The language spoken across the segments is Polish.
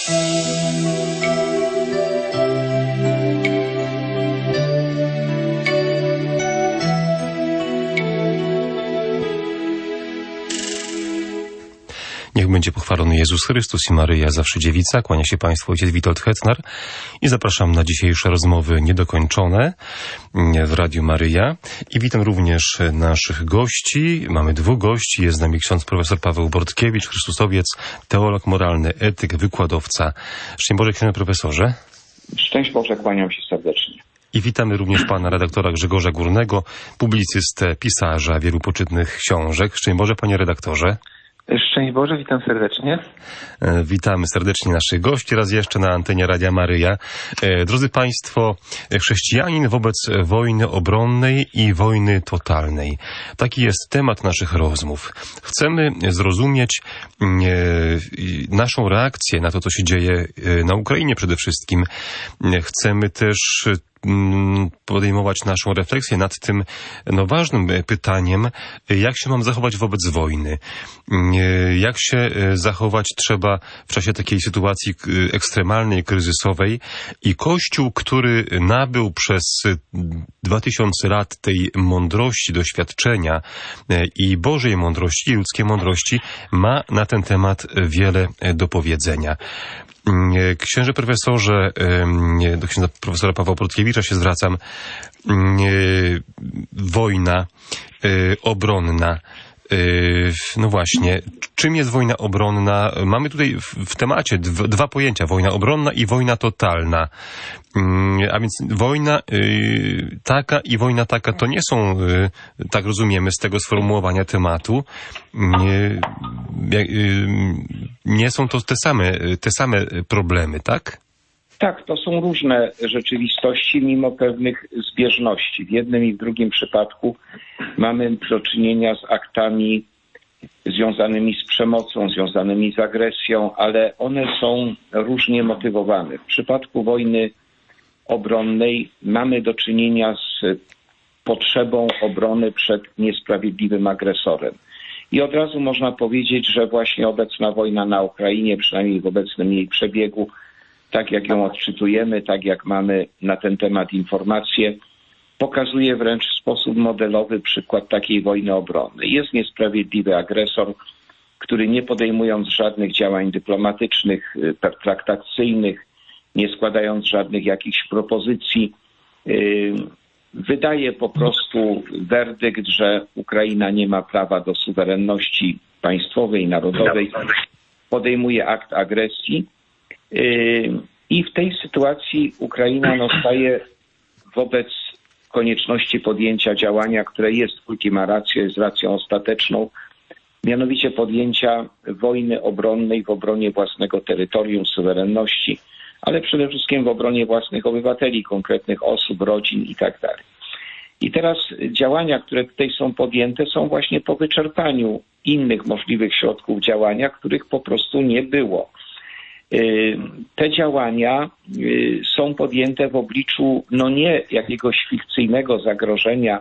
Niech będzie pochwalony Jezus Chrystus i Maryja zawsze dziewica. Kłania się Państwu ojciec Witold Hetzner i zapraszam na dzisiejsze rozmowy niedokończone w Radiu Maryja. I witam również naszych gości. Mamy dwóch gości. Jest z nami ksiądz profesor Paweł Bortkiewicz, chrystusowiec, teolog moralny, etyk, wykładowca. Szczęść Boże, księże profesorze. Szczęść Boże, kłaniam się serdecznie. I witamy również pana redaktora Grzegorza Górnego, publicystę, pisarza wielu poczytnych książek. Szczęść Boże, panie redaktorze. Szczęść Boże, witam serdecznie. Witamy serdecznie naszych gości raz jeszcze na antenie Radia Maryja. Drodzy Państwo, chrześcijanin wobec wojny obronnej i wojny totalnej. Taki jest temat naszych rozmów. Chcemy zrozumieć naszą reakcję na to, co się dzieje na Ukrainie przede wszystkim. Chcemy też podejmować naszą refleksję nad tym ważnym pytaniem, jak się mam zachować wobec wojny. Jak się zachować trzeba w czasie takiej sytuacji ekstremalnej, kryzysowej. I Kościół, który nabył przez 2000 lat tej mądrości, doświadczenia i Bożej mądrości, i ludzkiej mądrości, ma na ten temat wiele do powiedzenia. Księże profesorze, do księdza profesora Pawła Bortkiewicza się zwracam. Wojna obronna. No właśnie, czym jest wojna obronna? Mamy tutaj w temacie dwa pojęcia, wojna obronna i wojna totalna. A więc wojna taka i wojna taka to nie są, tak rozumiemy z tego sformułowania tematu, nie są to te same problemy, tak? Tak, to są różne rzeczywistości mimo pewnych zbieżności. W jednym i w drugim przypadku mamy do czynienia z aktami związanymi z przemocą, związanymi z agresją, ale one są różnie motywowane. W przypadku wojny obronnej mamy do czynienia z potrzebą obrony przed niesprawiedliwym agresorem. I od razu można powiedzieć, że właśnie obecna wojna na Ukrainie, przynajmniej w obecnym jej przebiegu, tak jak ją odczytujemy, tak jak mamy na ten temat informacje, pokazuje wręcz w sposób modelowy przykład takiej wojny obronnej. Jest niesprawiedliwy agresor, który nie podejmując żadnych działań dyplomatycznych, pertraktacyjnych, nie składając żadnych jakichś propozycji, wydaje po prostu werdykt, że Ukraina nie ma prawa do suwerenności państwowej, narodowej, podejmuje akt agresji i w tej sytuacji Ukraina staje wobec konieczności podjęcia działania, które jest ultima ratio, jest racją ostateczną, mianowicie podjęcia wojny obronnej w obronie własnego terytorium, suwerenności, ale przede wszystkim w obronie własnych obywateli, konkretnych osób, rodzin itd. I teraz działania, które tutaj są podjęte, są właśnie po wyczerpaniu innych możliwych środków działania, których po prostu nie było. Te działania są podjęte w obliczu nie jakiegoś fikcyjnego zagrożenia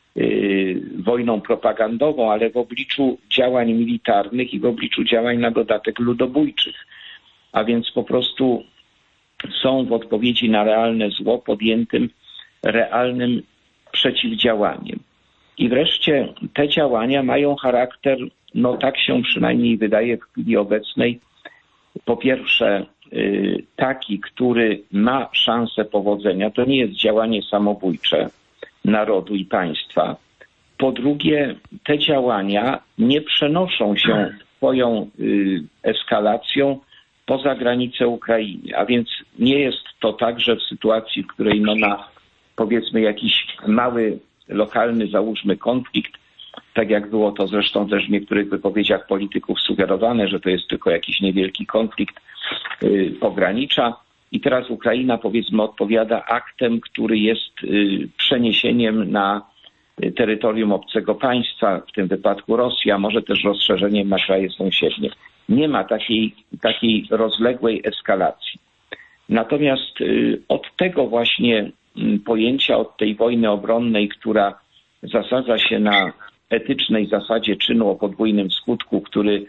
wojną propagandową, ale w obliczu działań militarnych i w obliczu działań na dodatek ludobójczych. A więc po prostu są w odpowiedzi na realne zło podjętym realnym przeciwdziałaniem. I wreszcie te działania mają charakter, tak się przynajmniej wydaje w chwili obecnej, po pierwsze taki, który ma szansę powodzenia, to nie jest działanie samobójcze narodu i państwa. Po drugie, te działania nie przenoszą się swoją eskalacją poza granice Ukrainy. A więc nie jest to tak, że w sytuacji, w której na powiedzmy jakiś mały, lokalny, załóżmy konflikt, tak jak było to zresztą też w niektórych wypowiedziach polityków sugerowane, że to jest tylko jakiś niewielki konflikt pogranicza i teraz Ukraina powiedzmy odpowiada aktem, który jest przeniesieniem na terytorium obcego państwa, w tym wypadku Rosja, może też rozszerzeniem na kraje sąsiednie. Nie ma takiej rozległej eskalacji. Natomiast od tego właśnie pojęcia, od tej wojny obronnej, która zasadza się na etycznej zasadzie czynu o podwójnym skutku, który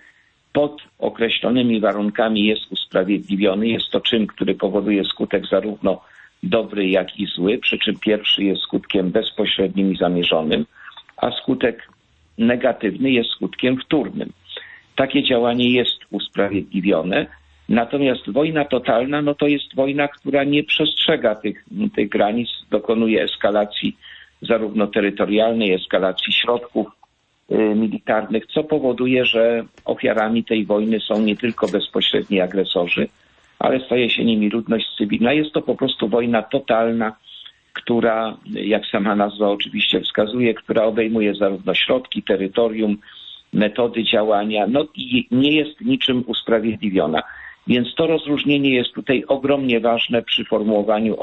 pod określonymi warunkami jest usprawiedliwiony. Jest to czyn, który powoduje skutek zarówno dobry, jak i zły, przy czym pierwszy jest skutkiem bezpośrednim i zamierzonym, a skutek negatywny jest skutkiem wtórnym. Takie działanie jest usprawiedliwione, natomiast wojna totalna, no to jest wojna, która nie przestrzega tych granic, dokonuje eskalacji zarówno terytorialnej, eskalacji środków militarnych, co powoduje, że ofiarami tej wojny są nie tylko bezpośredni agresorzy, ale staje się nimi ludność cywilna. Jest to po prostu wojna totalna, która, jak sama nazwa oczywiście wskazuje, która obejmuje zarówno środki, terytorium, metody działania, no i nie jest niczym usprawiedliwiona. Więc to rozróżnienie jest tutaj ogromnie ważne przy formułowaniu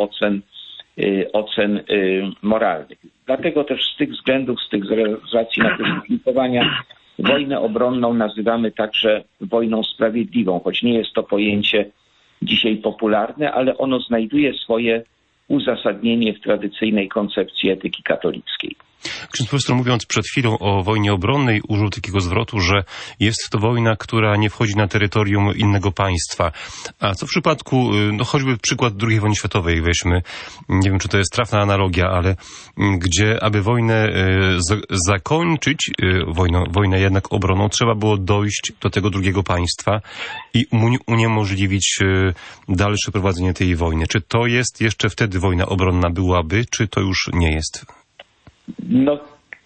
ocen moralnych. Dlatego też z tych względów, z racji natychmiastowania, wojnę obronną nazywamy także wojną sprawiedliwą, choć nie jest to pojęcie dzisiaj popularne, ale ono znajduje swoje uzasadnienie w tradycyjnej koncepcji etyki katolickiej. Ksiądz profesor, mówiąc przed chwilą o wojnie obronnej, użył takiego zwrotu, że jest to wojna, która nie wchodzi na terytorium innego państwa. A co w przypadku, no choćby przykład II wojny światowej weźmy, nie wiem, czy to jest trafna analogia, ale gdzie, aby wojnę zakończyć, wojnę jednak obronną, trzeba było dojść do tego drugiego państwa i uniemożliwić dalsze prowadzenie tej wojny. Czy to jest jeszcze wtedy wojna obronna byłaby, czy to już nie jest? No,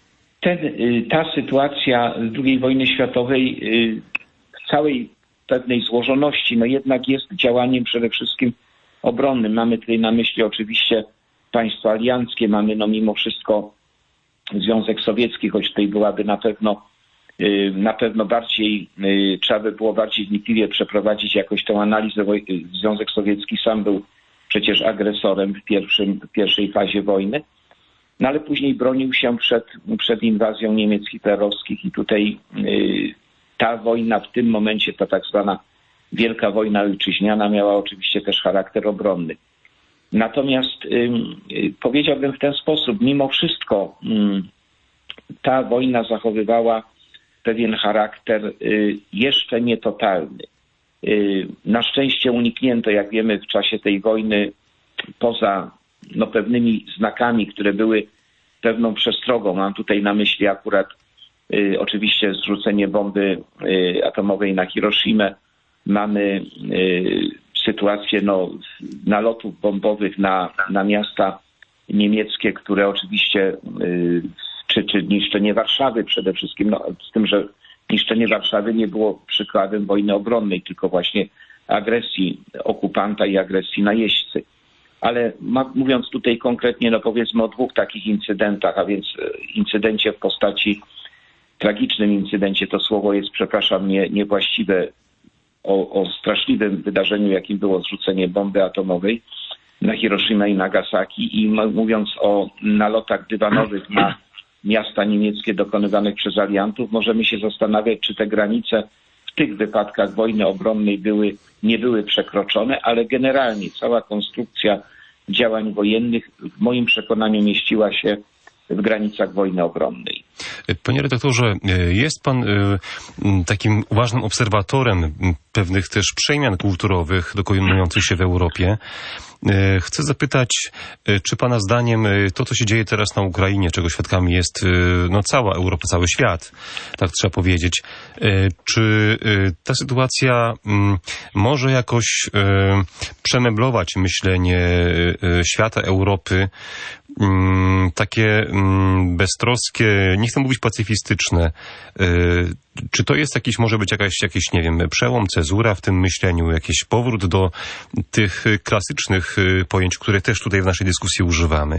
ta sytuacja II wojny światowej w całej pewnej złożoności, no jednak jest działaniem przede wszystkim obronnym. Mamy tutaj na myśli oczywiście państwa alianckie, mamy no mimo wszystko Związek Sowiecki, choć tutaj byłaby na pewno bardziej, trzeba by było bardziej wnikliwie przeprowadzić jakoś tę analizę. Związek Sowiecki sam był przecież agresorem w pierwszej fazie wojny. No ale później bronił się przed inwazją Niemiec hitlerowskich i tutaj ta wojna w tym momencie, ta tak zwana Wielka Wojna Ojczyźniana miała oczywiście też charakter obronny. Natomiast powiedziałbym w ten sposób, mimo wszystko ta wojna zachowywała pewien charakter jeszcze nietotalny. Na szczęście uniknięto, jak wiemy, w czasie tej wojny poza pewnymi znakami, które były pewną przestrogą. Mam tutaj na myśli akurat oczywiście zrzucenie bomby atomowej na Hiroshimę. Mamy sytuację nalotów bombowych na miasta niemieckie, które oczywiście, czy niszczenie Warszawy przede wszystkim, z tym, że niszczenie Warszawy nie było przykładem wojny obronnej, tylko właśnie agresji okupanta i agresji najeźdźcy. Ale mówiąc tutaj konkretnie, powiedzmy o dwóch takich incydentach, a więc incydencie w postaci, tragicznym incydencie, to słowo jest, przepraszam, niewłaściwe, o straszliwym wydarzeniu, jakim było zrzucenie bomby atomowej na Hiroshimę i Nagasaki, i mówiąc o nalotach dywanowych na miasta niemieckie dokonywanych przez aliantów, możemy się zastanawiać, czy te granice w tych wypadkach wojny obronnej nie były przekroczone, ale generalnie cała konstrukcja działań wojennych w moim przekonaniu mieściła się w granicach wojny obronnej. Panie redaktorze, jest pan takim uważnym obserwatorem pewnych też przemian kulturowych dokonujących się w Europie. Chcę zapytać, czy pana zdaniem to, co się dzieje teraz na Ukrainie, czego świadkami jest cała Europa, cały świat, tak trzeba powiedzieć, czy ta sytuacja może jakoś przemeblować myślenie świata, Europy, takie beztroskie, nie chcę mówić pacyfistyczne. Czy to jest może być jakiś, nie wiem, przełom, cezura w tym myśleniu, jakiś powrót do tych klasycznych pojęć, które też tutaj w naszej dyskusji używamy?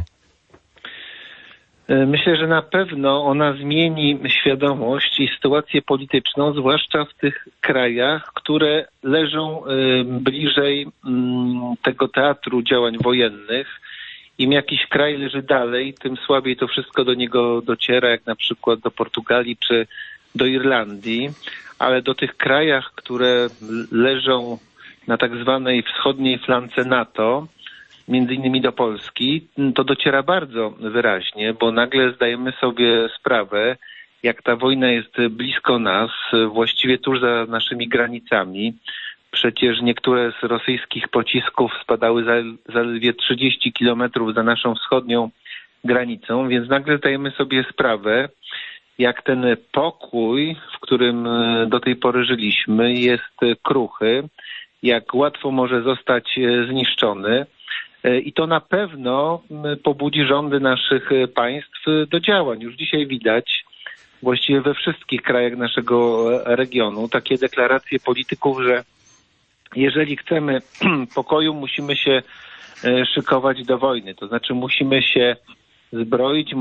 Myślę, że na pewno ona zmieni świadomość i sytuację polityczną, zwłaszcza w tych krajach, które leżą bliżej tego teatru działań wojennych. Im jakiś kraj leży dalej, tym słabiej to wszystko do niego dociera, jak na przykład do Portugalii czy do Irlandii, ale do tych krajach, które leżą na tak zwanej wschodniej flance NATO, między innymi do Polski, to dociera bardzo wyraźnie, bo nagle zdajemy sobie sprawę, jak ta wojna jest blisko nas, właściwie tuż za naszymi granicami. Przecież niektóre z rosyjskich pocisków spadały zaledwie 30 kilometrów za naszą wschodnią granicą, więc nagle zdajemy sobie sprawę, jak ten pokój, w którym do tej pory żyliśmy, jest kruchy, jak łatwo może zostać zniszczony. I to na pewno pobudzi rządy naszych państw do działań. Już dzisiaj widać właściwie we wszystkich krajach naszego regionu takie deklaracje polityków, że jeżeli chcemy pokoju, musimy się szykować do wojny. To znaczy musimy się zbroić,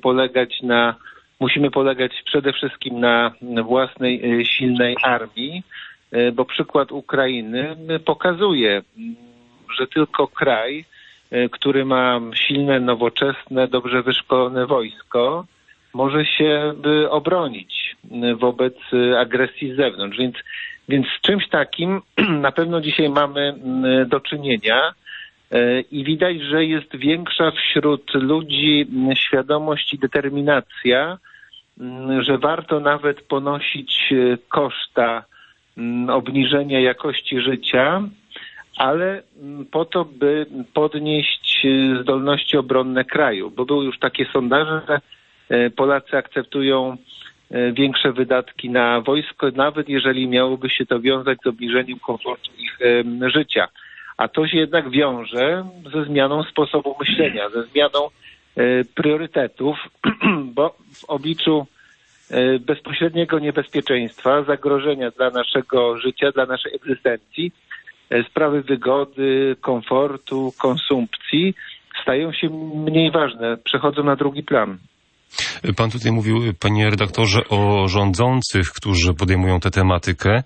musimy polegać przede wszystkim na własnej silnej armii, bo przykład Ukrainy pokazuje, że tylko kraj, który ma silne, nowoczesne, dobrze wyszkolone wojsko, może się obronić wobec agresji z zewnątrz. Więc z czymś takim na pewno dzisiaj mamy do czynienia i widać, że jest większa wśród ludzi świadomość i determinacja, że warto nawet ponosić koszta obniżenia jakości życia, ale po to, by podnieść zdolności obronne kraju, bo były już takie sondaże, że Polacy akceptują większe wydatki na wojsko, nawet jeżeli miałoby się to wiązać z obniżeniem komfortu ich życia. A to się jednak wiąże ze zmianą sposobu myślenia, ze zmianą priorytetów, bo w obliczu bezpośredniego niebezpieczeństwa, zagrożenia dla naszego życia, dla naszej egzystencji, sprawy wygody, komfortu, konsumpcji stają się mniej ważne, przechodzą na drugi plan. Pan tutaj mówił, panie redaktorze, o rządzących, którzy podejmują tę tematykę,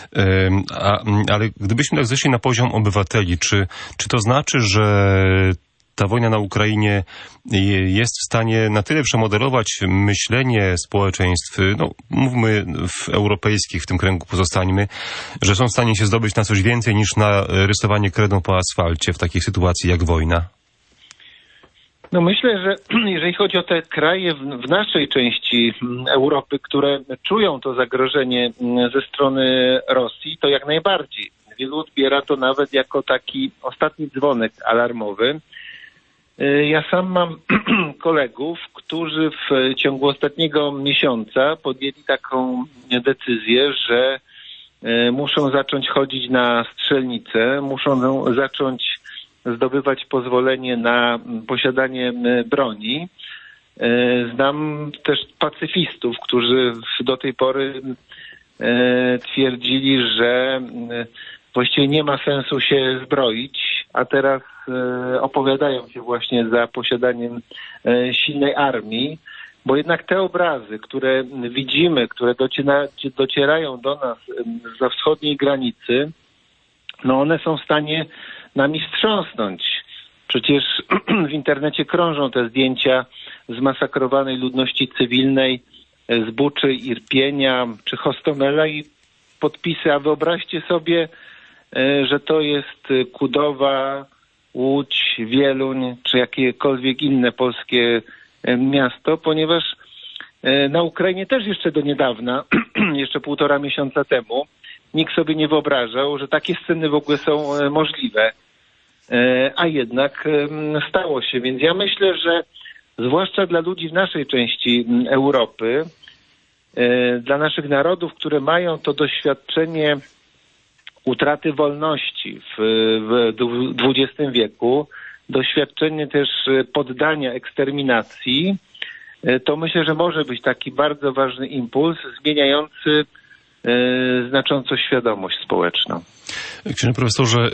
ale gdybyśmy tak zeszli na poziom obywateli, czy to znaczy, że ta wojna na Ukrainie jest w stanie na tyle przemodelować myślenie społeczeństw, no mówmy europejskich, w tym kręgu pozostańmy, że są w stanie się zdobyć na coś więcej niż na rysowanie kredą po asfalcie w takiej sytuacji jak wojna? No myślę, że jeżeli chodzi o te kraje w naszej części Europy, które czują to zagrożenie ze strony Rosji, to jak najbardziej. Wielu odbiera to nawet jako taki ostatni dzwonek alarmowy. Ja sam mam kolegów, którzy w ciągu ostatniego miesiąca podjęli taką decyzję, że muszą zacząć chodzić na strzelnice, muszą zacząć zdobywać pozwolenie na posiadanie broni. Znam też pacyfistów, którzy do tej pory twierdzili, że właściwie nie ma sensu się zbroić, a teraz opowiadają się właśnie za posiadaniem silnej armii, bo jednak te obrazy, które widzimy, które docierają do nas zza wschodniej granicy, no one są w stanie nami wstrząsnąć. Przecież w internecie krążą te zdjęcia zmasakrowanej ludności cywilnej z Buczy, Irpienia czy Hostomela i podpisy, a wyobraźcie sobie, że to jest Kudowa, Łódź, Wieluń czy jakiekolwiek inne polskie miasto, ponieważ na Ukrainie też jeszcze do niedawna, jeszcze 1,5 miesiąca temu, nikt sobie nie wyobrażał, że takie sceny w ogóle są możliwe, a jednak stało się. Więc ja myślę, że zwłaszcza dla ludzi w naszej części Europy, dla naszych narodów, które mają to doświadczenie utraty wolności w XX wieku, doświadczenie też poddania eksterminacji, to myślę, że może być taki bardzo ważny impuls zmieniający znacząco świadomość społeczną. Księże profesorze,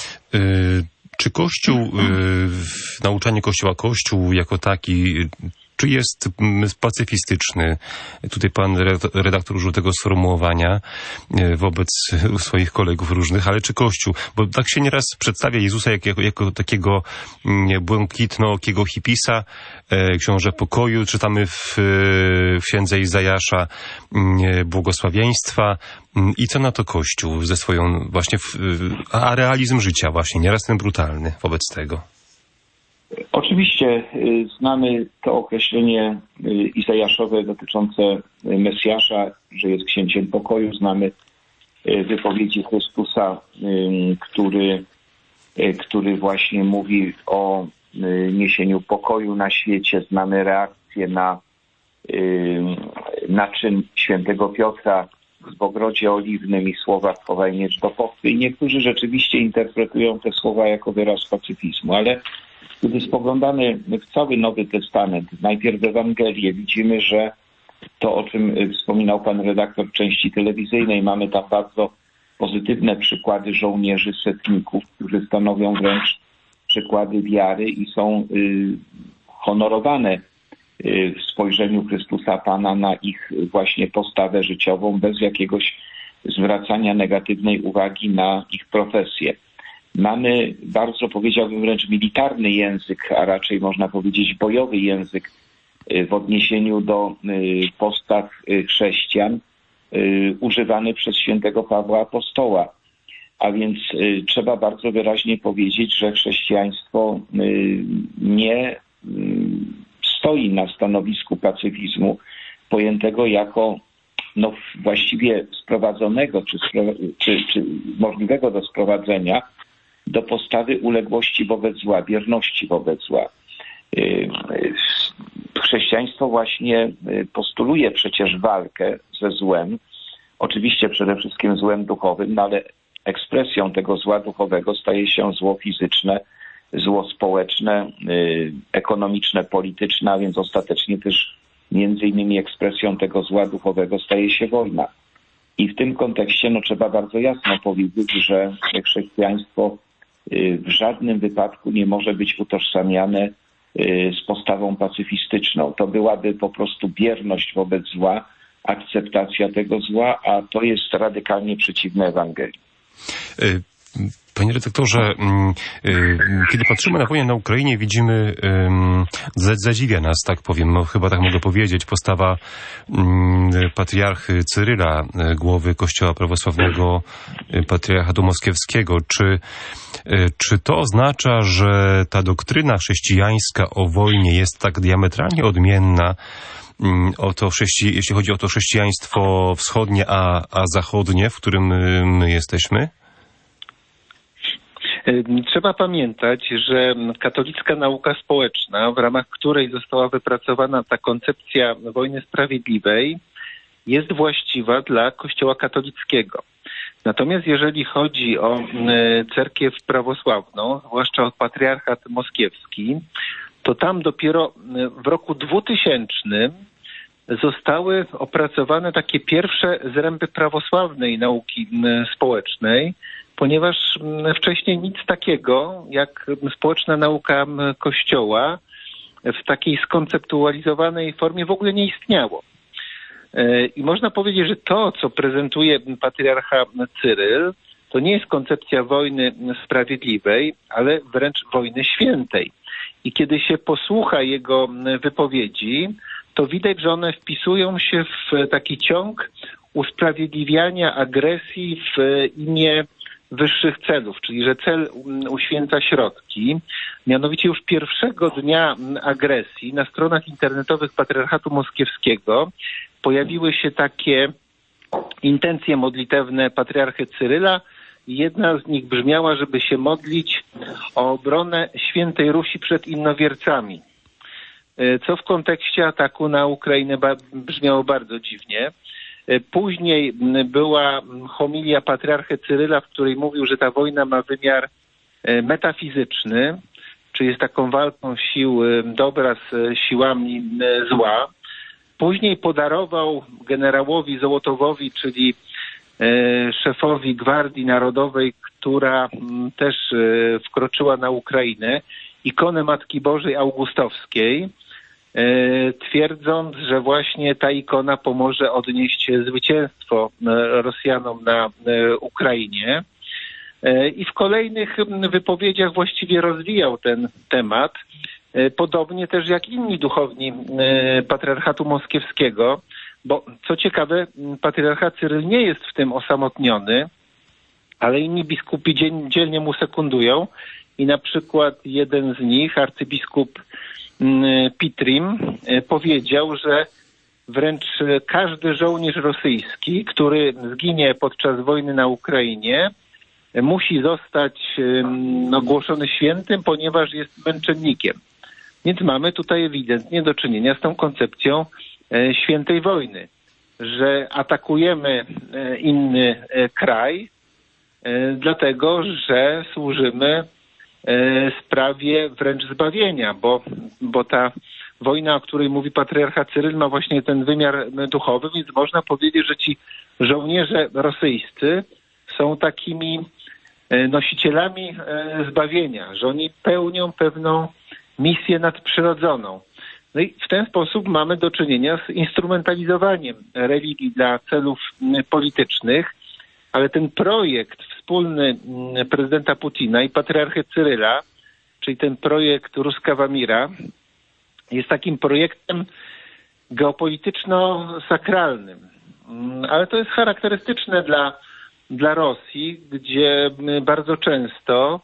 czy Kościół, nauczanie Kościoła, Kościół jako taki, czy jest pacyfistyczny? Tutaj pan redaktor użył tego sformułowania wobec swoich kolegów różnych, ale czy Kościół? Bo tak się nieraz przedstawia Jezusa jako takiego błękitno-okiego hipisa, książę pokoju, czytamy w księdze Izajasza błogosławieństwa. I co na to Kościół ze swoją właśnie, a realizm życia właśnie, nieraz ten brutalny wobec tego? Oczywiście Oczywiście znamy to określenie izajaszowe dotyczące Mesjasza, że jest księciem pokoju. Znamy wypowiedzi Chrystusa, który właśnie mówi o niesieniu pokoju na świecie. Znamy reakcję na czyn świętego Piotra w ogrodzie oliwnym i słowa "schowaj miecz do pochwy". I niektórzy rzeczywiście interpretują te słowa jako wyraz pacyfizmu, ale kiedy spoglądamy w cały Nowy Testament, najpierw w Ewangelię, widzimy, że to, o czym wspominał pan redaktor w części telewizyjnej, mamy tam bardzo pozytywne przykłady żołnierzy setników, którzy stanowią wręcz przykłady wiary i są honorowane w spojrzeniu Chrystusa Pana na ich właśnie postawę życiową, bez jakiegoś zwracania negatywnej uwagi na ich profesję. Mamy bardzo, powiedziałbym, wręcz militarny język, a raczej można powiedzieć bojowy język w odniesieniu do postaw chrześcijan, używany przez świętego Pawła Apostoła. A więc trzeba bardzo wyraźnie powiedzieć, że chrześcijaństwo nie stoi na stanowisku pacyfizmu pojętego jako właściwie sprowadzonego czy możliwego do sprowadzenia do postawy uległości wobec zła, bierności wobec zła. Chrześcijaństwo właśnie postuluje przecież walkę ze złem, oczywiście przede wszystkim złem duchowym, no ale ekspresją tego zła duchowego staje się zło fizyczne, zło społeczne, ekonomiczne, polityczne, a więc ostatecznie też między innymi ekspresją tego zła duchowego staje się wojna. I w tym kontekście trzeba bardzo jasno powiedzieć, że chrześcijaństwo w żadnym wypadku nie może być utożsamiane z postawą pacyfistyczną. To byłaby po prostu bierność wobec zła, akceptacja tego zła, a to jest radykalnie przeciwne Ewangelii. Panie redaktorze, kiedy patrzymy na wojnę na Ukrainie, widzimy, zadziwia nas, tak powiem, chyba tak mogę powiedzieć, postawa patriarchy Cyryla, głowy Kościoła Prawosławnego Patriarchatu Moskiewskiego. Czy to oznacza, że ta doktryna chrześcijańska o wojnie jest tak diametralnie odmienna jeśli chodzi o to chrześcijaństwo wschodnie, a zachodnie, w którym my jesteśmy? Trzeba pamiętać, że katolicka nauka społeczna, w ramach której została wypracowana ta koncepcja wojny sprawiedliwej, jest właściwa dla Kościoła katolickiego. Natomiast jeżeli chodzi o cerkiew prawosławną, zwłaszcza o patriarchat moskiewski, to tam dopiero w roku 2000 zostały opracowane takie pierwsze zręby prawosławnej nauki społecznej, ponieważ wcześniej nic takiego jak społeczna nauka Kościoła w takiej skonceptualizowanej formie w ogóle nie istniało. I można powiedzieć, że to, co prezentuje patriarcha Cyryl, to nie jest koncepcja wojny sprawiedliwej, ale wręcz wojny świętej. I kiedy się posłucha jego wypowiedzi, to widać, że one wpisują się w taki ciąg usprawiedliwiania agresji w imię wyższych celów, czyli że cel uświęca środki. Mianowicie już pierwszego dnia agresji na stronach internetowych Patriarchatu Moskiewskiego pojawiły się takie intencje modlitewne patriarchy Cyryla. Jedna z nich brzmiała, żeby się modlić o obronę świętej Rusi przed innowiercami, co w kontekście ataku na Ukrainę brzmiało bardzo dziwnie. Później była homilia patriarchy Cyryla, w której mówił, że ta wojna ma wymiar metafizyczny, czyli jest taką walką sił dobra z siłami zła. Później podarował generałowi Zołotowowi, czyli szefowi Gwardii Narodowej, która też wkroczyła na Ukrainę, ikonę Matki Bożej Augustowskiej, twierdząc, że właśnie ta ikona pomoże odnieść zwycięstwo Rosjanom na Ukrainie. I w kolejnych wypowiedziach właściwie rozwijał ten temat, podobnie też jak inni duchowni Patriarchatu Moskiewskiego, bo co ciekawe, patriarcha Cyryl nie jest w tym osamotniony, ale inni biskupi dzielnie mu sekundują i na przykład jeden z nich, arcybiskup Pitrim, powiedział, że wręcz każdy żołnierz rosyjski, który zginie podczas wojny na Ukrainie, musi zostać ogłoszony świętym, ponieważ jest męczennikiem. Więc mamy tutaj ewidentnie do czynienia z tą koncepcją świętej wojny, że atakujemy inny kraj, dlatego że służymy sprawie wręcz zbawienia, bo ta wojna, o której mówi patriarcha Cyryl, ma właśnie ten wymiar duchowy, więc można powiedzieć, że ci żołnierze rosyjscy są takimi nosicielami zbawienia, że oni pełnią pewną misję nadprzyrodzoną. No i w ten sposób mamy do czynienia z instrumentalizowaniem religii dla celów politycznych, ale ten projekt wspólny prezydenta Putina i patriarchy Cyryla, czyli ten projekt Ruskawa Mira, jest takim projektem geopolityczno-sakralnym. Ale to jest charakterystyczne dla Rosji, gdzie bardzo często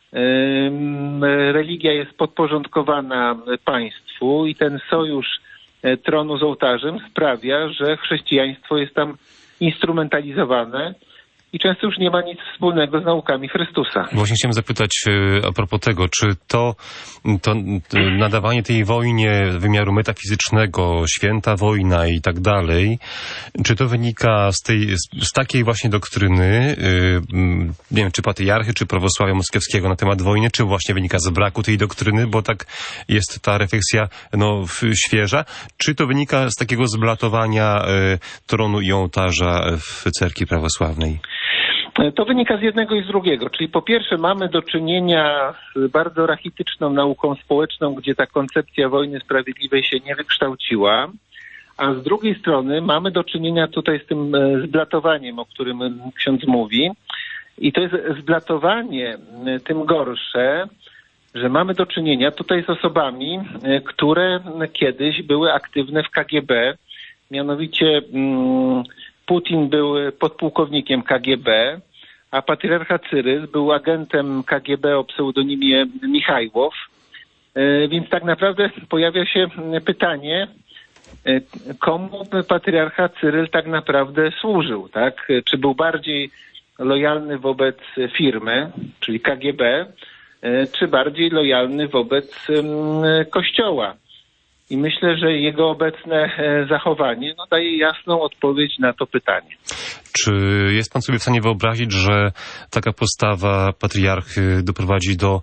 religia jest podporządkowana państwu i ten sojusz tronu z ołtarzem sprawia, że chrześcijaństwo jest tam instrumentalizowane i często już nie ma nic wspólnego z naukami Chrystusa. Właśnie chciałem zapytać a propos tego, czy to nadawanie tej wojnie wymiaru metafizycznego, święta wojna i tak dalej, czy to wynika z takiej właśnie doktryny, nie wiem, czy patriarchy, czy prawosławia moskiewskiego na temat wojny, czy właśnie wynika z braku tej doktryny, bo tak jest ta refleksja świeża, czy to wynika z takiego zblatowania tronu i ołtarza w cerkwi prawosławnej? To wynika z jednego i z drugiego, czyli po pierwsze mamy do czynienia z bardzo rachityczną nauką społeczną, gdzie ta koncepcja wojny sprawiedliwej się nie wykształciła, a z drugiej strony mamy do czynienia tutaj z tym zblatowaniem, o którym ksiądz mówi, i to jest zblatowanie tym gorsze, że mamy do czynienia tutaj z osobami, które kiedyś były aktywne w KGB, mianowicie Putin był podpułkownikiem KGB, a patriarcha Cyryl był agentem KGB o pseudonimie Michajłow. Więc tak naprawdę pojawia się pytanie, komu patriarcha Cyryl tak naprawdę służył, tak? Czy był bardziej lojalny wobec firmy, czyli KGB, czy bardziej lojalny wobec Kościoła? I myślę, że jego obecne zachowanie daje jasną odpowiedź na to pytanie. Czy jest pan sobie w stanie wyobrazić, że taka postawa patriarchy doprowadzi do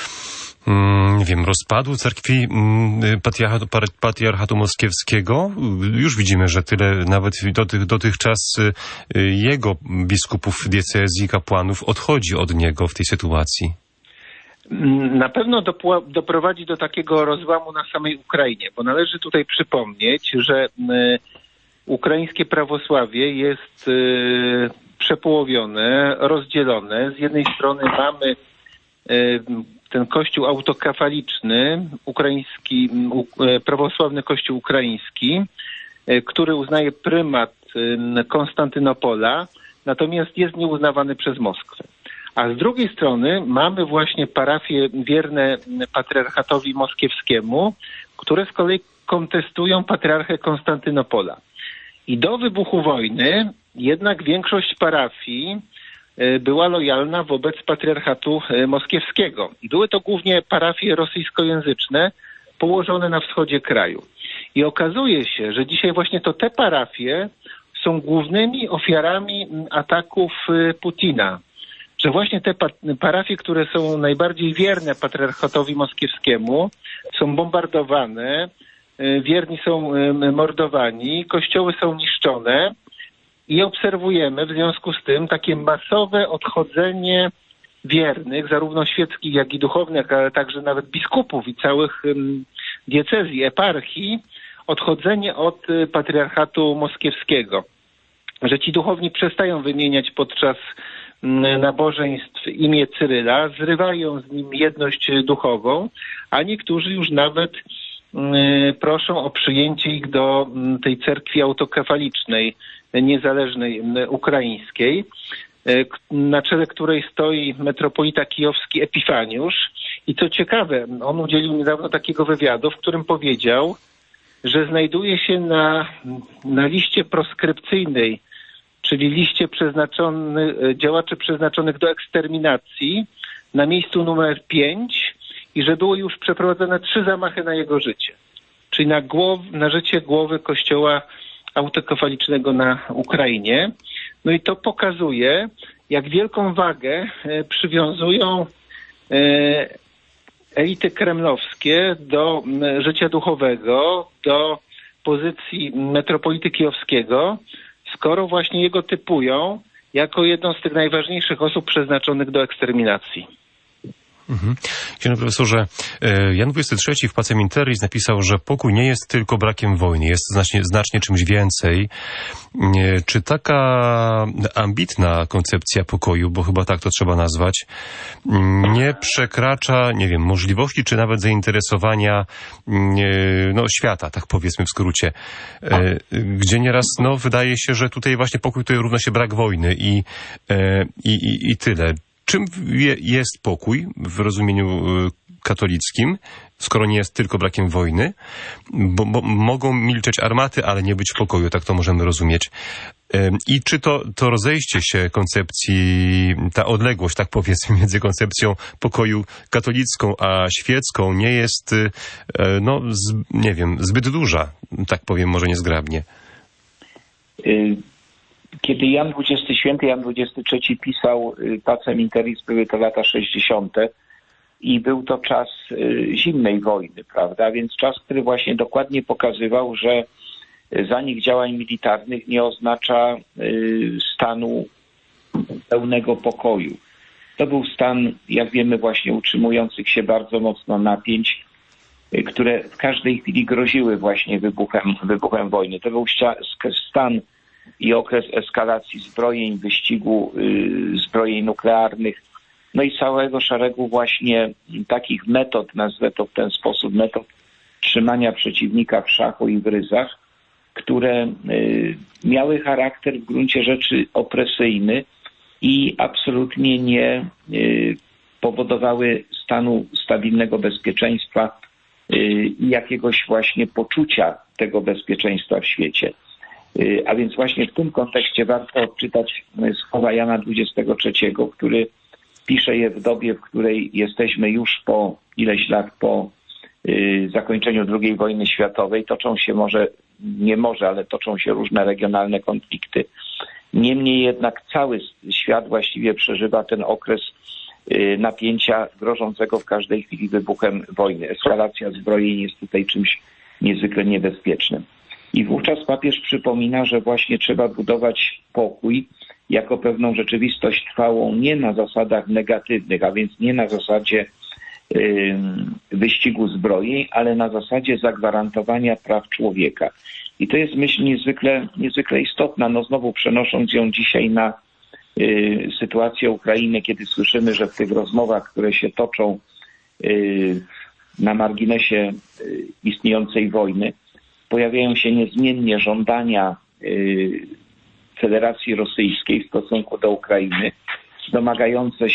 rozpadu cerkwi patriarchatu moskiewskiego? Już widzimy, że tyle nawet dotychczas jego biskupów diecezji, kapłanów odchodzi od niego w tej sytuacji. Na pewno doprowadzi do takiego rozłamu na samej Ukrainie, bo należy tutaj przypomnieć, że ukraińskie prawosławie jest przepołowione, rozdzielone. Z jednej strony mamy ten kościół autokefaliczny, prawosławny kościół ukraiński, który uznaje prymat Konstantynopola, natomiast jest nieuznawany przez Moskwę. A z drugiej strony mamy właśnie parafie wierne patriarchatowi moskiewskiemu, które z kolei kontestują patriarchę Konstantynopola. I do wybuchu wojny jednak większość parafii była lojalna wobec patriarchatu moskiewskiego. I były to głównie parafie rosyjskojęzyczne położone na wschodzie kraju. I okazuje się, że dzisiaj właśnie to te parafie są głównymi ofiarami ataków Putina. Że właśnie te parafie, które są najbardziej wierne patriarchatowi moskiewskiemu, są bombardowane, wierni są mordowani, kościoły są niszczone i obserwujemy w związku z tym takie masowe odchodzenie wiernych, zarówno świeckich, jak i duchownych, ale także nawet biskupów i całych diecezji, eparchii, odchodzenie od patriarchatu moskiewskiego. Że ci duchowni przestają wymieniać podczas nabożeństw imię Cyryla, zrywają z nim jedność duchową, a niektórzy już nawet proszą o przyjęcie ich do tej cerkwi autokefalicznej, niezależnej ukraińskiej. na czele której stoi metropolita kijowski Epifaniusz. I co ciekawe, on udzielił niedawno takiego wywiadu, w którym powiedział, że znajduje się na liście proskrypcyjnej, czyli liście działaczy przeznaczonych do eksterminacji, na miejscu numer 5 i że były już przeprowadzone 3 zamachy na jego życie. Czyli na życie głowy kościoła autokefalicznego na Ukrainie. No i to pokazuje, jak wielką wagę przywiązują elity kremlowskie do życia duchowego, do pozycji metropolity kijowskiego, skoro właśnie jego typują jako jedną z tych najważniejszych osób przeznaczonych do eksterminacji. Księże profesorze, Jan XXIII w Pacem in Terris napisał, że pokój nie jest tylko brakiem wojny, jest znacznie czymś więcej. Czy taka ambitna koncepcja pokoju, bo chyba tak to trzeba nazwać, nie przekracza, nie wiem, możliwości czy nawet zainteresowania świata, tak powiedzmy w skrócie, gdzie nieraz wydaje się, że tutaj właśnie pokój to równa się brak wojny i tyle. Czym jest pokój w rozumieniu katolickim, skoro nie jest tylko brakiem wojny? Bo mogą milczeć armaty, ale nie być w pokoju, tak to możemy rozumieć. I czy to rozejście się koncepcji, ta odległość, tak powiedzmy, między koncepcją pokoju katolicką a świecką nie jest, nie wiem, zbyt duża, tak powiem, może niezgrabnie? Kiedy święty Jan XXIII pisał Pacem in Terris, były to lata 60. i był to czas zimnej wojny, prawda? Więc czas, który właśnie dokładnie pokazywał, że zanik działań militarnych nie oznacza stanu pełnego pokoju. To był stan, jak wiemy, właśnie utrzymujących się bardzo mocno napięć, które w każdej chwili groziły właśnie wybuchem wojny. To był stan i okres eskalacji zbrojeń, wyścigu zbrojeń nuklearnych, no i całego szeregu właśnie takich metod, nazwę to w ten sposób, metod trzymania przeciwnika w szachu i w ryzach, które miały charakter w gruncie rzeczy opresyjny i absolutnie nie powodowały stanu stabilnego bezpieczeństwa i jakiegoś właśnie poczucia tego bezpieczeństwa w świecie. A więc właśnie w tym kontekście warto odczytać słowa Jana XXIII, który pisze je w dobie, w której jesteśmy już po ileś lat po zakończeniu II wojny światowej. Toczą się różne regionalne konflikty. Niemniej jednak cały świat właściwie przeżywa ten okres napięcia grożącego w każdej chwili wybuchem wojny. Eskalacja zbrojeń jest tutaj czymś niezwykle niebezpiecznym. I wówczas papież przypomina, że właśnie trzeba budować pokój jako pewną rzeczywistość trwałą nie na zasadach negatywnych, a więc nie na zasadzie wyścigu zbrojeń, ale na zasadzie zagwarantowania praw człowieka. I to jest myśl niezwykle istotna, znowu przenosząc ją dzisiaj na sytuację Ukrainy, kiedy słyszymy, że w tych rozmowach, które się toczą na marginesie istniejącej wojny, pojawiają się niezmiennie żądania Federacji Rosyjskiej w stosunku do Ukrainy, domagające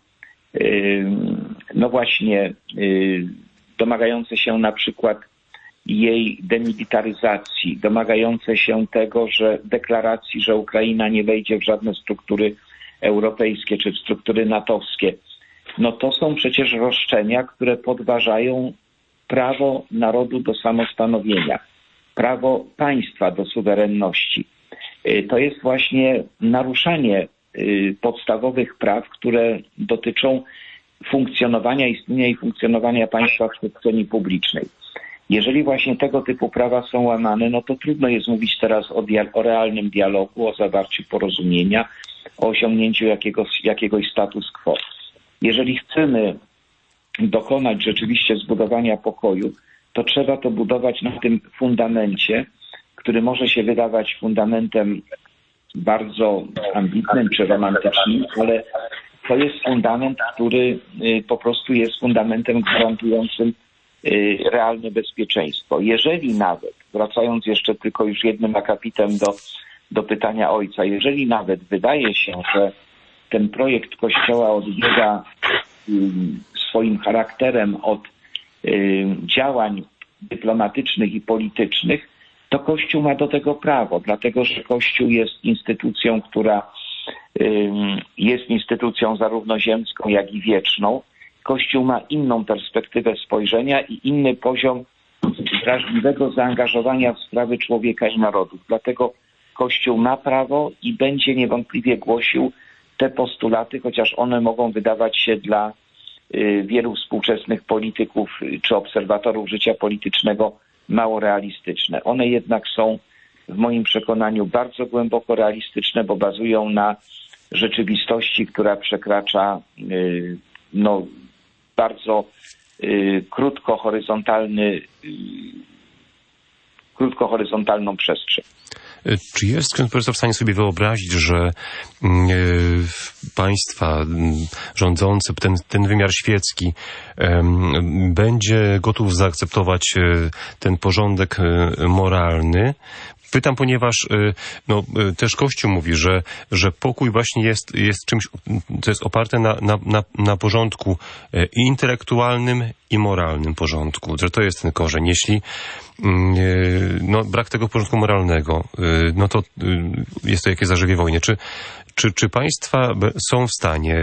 się na przykład jej demilitaryzacji, domagające się tego, że deklaracji, że Ukraina nie wejdzie w żadne struktury europejskie czy w struktury natowskie. To są przecież roszczenia, które podważają prawo narodu do samostanowienia, prawo państwa do suwerenności. To jest właśnie naruszanie podstawowych praw, które dotyczą istnienia i funkcjonowania państwa w przestrzeni publicznej. Jeżeli właśnie tego typu prawa są łamane, to trudno jest mówić teraz o realnym dialogu, o zawarciu porozumienia, o osiągnięciu jakiegoś status quo. Jeżeli chcemy dokonać rzeczywiście zbudowania pokoju, to trzeba to budować na tym fundamencie, który może się wydawać fundamentem bardzo ambitnym czy romantycznym, ale to jest fundament, który po prostu jest fundamentem gwarantującym realne bezpieczeństwo. Jeżeli nawet, wracając jeszcze tylko już jednym akapitem do pytania ojca, jeżeli nawet wydaje się, że ten projekt Kościoła odbiega swoim charakterem od działań dyplomatycznych i politycznych, to Kościół ma do tego prawo, dlatego że Kościół jest instytucją, która jest instytucją zarówno ziemską, jak i wieczną. Kościół ma inną perspektywę spojrzenia i inny poziom wrażliwego zaangażowania w sprawy człowieka i narodów. Dlatego Kościół ma prawo i będzie niewątpliwie głosił te postulaty, chociaż one mogą wydawać się dla wielu współczesnych polityków czy obserwatorów życia politycznego mało realistyczne. One jednak są w moim przekonaniu bardzo głęboko realistyczne, bo bazują na rzeczywistości, która przekracza bardzo krótkohoryzontalną przestrzeń. Czy jest ksiądz profesor w stanie sobie wyobrazić, że państwa rządzące, ten wymiar świecki będzie gotów zaakceptować ten porządek moralny? Pytam, ponieważ też Kościół mówi, że pokój właśnie jest czymś, co jest oparte na porządku i intelektualnym, i moralnym porządku. Że to jest ten korzeń. Jeśli brak tego porządku moralnego, to jest to jakieś zarzewie wojny. Czy państwa są w stanie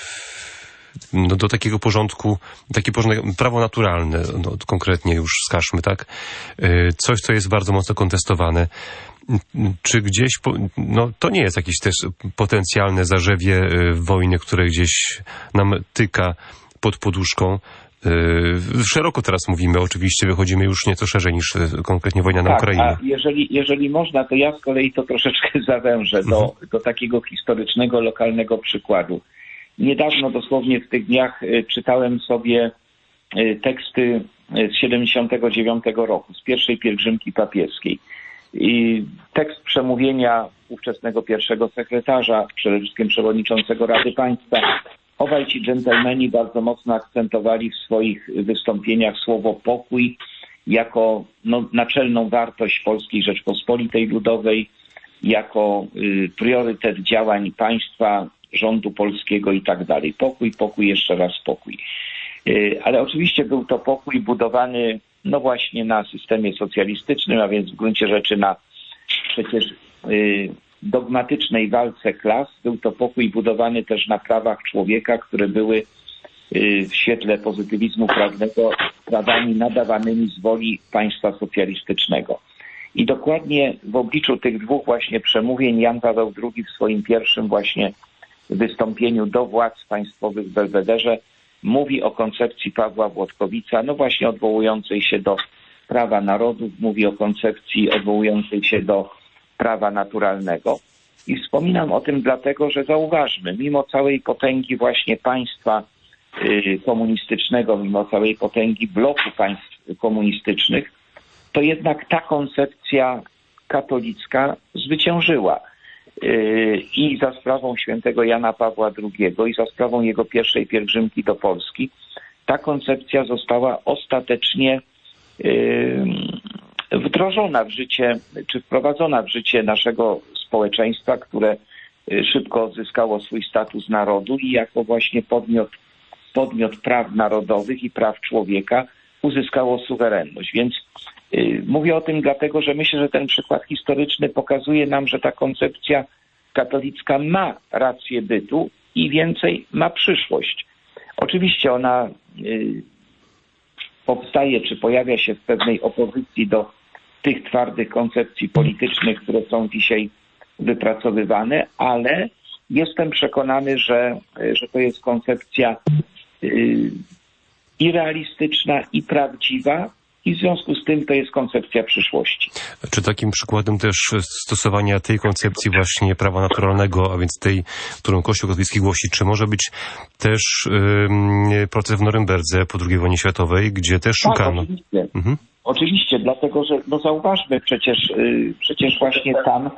do takiego porządku, taki porządek, prawo naturalne, konkretnie już wskażmy, tak? Coś, co jest bardzo mocno kontestowane. Czy gdzieś, to nie jest jakieś też potencjalne zarzewie wojny, które gdzieś nam tyka pod poduszką. Szeroko teraz mówimy, oczywiście wychodzimy już nieco szerzej niż konkretnie wojna na Ukrainie. A jeżeli można, to ja z kolei to troszeczkę zawężę do takiego historycznego, lokalnego przykładu. Niedawno, dosłownie w tych dniach, czytałem sobie teksty z 79 roku, z pierwszej pielgrzymki papieskiej. I tekst przemówienia ówczesnego pierwszego sekretarza, przede wszystkim przewodniczącego Rady Państwa. Obaj ci dżentelmeni bardzo mocno akcentowali w swoich wystąpieniach słowo pokój jako naczelną wartość Polskiej Rzeczpospolitej Ludowej, jako priorytet działań państwa, rządu polskiego i tak dalej. Pokój, pokój, jeszcze raz pokój. Ale oczywiście był to pokój budowany właśnie na systemie socjalistycznym, a więc w gruncie rzeczy na przecież dogmatycznej walce klas. Był to pokój budowany też na prawach człowieka, które były w świetle pozytywizmu prawnego prawami nadawanymi z woli państwa socjalistycznego. I dokładnie w obliczu tych dwóch właśnie przemówień Jan Paweł II w swoim pierwszym właśnie wystąpieniu do władz państwowych w Belwederze mówi o koncepcji Pawła Włodkowica, właśnie odwołującej się do prawa narodów, mówi o koncepcji odwołującej się do prawa naturalnego. I wspominam o tym dlatego, że zauważmy, mimo całej potęgi właśnie państwa komunistycznego, mimo całej potęgi bloku państw komunistycznych, to jednak ta koncepcja katolicka zwyciężyła. I za sprawą świętego Jana Pawła II i za sprawą jego pierwszej pielgrzymki do Polski ta koncepcja została ostatecznie wdrożona w życie, czy wprowadzona w życie naszego społeczeństwa, które szybko odzyskało swój status narodu i jako właśnie podmiot praw narodowych i praw człowieka uzyskało suwerenność. Więc mówię o tym dlatego, że myślę, że ten przykład historyczny pokazuje nam, że ta koncepcja katolicka ma rację bytu i więcej ma przyszłość. Oczywiście ona powstaje, czy pojawia się w pewnej opozycji do tych twardych koncepcji politycznych, które są dzisiaj wypracowywane, ale jestem przekonany, że to jest koncepcja i realistyczna, i prawdziwa, i w związku z tym to jest koncepcja przyszłości. Czy takim przykładem też stosowania tej koncepcji właśnie prawa naturalnego, a więc tej, którą Kościół katolicki głosi, czy może być też proces w Norymberdze po II wojnie światowej, gdzie też szukano... Oczywiście. Oczywiście, dlatego że zauważmy przecież właśnie tam,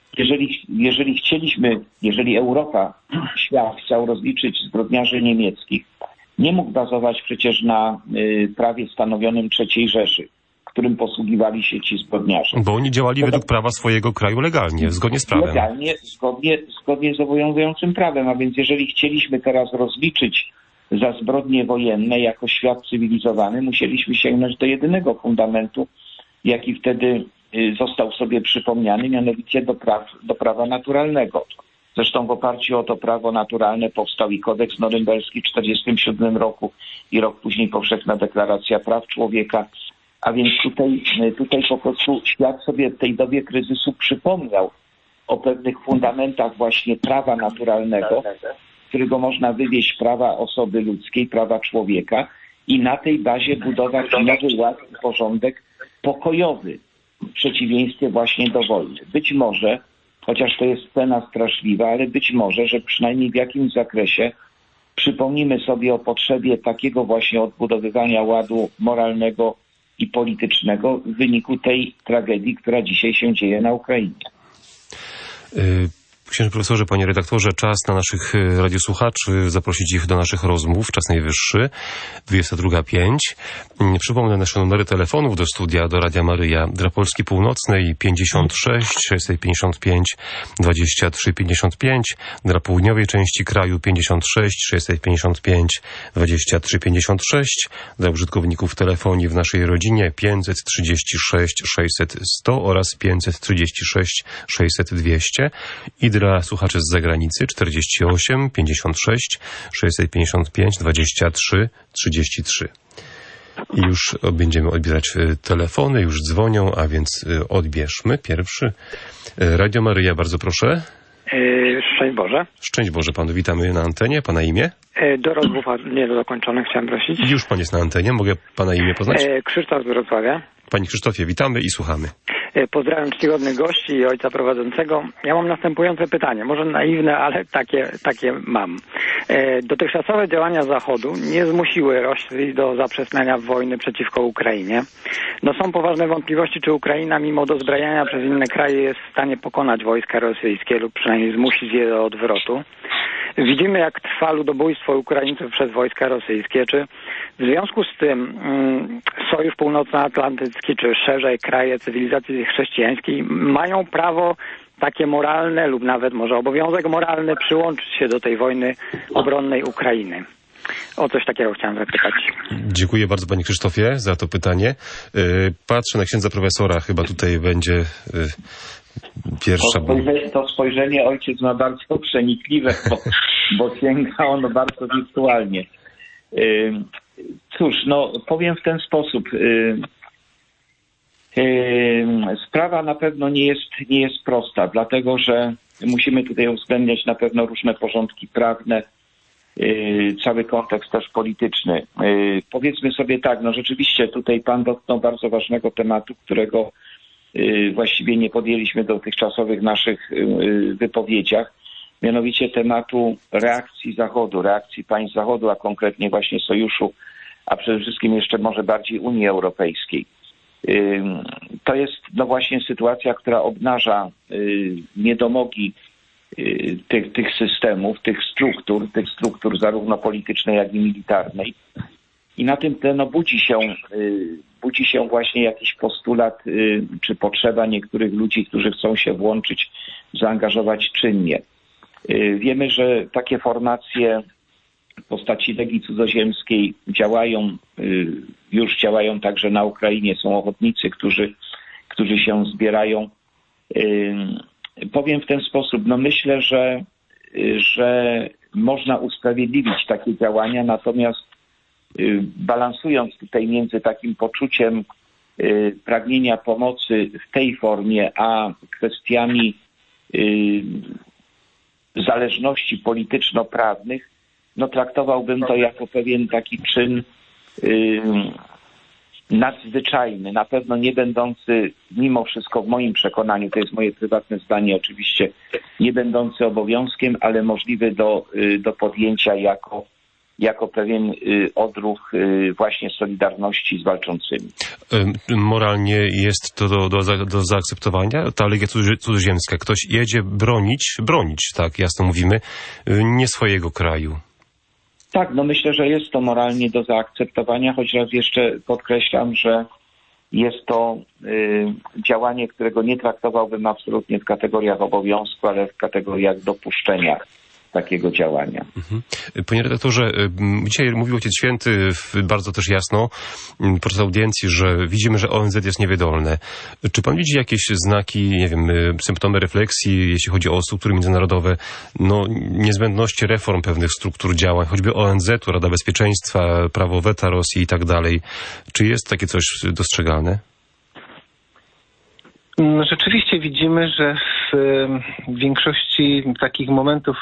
jeżeli Europa, świat chciał rozliczyć zbrodniarzy niemieckich, nie mógł bazować przecież na prawie stanowionym III Rzeszy, którym posługiwali się ci zbrodniarze. Bo oni działali według prawa swojego kraju legalnie, zgodnie z prawem. Legalnie, zgodnie z obowiązującym prawem, a więc jeżeli chcieliśmy teraz rozliczyć za zbrodnie wojenne jako świat cywilizowany, musieliśmy sięgnąć do jedynego fundamentu, jaki wtedy został sobie przypomniany, mianowicie do prawa naturalnego. Zresztą w oparciu o to prawo naturalne powstał i kodeks norymberski w 1947 roku i rok później powszechna deklaracja praw człowieka. A więc tutaj po prostu świat sobie w tej dobie kryzysu przypomniał o pewnych fundamentach właśnie prawa naturalnego, z którego można wywieźć prawa osoby ludzkiej, prawa człowieka i na tej bazie budować nowy ład i porządek pokojowy w przeciwieństwie właśnie do wojny. Być może, chociaż to jest scena straszliwa, ale być może, że przynajmniej w jakimś zakresie przypomnimy sobie o potrzebie takiego właśnie odbudowywania ładu moralnego i politycznego w wyniku tej tragedii, która dzisiaj się dzieje na Ukrainie. Księże profesorze, panie redaktorze, czas na naszych radiosłuchaczy, zaprosić ich do naszych rozmów, czas najwyższy, 22:05. Przypomnę nasze numery telefonów do studia, do Radia Maryja, dla Polski Północnej 56 655 23 55, dla południowej części kraju 56 655 23 56, dla użytkowników telefonii w naszej rodzinie 536 600 100 oraz 536 600 200 i dla słuchaczy z zagranicy 48 56 655 23 33. I już będziemy odbierać telefony, już dzwonią, a więc odbierzmy pierwszy. Radio Maryja, bardzo proszę. Szczęść Boże. Szczęść Boże panu, witamy na antenie. Pana imię? Do rozmów niedokończonych chciałem prosić. Już pan jest na antenie, mogę pana imię poznać? Krzysztof z Wrocławia. Panie Krzysztofie, witamy i słuchamy. Pozdrawiam czcigodnych gości i ojca prowadzącego. Ja mam następujące pytanie, może naiwne, ale takie mam. Dotychczasowe działania Zachodu nie zmusiły Rosji do zaprzestania wojny przeciwko Ukrainie. Są poważne wątpliwości, czy Ukraina mimo dozbrajania przez inne kraje jest w stanie pokonać wojska rosyjskie lub przynajmniej zmusić je do odwrotu. Widzimy, jak trwa ludobójstwo Ukraińców przez wojska rosyjskie. Czy w związku z tym Sojusz Północnoatlantycki, czy szerzej kraje cywilizacji chrześcijańskiej mają prawo takie moralne lub nawet może obowiązek moralny przyłączyć się do tej wojny obronnej Ukrainy? O coś takiego chciałem zapytać. Dziękuję bardzo panie Krzysztofie za to pytanie. Patrzę na księdza profesora, chyba tutaj będzie pierwsza. To spojrzenie ojciec ma bardzo przenikliwe, bo sięga ono bardzo wirtualnie. Cóż, powiem w ten sposób. Sprawa na pewno nie jest prosta, dlatego że musimy tutaj uwzględniać na pewno różne porządki prawne, cały kontekst też polityczny. Powiedzmy sobie tak, rzeczywiście tutaj pan dotknął bardzo ważnego tematu, którego właściwie nie podjęliśmy w dotychczasowych naszych wypowiedziach, mianowicie tematu reakcji Zachodu, reakcji państw Zachodu, a konkretnie właśnie Sojuszu, a przede wszystkim jeszcze może bardziej Unii Europejskiej. To jest właśnie sytuacja, która obnaża niedomogi tych systemów, tych struktur zarówno politycznej, jak i militarnej. I na tym tle budzi się właśnie jakiś postulat czy potrzeba niektórych ludzi, którzy chcą się włączyć, zaangażować czynnie. Wiemy, że takie formacje w postaci Legii Cudzoziemskiej już działają także na Ukrainie. Są ochotnicy, którzy się zbierają. Powiem w ten sposób, myślę, że można usprawiedliwić takie działania, natomiast balansując tutaj między takim poczuciem pragnienia pomocy w tej formie, a kwestiami zależności polityczno-prawnych, traktowałbym to jako pewien taki czyn nadzwyczajny, na pewno nie będący, mimo wszystko w moim przekonaniu, to jest moje prywatne zdanie oczywiście, nie będący obowiązkiem, ale możliwy do podjęcia jako pewien odruch właśnie solidarności z walczącymi. Moralnie jest to do zaakceptowania? Ta Legia Cudzoziemska, ktoś jedzie bronić, tak jasno mówimy, nie swojego kraju. Tak, myślę, że jest to moralnie do zaakceptowania, choć raz jeszcze podkreślam, że jest to działanie, którego nie traktowałbym absolutnie w kategoriach obowiązku, ale w kategoriach dopuszczenia takiego działania. Panie redaktorze, dzisiaj mówił Ojciec Święty bardzo też jasno podczas audiencji, że widzimy, że ONZ jest niewydolne. Czy pan widzi jakieś znaki, nie wiem, symptomy refleksji, jeśli chodzi o struktury międzynarodowe, niezbędności reform pewnych struktur działań, choćby ONZ-u, Rada Bezpieczeństwa, prawo weta Rosji i tak dalej. Czy jest takie coś dostrzegalne? Rzeczywiście widzimy, że w większości takich momentów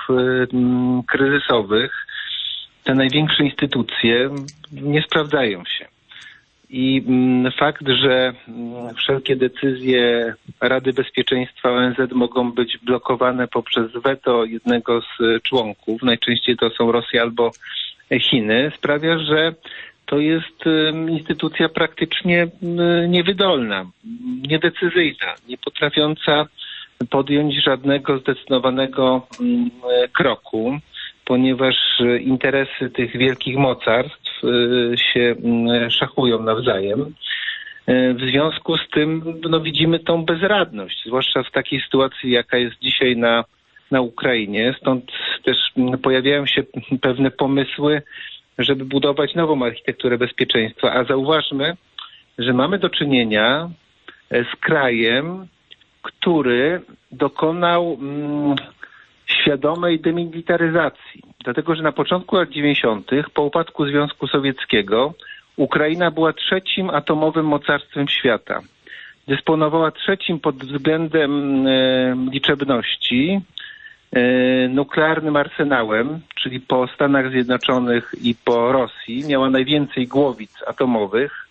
kryzysowych te największe instytucje nie sprawdzają się. I fakt, że wszelkie decyzje Rady Bezpieczeństwa ONZ mogą być blokowane poprzez weto jednego z członków, najczęściej to są Rosja albo Chiny, sprawia, że to jest instytucja praktycznie niewydolna, niedecyzyjna, nie potrafiąca podjąć żadnego zdecydowanego kroku, ponieważ interesy tych wielkich mocarstw się szachują nawzajem. W związku z tym widzimy tą bezradność, zwłaszcza w takiej sytuacji, jaka jest dzisiaj na Ukrainie. Stąd też pojawiają się pewne pomysły, żeby budować nową architekturę bezpieczeństwa. A zauważmy, że mamy do czynienia z krajem, który dokonał świadomej demilitaryzacji. Dlatego, że na początku lat 90. po upadku Związku Sowieckiego Ukraina była trzecim atomowym mocarstwem świata. Dysponowała trzecim pod względem liczebności nuklearnym arsenałem, czyli po Stanach Zjednoczonych i po Rosji. Miała najwięcej głowic atomowych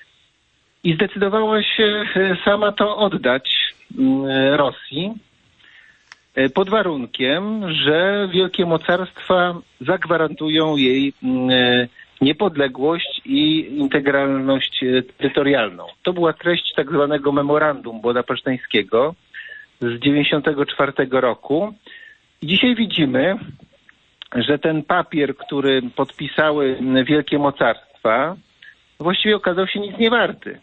i zdecydowała się sama to oddać Rosji pod warunkiem, że wielkie mocarstwa zagwarantują jej niepodległość i integralność terytorialną. To była treść tak zwanego memorandum budapeszteńskiego z 1994 roku. I dzisiaj widzimy, że ten papier, który podpisały wielkie mocarstwa, właściwie okazał się nic nie warty.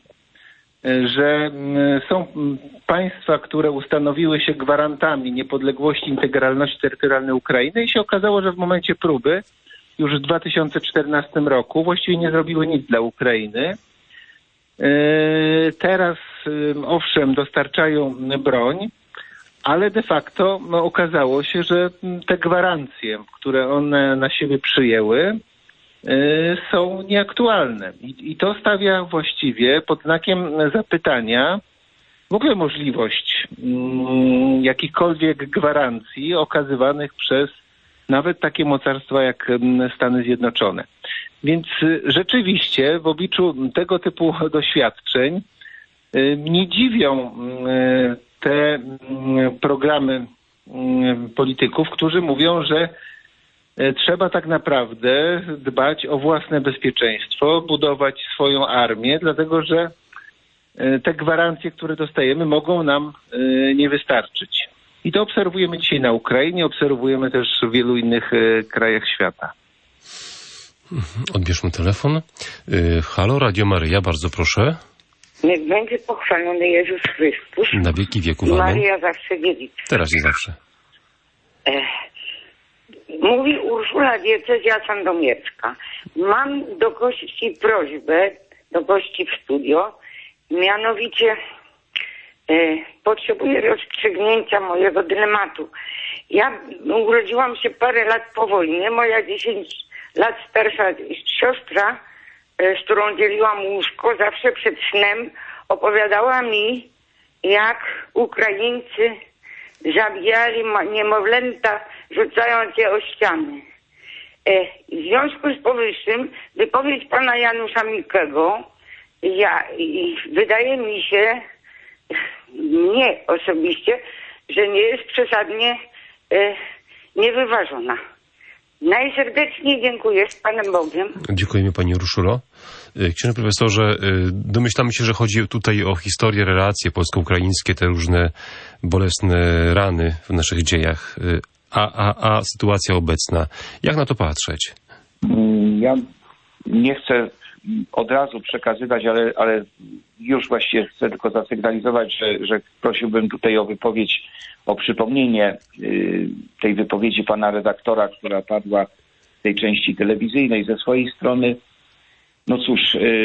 Że są państwa, które ustanowiły się gwarantami niepodległości, integralności terytorialnej Ukrainy i się okazało, że w momencie próby już w 2014 roku właściwie nie zrobiły nic dla Ukrainy. Teraz owszem dostarczają broń, ale de facto okazało się, że te gwarancje, które one na siebie przyjęły, są nieaktualne. I to stawia właściwie pod znakiem zapytania w ogóle możliwość jakichkolwiek gwarancji okazywanych przez nawet takie mocarstwa jak Stany Zjednoczone. Więc rzeczywiście w obliczu tego typu doświadczeń nie dziwią te programy polityków, którzy mówią, że trzeba tak naprawdę dbać o własne bezpieczeństwo, budować swoją armię, dlatego że te gwarancje, które dostajemy, mogą nam nie wystarczyć. I to obserwujemy dzisiaj na Ukrainie, obserwujemy też w wielu innych krajach świata. Odbierzmy telefon. Halo, Radio Maryja, bardzo proszę. Niech będzie pochwalony Jezus Chrystus. Na wieki wieków, amen. Maria zawsze dziewica. Teraz i zawsze. Mówi Urszula, diecezja sandomierska. Mam do gości prośbę, do gości w studio, mianowicie potrzebuję rozstrzygnięcia mojego dylematu. Ja urodziłam się parę lat po wojnie. Moja 10 lat starsza siostra, z którą dzieliłam łóżko, zawsze przed snem opowiadała mi, jak Ukraińcy zabijali niemowlęta, rzucając je o ściany. W związku z powyższym wypowiedź pana Janusza Milkego wydaje mi się, mnie osobiście, że nie jest przesadnie niewyważona. Najserdeczniej dziękuję, z Panem Bogiem. Dziękujemy Pani Urszulo. Księże profesorze, domyślamy się, że chodzi tutaj o historię, relacje polsko-ukraińskie, te różne bolesne rany w naszych dziejach. A sytuacja obecna, jak na to patrzeć? Ja nie chcę od razu przekazywać, ale już właściwie chcę tylko zasygnalizować, że prosiłbym tutaj o wypowiedź, o przypomnienie tej wypowiedzi pana redaktora, która padła w tej części telewizyjnej ze swojej strony. No cóż,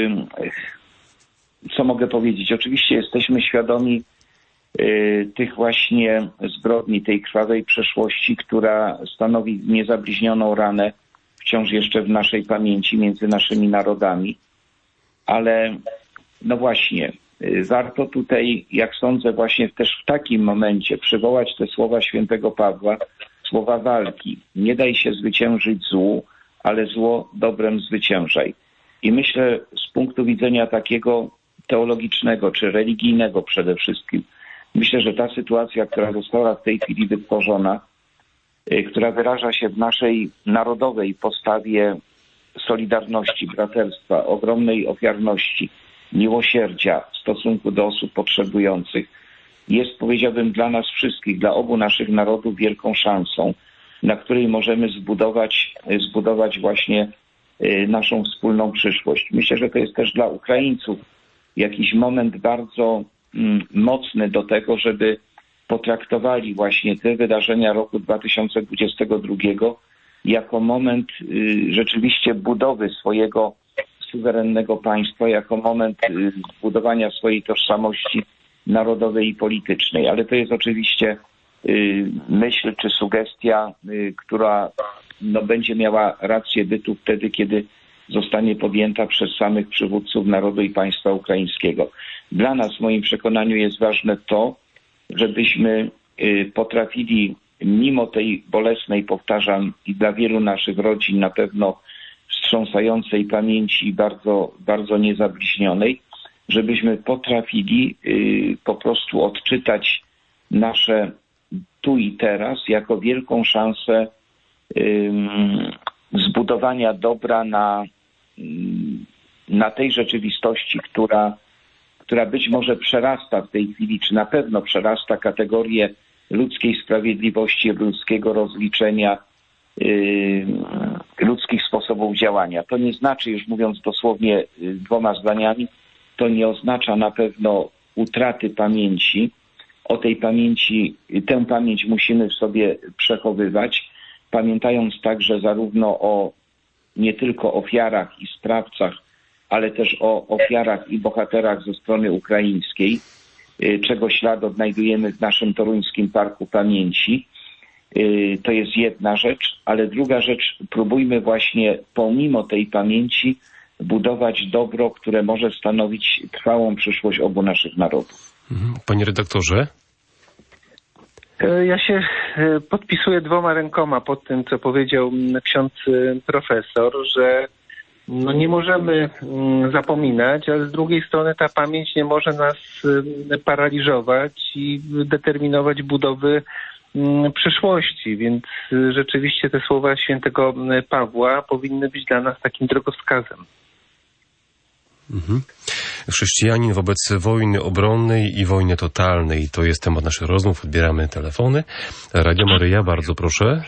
co mogę powiedzieć? Oczywiście jesteśmy świadomi tych właśnie zbrodni, tej krwawej przeszłości, która stanowi niezabliźnioną ranę wciąż jeszcze w naszej pamięci między naszymi narodami. Ale no właśnie, warto tutaj, jak sądzę, właśnie też w takim momencie przywołać te słowa świętego Pawła, słowa walki. Nie daj się zwyciężyć złu, ale zło dobrem zwyciężaj. I myślę z punktu widzenia takiego teologicznego czy religijnego przede wszystkim, myślę, że ta sytuacja, która została w tej chwili wytworzona, która wyraża się w naszej narodowej postawie solidarności, braterstwa, ogromnej ofiarności, miłosierdzia w stosunku do osób potrzebujących, jest, powiedziałbym, dla nas wszystkich, dla obu naszych narodów wielką szansą, na której możemy zbudować właśnie naszą wspólną przyszłość. Myślę, że to jest też dla Ukraińców jakiś moment bardzo mocny do tego, żeby potraktowali właśnie te wydarzenia roku 2022 jako moment rzeczywiście budowy swojego suwerennego państwa, jako moment budowania swojej tożsamości narodowej i politycznej. Ale to jest oczywiście myśl czy sugestia, która będzie miała rację bytu wtedy, kiedy zostanie podjęta przez samych przywódców narodu i państwa ukraińskiego. Dla nas, w moim przekonaniu, jest ważne to, żebyśmy potrafili mimo tej bolesnej, powtarzam, i dla wielu naszych rodzin na pewno wstrząsającej pamięci i bardzo, bardzo niezabliźnionej, żebyśmy potrafili po prostu odczytać nasze tu i teraz jako wielką szansę zbudowania dobra na tej rzeczywistości, która być może przerasta w tej chwili, czy na pewno przerasta kategorię ludzkiej sprawiedliwości, ludzkiego rozliczenia, ludzkich sposobów działania. To nie znaczy, już mówiąc dosłownie dwoma zdaniami, to nie oznacza na pewno utraty pamięci. O tej pamięci, tę pamięć musimy w sobie przechowywać, pamiętając także zarówno o nie tylko ofiarach i sprawcach, ale też o ofiarach i bohaterach ze strony ukraińskiej, czego ślad odnajdujemy w naszym toruńskim Parku Pamięci. To jest jedna rzecz, ale druga rzecz, próbujmy właśnie pomimo tej pamięci budować dobro, które może stanowić trwałą przyszłość obu naszych narodów. Panie redaktorze? Ja się podpisuję dwoma rękoma pod tym, co powiedział ksiądz profesor, że nie możemy zapominać, ale z drugiej strony ta pamięć nie może nas paraliżować i determinować budowy przyszłości, więc rzeczywiście te słowa świętego Pawła powinny być dla nas takim drogowskazem. Chrześcijanin wobec wojny obronnej i wojny totalnej. To jest temat naszych rozmów. Odbieramy telefony. Radio Maryja, bardzo proszę.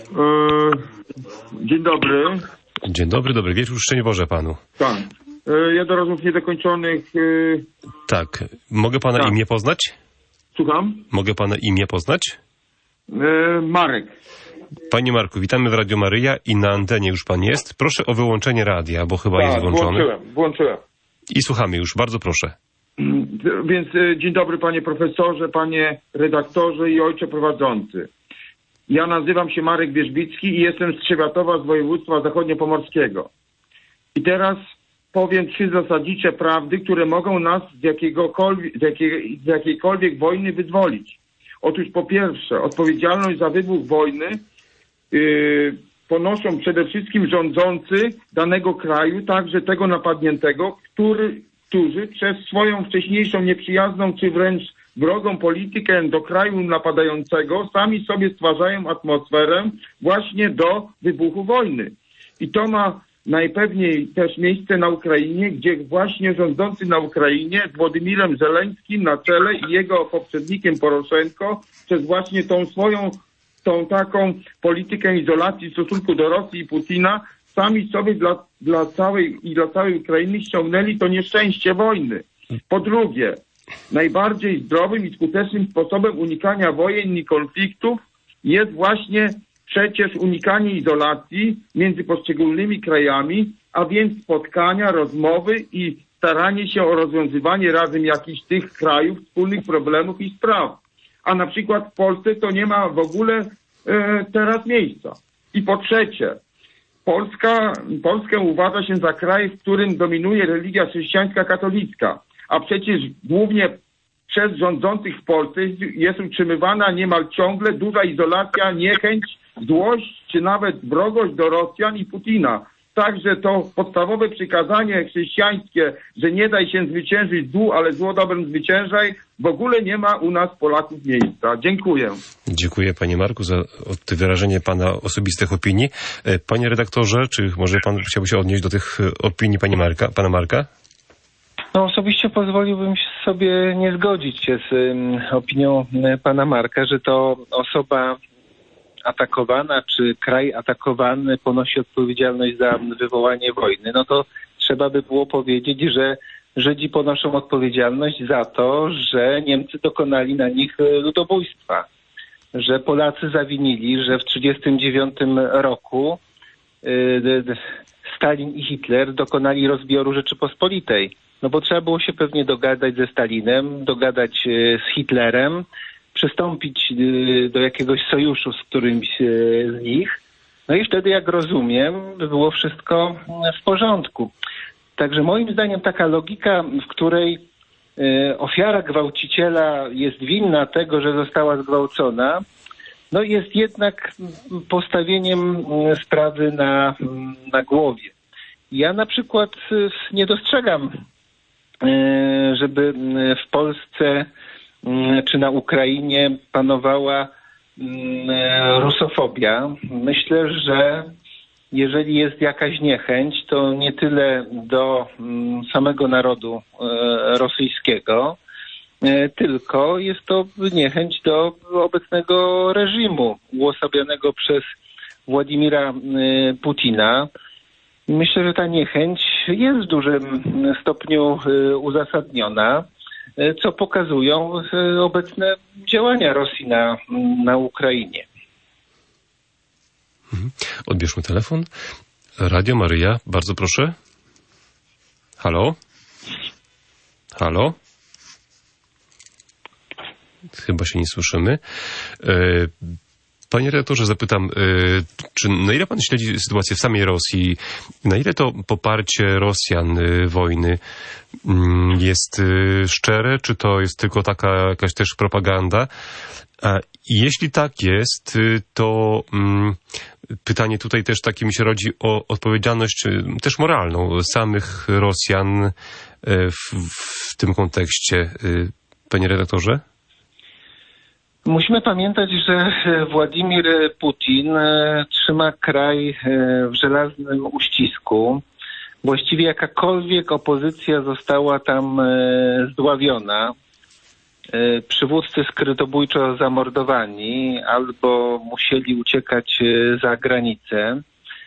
Dzień dobry. Dzień dobry, dobry wieczór. Szczęść Boże panu. Tak. Ja do rozmów niedokończonych... Tak. Mogę pana imię poznać? Słucham? Mogę pana imię poznać? Marek. Panie Marku, witamy w Radio Maryja i na antenie już pan jest. Proszę o wyłączenie radia, bo chyba jest włączone. Włączyłem. I słuchamy już, bardzo proszę. Więc dzień dobry panie profesorze, panie redaktorze i ojcze prowadzący. Ja nazywam się Marek Wierzbicki i jestem z Trzebiatowa, z województwa zachodniopomorskiego. I teraz powiem 3 zasadnicze prawdy, które mogą nas z jakiejkolwiek wojny wyzwolić. Otóż po pierwsze, odpowiedzialność za wybuch wojny ponoszą przede wszystkim rządzący danego kraju, także tego napadniętego, którzy przez swoją wcześniejszą nieprzyjazną czy wręcz wrogą politykę do kraju napadającego sami sobie stwarzają atmosferę właśnie do wybuchu wojny. I to ma najpewniej też miejsce na Ukrainie, gdzie właśnie rządzący na Ukrainie z Włodymirem Zeleńskim na czele i jego poprzednikiem Poroszenko przez właśnie tą taką politykę izolacji w stosunku do Rosji i Putina sami sobie dla całej Ukrainy ściągnęli to nieszczęście wojny. Po drugie, najbardziej zdrowym i skutecznym sposobem unikania wojen i konfliktów jest właśnie przecież unikanie izolacji między poszczególnymi krajami, a więc spotkania, rozmowy i staranie się o rozwiązywanie razem jakichś tych krajów wspólnych problemów i spraw. A na przykład w Polsce to nie ma w ogóle teraz miejsca. I po trzecie, Polskę uważa się za kraj, w którym dominuje religia chrześcijańska katolicka, a przecież głównie przez rządzących w Polsce jest utrzymywana niemal ciągle duża izolacja, niechęć, złość czy nawet wrogość do Rosjan i Putina. Także to podstawowe przykazanie chrześcijańskie, że nie daj się zwyciężyć złu, ale zło dobrem zwyciężaj, w ogóle nie ma u nas Polaków miejsca. Dziękuję. Dziękuję panie Marku za wyrażenie pana osobistych opinii. Panie redaktorze, czy może pan chciałby się odnieść do tych opinii pana Marka? No osobiście pozwoliłbym sobie nie zgodzić się z opinią pana Marka, że to osoba atakowana, czy kraj atakowany ponosi odpowiedzialność za wywołanie wojny. No to trzeba by było powiedzieć, że Żydzi ponoszą odpowiedzialność za to, że Niemcy dokonali na nich ludobójstwa, że Polacy zawinili, że w 1939 roku Stalin i Hitler dokonali rozbioru Rzeczypospolitej. No bo trzeba było się pewnie dogadać ze Stalinem, dogadać z Hitlerem, przystąpić do jakiegoś sojuszu z którymś z nich. No i wtedy, jak rozumiem, było wszystko w porządku. Także moim zdaniem taka logika, w której ofiara gwałciciela jest winna tego, że została zgwałcona, no jest jednak postawieniem sprawy na głowie. Ja na przykład nie dostrzegam, żeby w Polsce czy na Ukrainie panowała rusofobia. Myślę, że jeżeli jest jakaś niechęć, to nie tyle do samego narodu rosyjskiego, tylko jest to niechęć do obecnego reżimu uosabianego przez Władimira Putina. Myślę, że ta niechęć jest w dużym stopniu uzasadniona, co pokazują obecne działania Rosji na Ukrainie. Odbierzmy telefon. Radio Maryja, bardzo proszę. Halo? Halo? Chyba się nie słyszymy. Panie redaktorze, zapytam, czy na ile pan śledzi sytuację w samej Rosji, na ile to poparcie Rosjan wojny jest szczere, czy to jest tylko taka jakaś też propaganda? I jeśli tak jest, to pytanie tutaj też takie mi się rodzi o odpowiedzialność też moralną samych Rosjan w tym kontekście. Panie redaktorze? Musimy pamiętać, że Władimir Putin trzyma kraj w żelaznym uścisku. Właściwie jakakolwiek opozycja została tam zdławiona. Przywódcy skrytobójczo zamordowani albo musieli uciekać za granicę.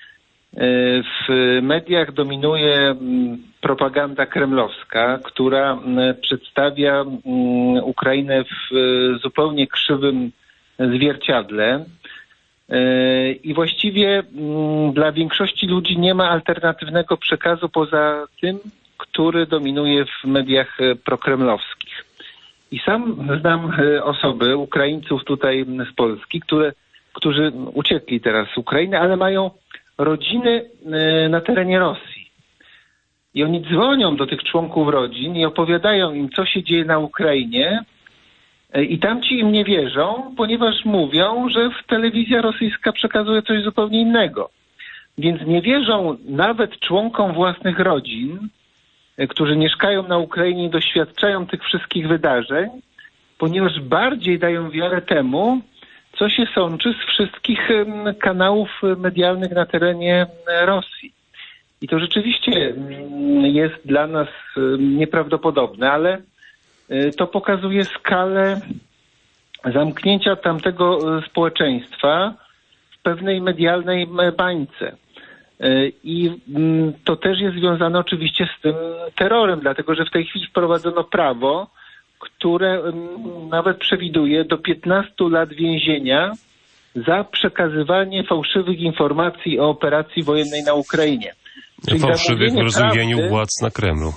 W mediach dominuje propaganda kremlowska, która przedstawia Ukrainę w zupełnie krzywym zwierciadle i właściwie dla większości ludzi nie ma alternatywnego przekazu poza tym, który dominuje w mediach prokremlowskich. I sam znam osoby, Ukraińców tutaj z Polski, którzy uciekli teraz z Ukrainy, ale mają rodziny na terenie Rosji. I oni dzwonią do tych członków rodzin i opowiadają im, co się dzieje na Ukrainie i tamci im nie wierzą, ponieważ mówią, że telewizja rosyjska przekazuje coś zupełnie innego. Więc nie wierzą nawet członkom własnych rodzin, którzy mieszkają na Ukrainie i doświadczają tych wszystkich wydarzeń, ponieważ bardziej dają wiarę temu, co się sączy z wszystkich kanałów medialnych na terenie Rosji. I to rzeczywiście jest dla nas nieprawdopodobne, ale to pokazuje skalę zamknięcia tamtego społeczeństwa w pewnej medialnej bańce. I to też jest związane oczywiście z tym terrorem, dlatego że w tej chwili wprowadzono prawo, które nawet przewiduje do 15 lat więzienia za przekazywanie fałszywych informacji o operacji wojennej na Ukrainie. Czyli fałszywych w rozumieniu władz na Kremlu.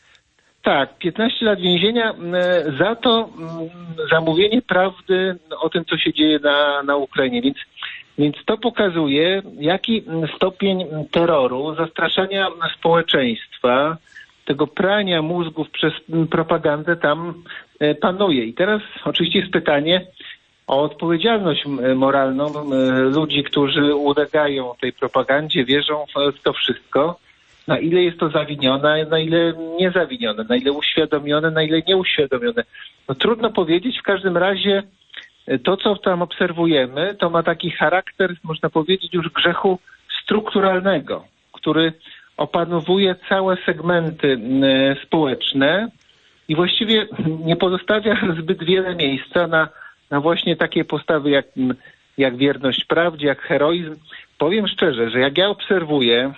Tak, 15 lat więzienia za to zamówienie prawdy o tym, co się dzieje na Ukrainie. Więc to pokazuje, jaki stopień terroru, zastraszania społeczeństwa, tego prania mózgów przez propagandę tam panuje. I teraz oczywiście jest pytanie o odpowiedzialność moralną ludzi, którzy ulegają tej propagandzie, wierzą w to wszystko. Na ile jest to zawinione, na ile niezawinione, na ile uświadomione, na ile nieuświadomione. No, trudno powiedzieć, w każdym razie to, co tam obserwujemy, to ma taki charakter, można powiedzieć, już grzechu strukturalnego, który opanowuje całe segmenty społeczne i właściwie nie pozostawia zbyt wiele miejsca na właśnie takie postawy jak wierność prawdzie, jak heroizm. Powiem szczerze, że jak ja obserwuję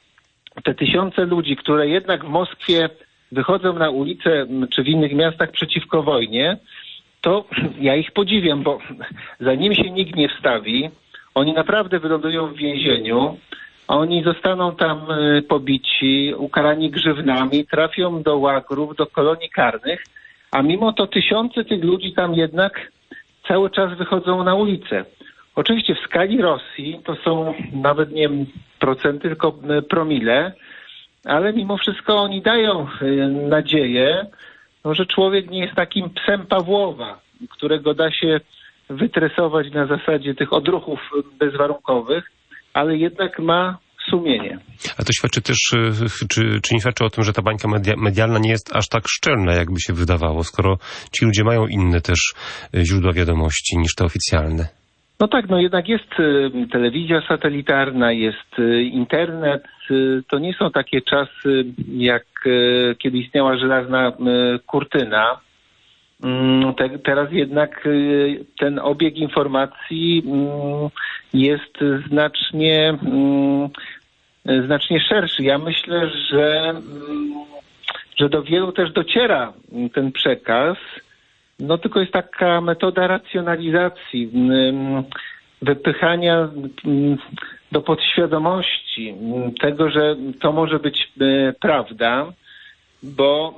te tysiące ludzi, które jednak w Moskwie wychodzą na ulicę czy w innych miastach przeciwko wojnie, to ja ich podziwiam, bo zanim się nikt nie wstawi, oni naprawdę wylądują w więzieniu, oni zostaną tam pobici, ukarani grzywnami, trafią do łagrów, do kolonii karnych, a mimo to tysiące tych ludzi tam jednak cały czas wychodzą na ulicę. Oczywiście w skali Rosji to są nawet nie procenty, tylko promile, ale mimo wszystko oni dają nadzieję, że człowiek nie jest takim psem Pawłowa, którego da się wytresować na zasadzie tych odruchów bezwarunkowych, ale jednak ma sumienie. A to świadczy też, czy nie świadczy o tym, że ta bańka medialna nie jest aż tak szczelna, jakby się wydawało, skoro ci ludzie mają inne też źródła wiadomości niż te oficjalne? No tak, no jednak jest telewizja satelitarna, jest internet. To nie są takie czasy, jak kiedy istniała żelazna kurtyna. Teraz jednak ten obieg informacji jest znacznie szerszy. Ja myślę, że do wielu też dociera ten przekaz. No tylko jest taka metoda racjonalizacji, wypychania do podświadomości tego, że to może być prawda, bo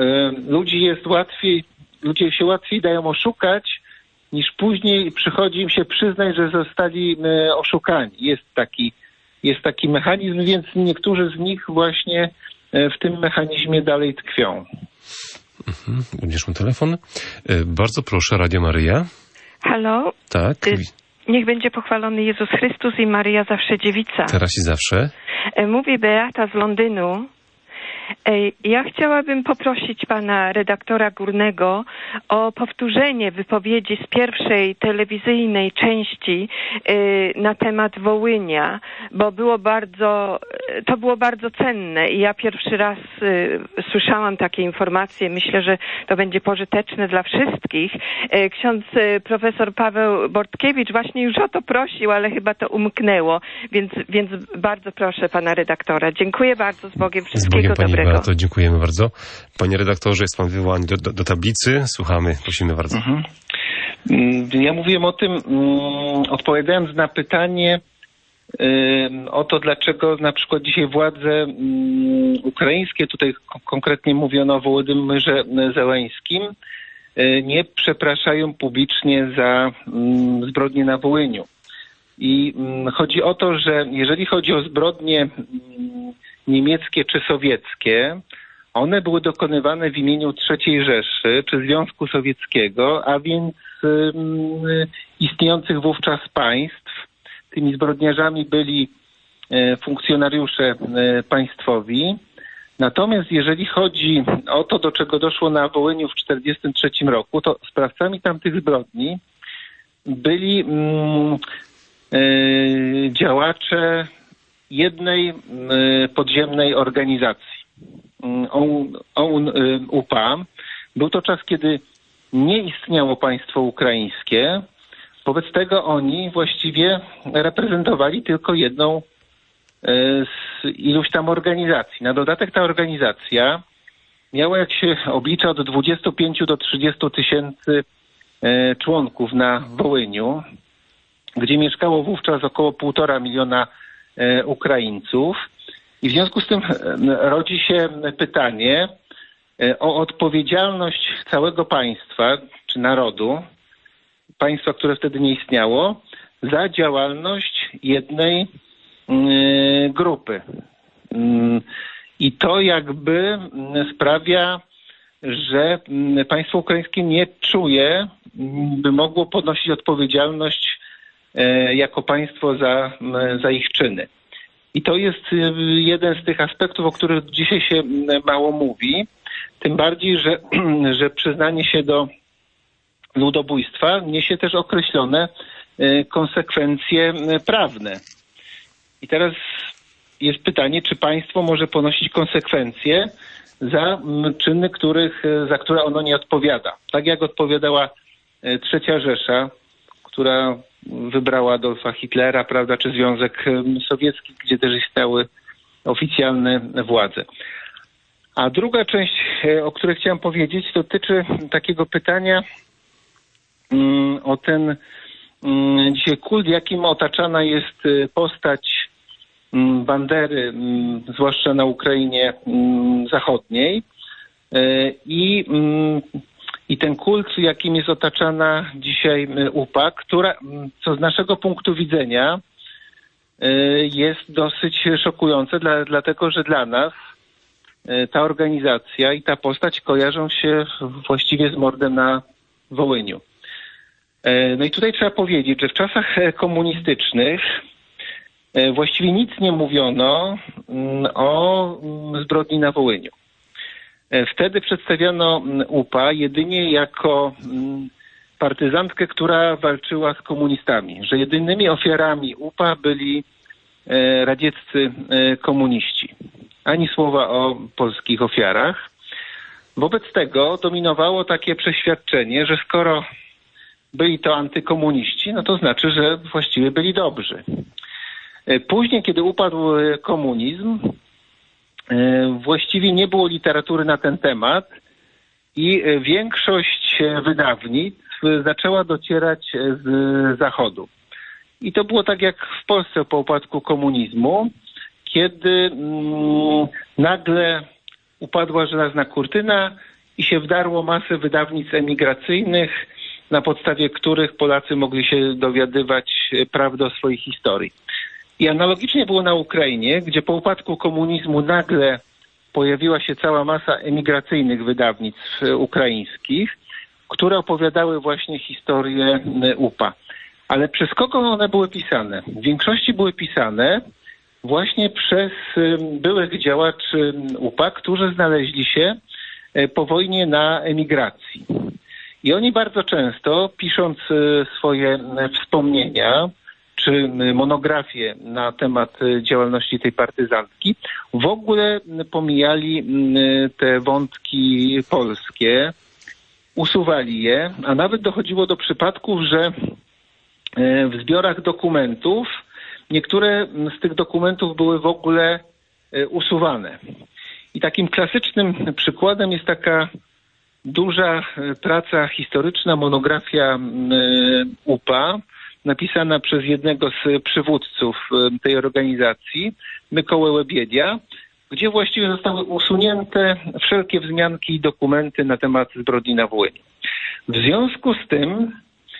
ludzie się łatwiej dają oszukać, niż później przychodzi im się przyznać, że zostali oszukani. Jest taki mechanizm, więc niektórzy z nich właśnie w tym mechanizmie dalej tkwią. Odbierzmy telefon. Bardzo proszę, Radio Maryja. Halo? Tak. Niech będzie pochwalony Jezus Chrystus i Maryja zawsze dziewica. Teraz i zawsze. Mówi Beata z Londynu. Ja chciałabym poprosić pana redaktora Górnego o powtórzenie wypowiedzi z pierwszej telewizyjnej części na temat Wołynia, bo to było bardzo cenne i ja pierwszy raz słyszałam takie informacje. Myślę, że to będzie pożyteczne dla wszystkich. Ksiądz profesor Paweł Bortkiewicz właśnie już o to prosił, ale chyba to umknęło, więc bardzo proszę pana redaktora. Dziękuję bardzo, z Bogiem, wszystkiego dobrego. To dziękujemy bardzo. Panie redaktorze, jest pan wywołany do tablicy. Słuchamy, prosimy bardzo. Ja mówiłem o tym, odpowiadając na pytanie o to, dlaczego na przykład dzisiaj władze ukraińskie, tutaj konkretnie mówiono o Wołodymyrze Zełeńskim, nie przepraszają publicznie za zbrodnie na Wołyniu. I chodzi o to, że jeżeli chodzi o zbrodnie niemieckie czy sowieckie, one były dokonywane w imieniu III Rzeszy czy Związku Sowieckiego, a więc istniejących wówczas państw. Tymi zbrodniarzami byli funkcjonariusze państwowi. Natomiast jeżeli chodzi o to, do czego doszło na Wołyniu w 1943 roku, to sprawcami tamtych zbrodni byli działacze jednej podziemnej organizacji, UPA. Był to czas, kiedy nie istniało państwo ukraińskie. Wobec tego oni właściwie reprezentowali tylko jedną z iluś tam organizacji. Na dodatek ta organizacja miała, jak się oblicza, od 25 do 30 tysięcy członków na Wołyniu, gdzie mieszkało wówczas około 1,5 miliona Ukraińców. I w związku z tym rodzi się pytanie o odpowiedzialność całego państwa, czy narodu, państwa, które wtedy nie istniało, za działalność jednej grupy. I to jakby sprawia, że państwo ukraińskie nie czuje, by mogło ponosić odpowiedzialność jako państwo za ich czyny. I to jest jeden z tych aspektów, o których dzisiaj się mało mówi. Tym bardziej, że przyznanie się do ludobójstwa niesie też określone konsekwencje prawne. I teraz jest pytanie, czy państwo może ponosić konsekwencje za czyny, za które ono nie odpowiada. Tak jak odpowiadała III Rzesza, która wybrała Adolfa Hitlera, prawda, czy Związek Sowiecki, gdzie też istniały oficjalne władze. A druga część, o której chciałem powiedzieć, dotyczy takiego pytania o ten dzisiaj kult, jakim otaczana jest postać Bandery, zwłaszcza na Ukrainie Zachodniej. I ten kult, jakim jest otaczana dzisiaj UPA, która, co z naszego punktu widzenia, jest dosyć szokujące, dlatego że dla nas ta organizacja i ta postać kojarzą się właściwie z mordem na Wołyniu. No i tutaj trzeba powiedzieć, że w czasach komunistycznych właściwie nic nie mówiono o zbrodni na Wołyniu. Wtedy przedstawiano UPA jedynie jako partyzantkę, która walczyła z komunistami, że jedynymi ofiarami UPA byli radzieccy komuniści. Ani słowa o polskich ofiarach. Wobec tego dominowało takie przeświadczenie, że skoro byli to antykomuniści, no to znaczy, że właściwie byli dobrzy. Później, kiedy upadł komunizm, właściwie nie było literatury na ten temat i większość wydawnictw zaczęła docierać z Zachodu. I to było tak jak w Polsce po upadku komunizmu, kiedy nagle upadła żelazna kurtyna i się wdarło masę wydawnictw emigracyjnych, na podstawie których Polacy mogli się dowiadywać prawdy o swojej historii. I analogicznie było na Ukrainie, gdzie po upadku komunizmu nagle pojawiła się cała masa emigracyjnych wydawnictw ukraińskich, które opowiadały właśnie historię UPA. Ale przez kogo one były pisane? W większości były pisane właśnie przez byłych działaczy UPA, którzy znaleźli się po wojnie na emigracji. I oni bardzo często, pisząc swoje wspomnienia czy monografie na temat działalności tej partyzantki, w ogóle pomijali te wątki polskie, usuwali je, a nawet dochodziło do przypadków, że w zbiorach dokumentów niektóre z tych dokumentów były w ogóle usuwane. I takim klasycznym przykładem jest taka duża praca historyczna, monografia UPA, napisana przez jednego z przywódców tej organizacji, Mykołę Łebiedia, gdzie właściwie zostały usunięte wszelkie wzmianki i dokumenty na temat zbrodni na Wołyniu. W związku z tym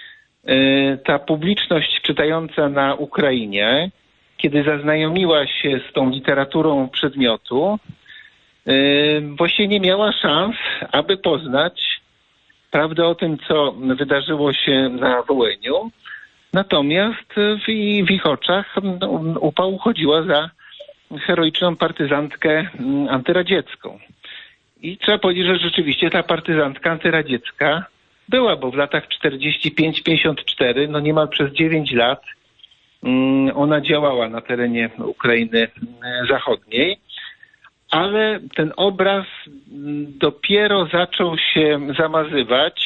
ta publiczność czytająca na Ukrainie, kiedy zaznajomiła się z tą literaturą przedmiotu, właściwie nie miała szans, aby poznać prawdę o tym, co wydarzyło się na Wołyniu. Natomiast w ich oczach UPA uchodziła za heroiczną partyzantkę antyradziecką. I trzeba powiedzieć, że rzeczywiście ta partyzantka antyradziecka była, bo w latach 45-54, no niemal przez 9 lat ona działała na terenie Ukrainy Zachodniej, ale ten obraz dopiero zaczął się zamazywać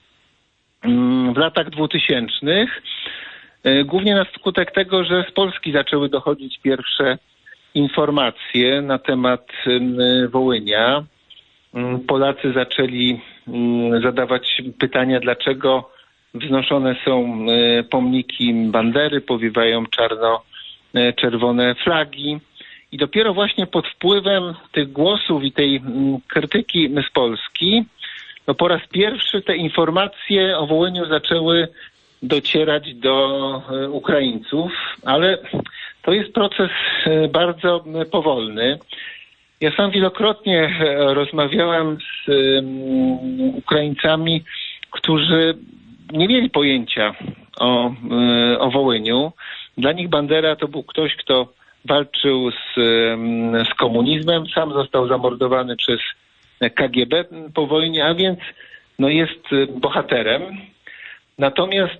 w latach 2000, głównie na skutek tego, że z Polski zaczęły dochodzić pierwsze informacje na temat Wołynia. Polacy zaczęli zadawać pytania, dlaczego wznoszone są pomniki Bandery, powiewają czarno-czerwone flagi. I dopiero właśnie pod wpływem tych głosów i tej krytyki z Polski, po raz pierwszy te informacje o Wołyniu zaczęły docierać do Ukraińców, ale to jest proces bardzo powolny. Ja sam wielokrotnie rozmawiałem z Ukraińcami, którzy nie mieli pojęcia o Wołyniu. Dla nich Bandera to był ktoś, kto walczył z komunizmem, sam został zamordowany przez KGB po wojnie, a więc jest bohaterem. Natomiast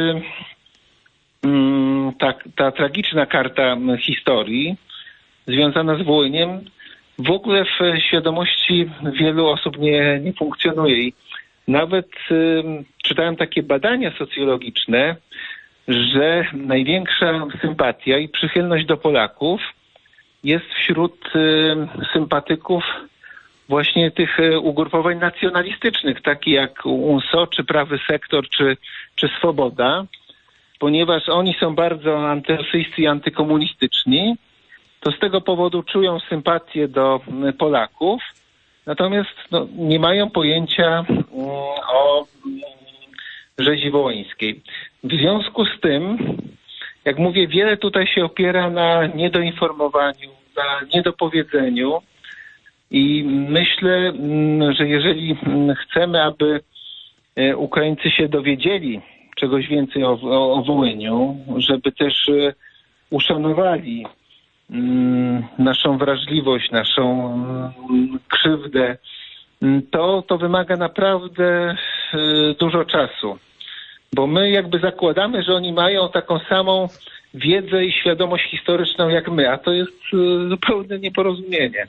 ta tragiczna karta historii związana z Wołyniem w ogóle w świadomości wielu osób nie funkcjonuje. I nawet czytałem takie badania socjologiczne, że największa sympatia i przychylność do Polaków jest wśród sympatyków właśnie tych ugrupowań nacjonalistycznych, takich jak UNSO, czy Prawy Sektor, czy Swoboda, ponieważ oni są bardzo antyrosyjscy i antykomunistyczni, to z tego powodu czują sympatię do Polaków, natomiast nie mają pojęcia o rzezi wołyńskiej. W związku z tym, jak mówię, wiele tutaj się opiera na niedoinformowaniu, na niedopowiedzeniu i myślę, że jeżeli chcemy, aby Ukraińcy się dowiedzieli czegoś więcej o Wołyniu, żeby też uszanowali naszą wrażliwość, naszą krzywdę, to wymaga naprawdę dużo czasu. Bo my jakby zakładamy, że oni mają taką samą wiedzę i świadomość historyczną jak my, a to jest zupełne nieporozumienie.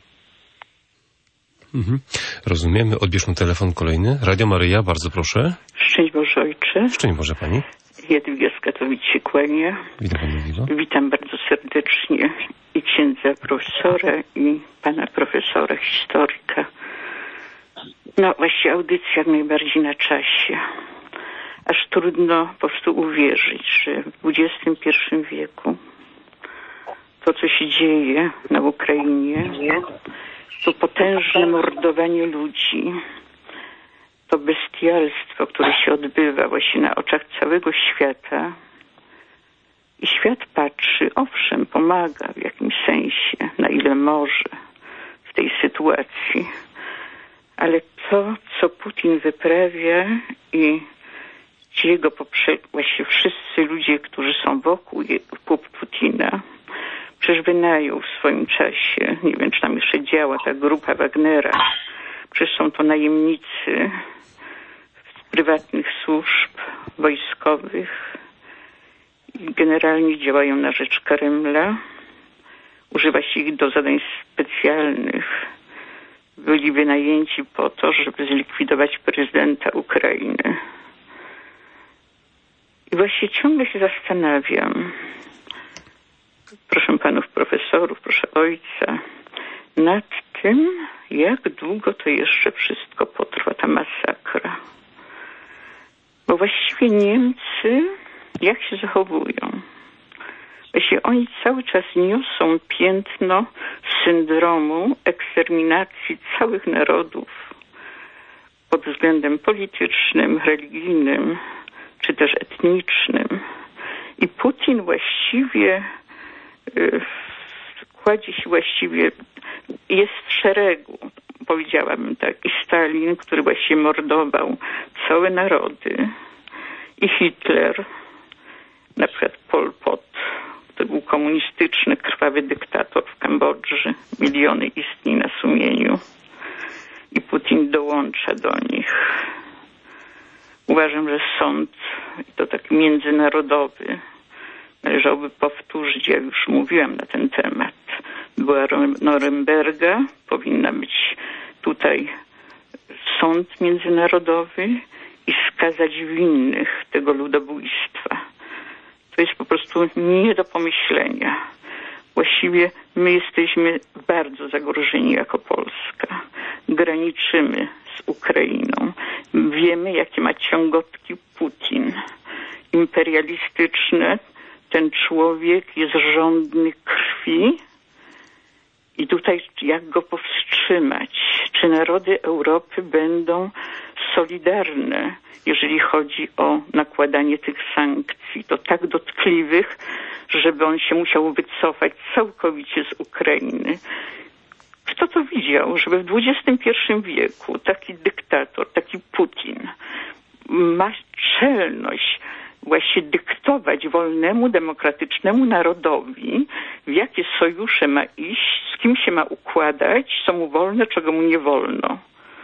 Rozumiemy. Odbierzmy telefon kolejny. Radio Maryja, bardzo proszę. Szczęść Boże Ojcze. Szczęść Boże Pani. Jadwiga z Katowic się kłania. Witam Pani Jadwigo. Witam bardzo serdecznie i księdza profesora, i pana profesora, historyka. Właściwie audycja najbardziej na czasie. Aż trudno po prostu uwierzyć, że w XXI wieku to, co się dzieje na Ukrainie, to potężne mordowanie ludzi, to bestialstwo, które się odbywa właśnie na oczach całego świata. I świat patrzy, owszem, pomaga w jakimś sensie, na ile może w tej sytuacji. Ale to, co Putin wyprawia i ci jego właśnie wszyscy ludzie, którzy są wokół Putina, przecież wynajął w swoim czasie, nie wiem, czy tam jeszcze działa ta grupa Wagnera, przecież są to najemnicy z prywatnych służb wojskowych i generalnie działają na rzecz Kremla. Używa się ich do zadań specjalnych. Byli wynajęci po to, żeby zlikwidować prezydenta Ukrainy. I właśnie ciągle się zastanawiam, proszę panów profesorów, proszę ojca, nad tym, jak długo to jeszcze wszystko potrwa, ta masakra. Bo właściwie Niemcy, jak się zachowują? Właściwie oni cały czas niosą piętno syndromu eksterminacji całych narodów pod względem politycznym, religijnym, czy też etnicznym. I Putin właściwie kładzie się jest w szeregu, powiedziałabym tak, i Stalin, który właściwie mordował całe narody, i Hitler, na przykład Pol Pot, to był komunistyczny, krwawy dyktator w Kambodży, miliony istnień na sumieniu, i Putin dołącza do nich. Uważam, że sąd, i to taki międzynarodowy, należałoby powtórzyć, jak już mówiłam na ten temat. Była Norymberga, powinna być tutaj sąd międzynarodowy i skazać winnych tego ludobójstwa. To jest po prostu nie do pomyślenia. Właściwie my jesteśmy bardzo zagrożeni jako Polska. Graniczymy z Ukrainą. Wiemy, jakie ma ciągotki Putin. Imperialistyczne. Ten człowiek jest żądny krwi. I tutaj jak go powstrzymać? Czy narody Europy będą solidarne, jeżeli chodzi o nakładanie tych sankcji, to tak dotkliwych, żeby on się musiał wycofać całkowicie z Ukrainy? Kto to widział, żeby w XXI wieku taki dyktator, taki Putin ma czelność właśnie dyktować wolnemu, demokratycznemu narodowi, w jakie sojusze ma iść, z kim się ma układać, co mu wolno, czego mu nie wolno.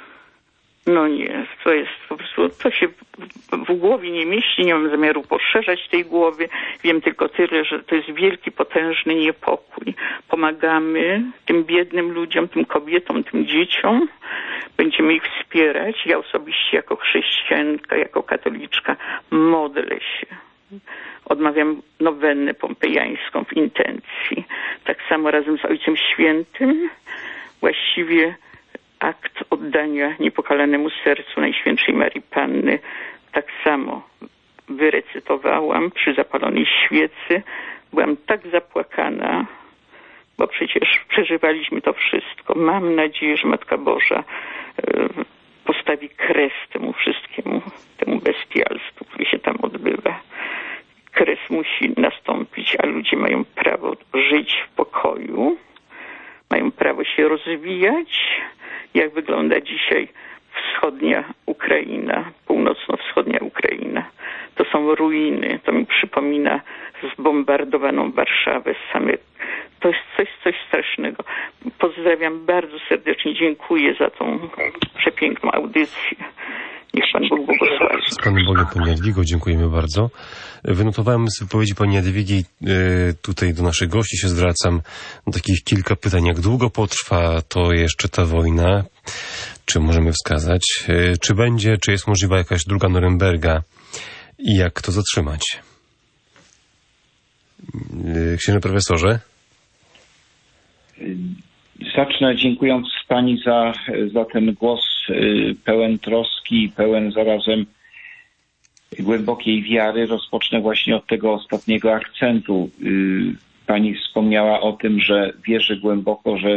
No nie, to jest po prostu, to się w głowie nie mieści, nie mam zamiaru poszerzać tej głowy. Wiem tylko tyle, że to jest wielki, potężny niepokój. Pomagamy tym biednym ludziom, tym kobietom, tym dzieciom. Będziemy ich wspierać. Ja osobiście jako chrześcijanka, jako katoliczka modlę się. Odmawiam nowennę pompejańską w intencji. Tak samo razem z Ojcem Świętym właściwie akt oddania niepokalanemu sercu Najświętszej Marii Panny tak samo wyrecytowałam przy zapalonej świecy. Byłam tak zapłakana, bo przecież przeżywaliśmy to wszystko. Mam nadzieję, że Matka Boża postawi kres temu wszystkiemu, temu bestialstwu, które się tam odbywa. Kres musi nastąpić, a ludzie mają prawo żyć w pokoju, mają prawo się rozwijać. Jak wygląda dzisiaj wschodnia Ukraina, północno-wschodnia Ukraina. To są ruiny. To mi przypomina zbombardowaną Warszawę. To jest coś strasznego. Pozdrawiam bardzo serdecznie. Dziękuję za tą przepiękną audycję. Niech Pan Bóg błogosławi. Z Panem Bogiem, Pani Jadwigo, dziękujemy bardzo. Wynotowałem z wypowiedzi Pani Jadwigi, tutaj do naszych gości się zwracam, takich kilka pytań. Jak długo potrwa to jeszcze ta wojna? Czy możemy wskazać? Czy jest możliwa jakaś druga Norymberga? I jak to zatrzymać? Księże profesorze? Zacznę dziękując Pani za ten głos pełen troski, pełen zarazem głębokiej wiary. Rozpocznę właśnie od tego ostatniego akcentu. Pani wspomniała o tym, że wierzy głęboko, że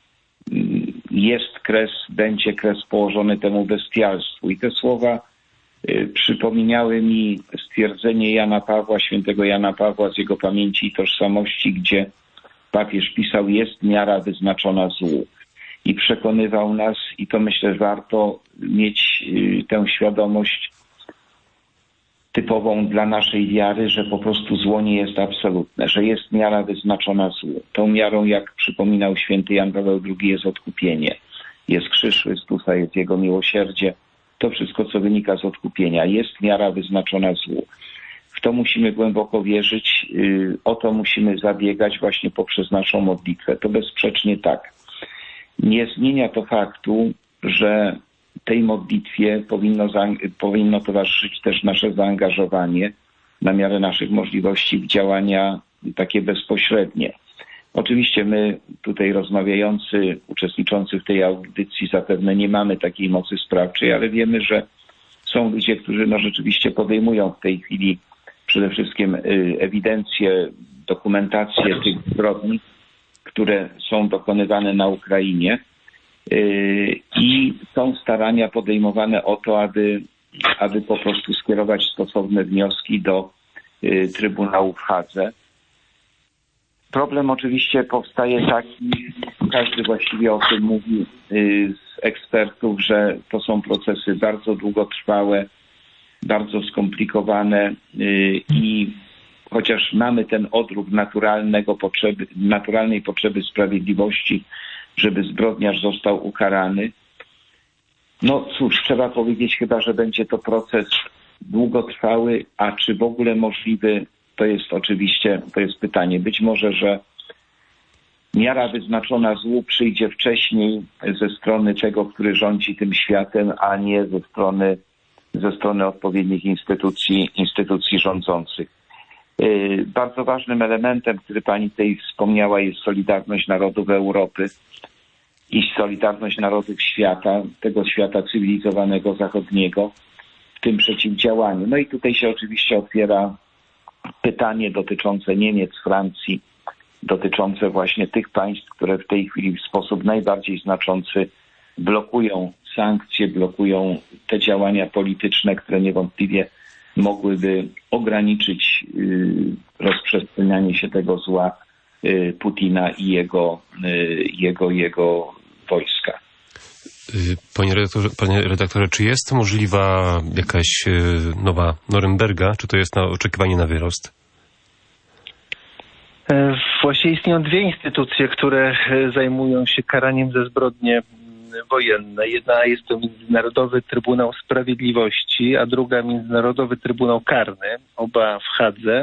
będzie kres położony temu bestialstwu. I te słowa przypominały mi stwierdzenie świętego Jana Pawła z jego pamięci i tożsamości, gdzie papież pisał: jest miara wyznaczona złu. I przekonywał nas, i to myślę, że warto mieć tę świadomość typową dla naszej wiary, że po prostu zło nie jest absolutne, że jest miara wyznaczona złu. Tą miarą, jak przypominał święty Jan Paweł II, jest odkupienie. Jest krzyż Chrystusa, jest Jego miłosierdzie. To wszystko, co wynika z odkupienia. Jest miara wyznaczona złu. W to musimy głęboko wierzyć, o to musimy zabiegać właśnie poprzez naszą modlitwę. To bezsprzecznie tak. Nie zmienia to faktu, że tej modlitwie powinno towarzyszyć też nasze zaangażowanie na miarę naszych możliwości w działania takie bezpośrednie. Oczywiście my tutaj rozmawiający, uczestniczący w tej audycji zapewne nie mamy takiej mocy sprawczej, ale wiemy, że są ludzie, którzy rzeczywiście podejmują w tej chwili przede wszystkim ewidencję, dokumentację tych zbrodni, które są dokonywane na Ukrainie. I są starania podejmowane o to, aby po prostu skierować stosowne wnioski do Trybunału w Hadze. Problem oczywiście powstaje taki, każdy właściwie o tym mówi z ekspertów, że to są procesy bardzo długotrwałe, bardzo skomplikowane i chociaż mamy ten odruch naturalnej potrzeby sprawiedliwości, żeby zbrodniarz został ukarany. No cóż, trzeba powiedzieć chyba, że będzie to proces długotrwały, a czy w ogóle możliwy, to jest pytanie. Być może, że miara wyznaczona złu przyjdzie wcześniej ze strony tego, który rządzi tym światem, a nie ze strony odpowiednich instytucji rządzących. Bardzo ważnym elementem, który pani tutaj wspomniała, jest solidarność narodów Europy i solidarność narodów świata, tego świata cywilizowanego, zachodniego w tym przeciwdziałaniu. No i tutaj się oczywiście otwiera pytanie dotyczące Niemiec, Francji, dotyczące właśnie tych państw, które w tej chwili w sposób najbardziej znaczący blokują sankcje, blokują te działania polityczne, które niewątpliwie mogłyby ograniczyć rozprzestrzenianie się tego zła Putina i jego wojska. Panie redaktorze, czy jest możliwa jakaś nowa Norymberga? Czy to jest oczekiwanie na wyrost? Właśnie istnieją dwie instytucje, które zajmują się karaniem za zbrodnie wojenne. Jedna jest to Międzynarodowy Trybunał Sprawiedliwości, a druga Międzynarodowy Trybunał Karny, oba w Hadze.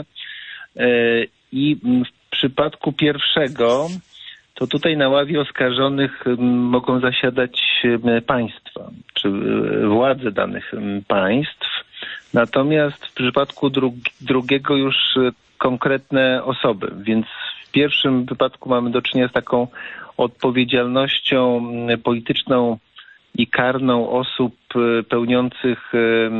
I w przypadku pierwszego, to tutaj na ławie oskarżonych mogą zasiadać państwa, czy władze danych państw. Natomiast w przypadku drugiego już konkretne osoby, więc w pierwszym wypadku mamy do czynienia z taką odpowiedzialnością polityczną i karną osób pełniących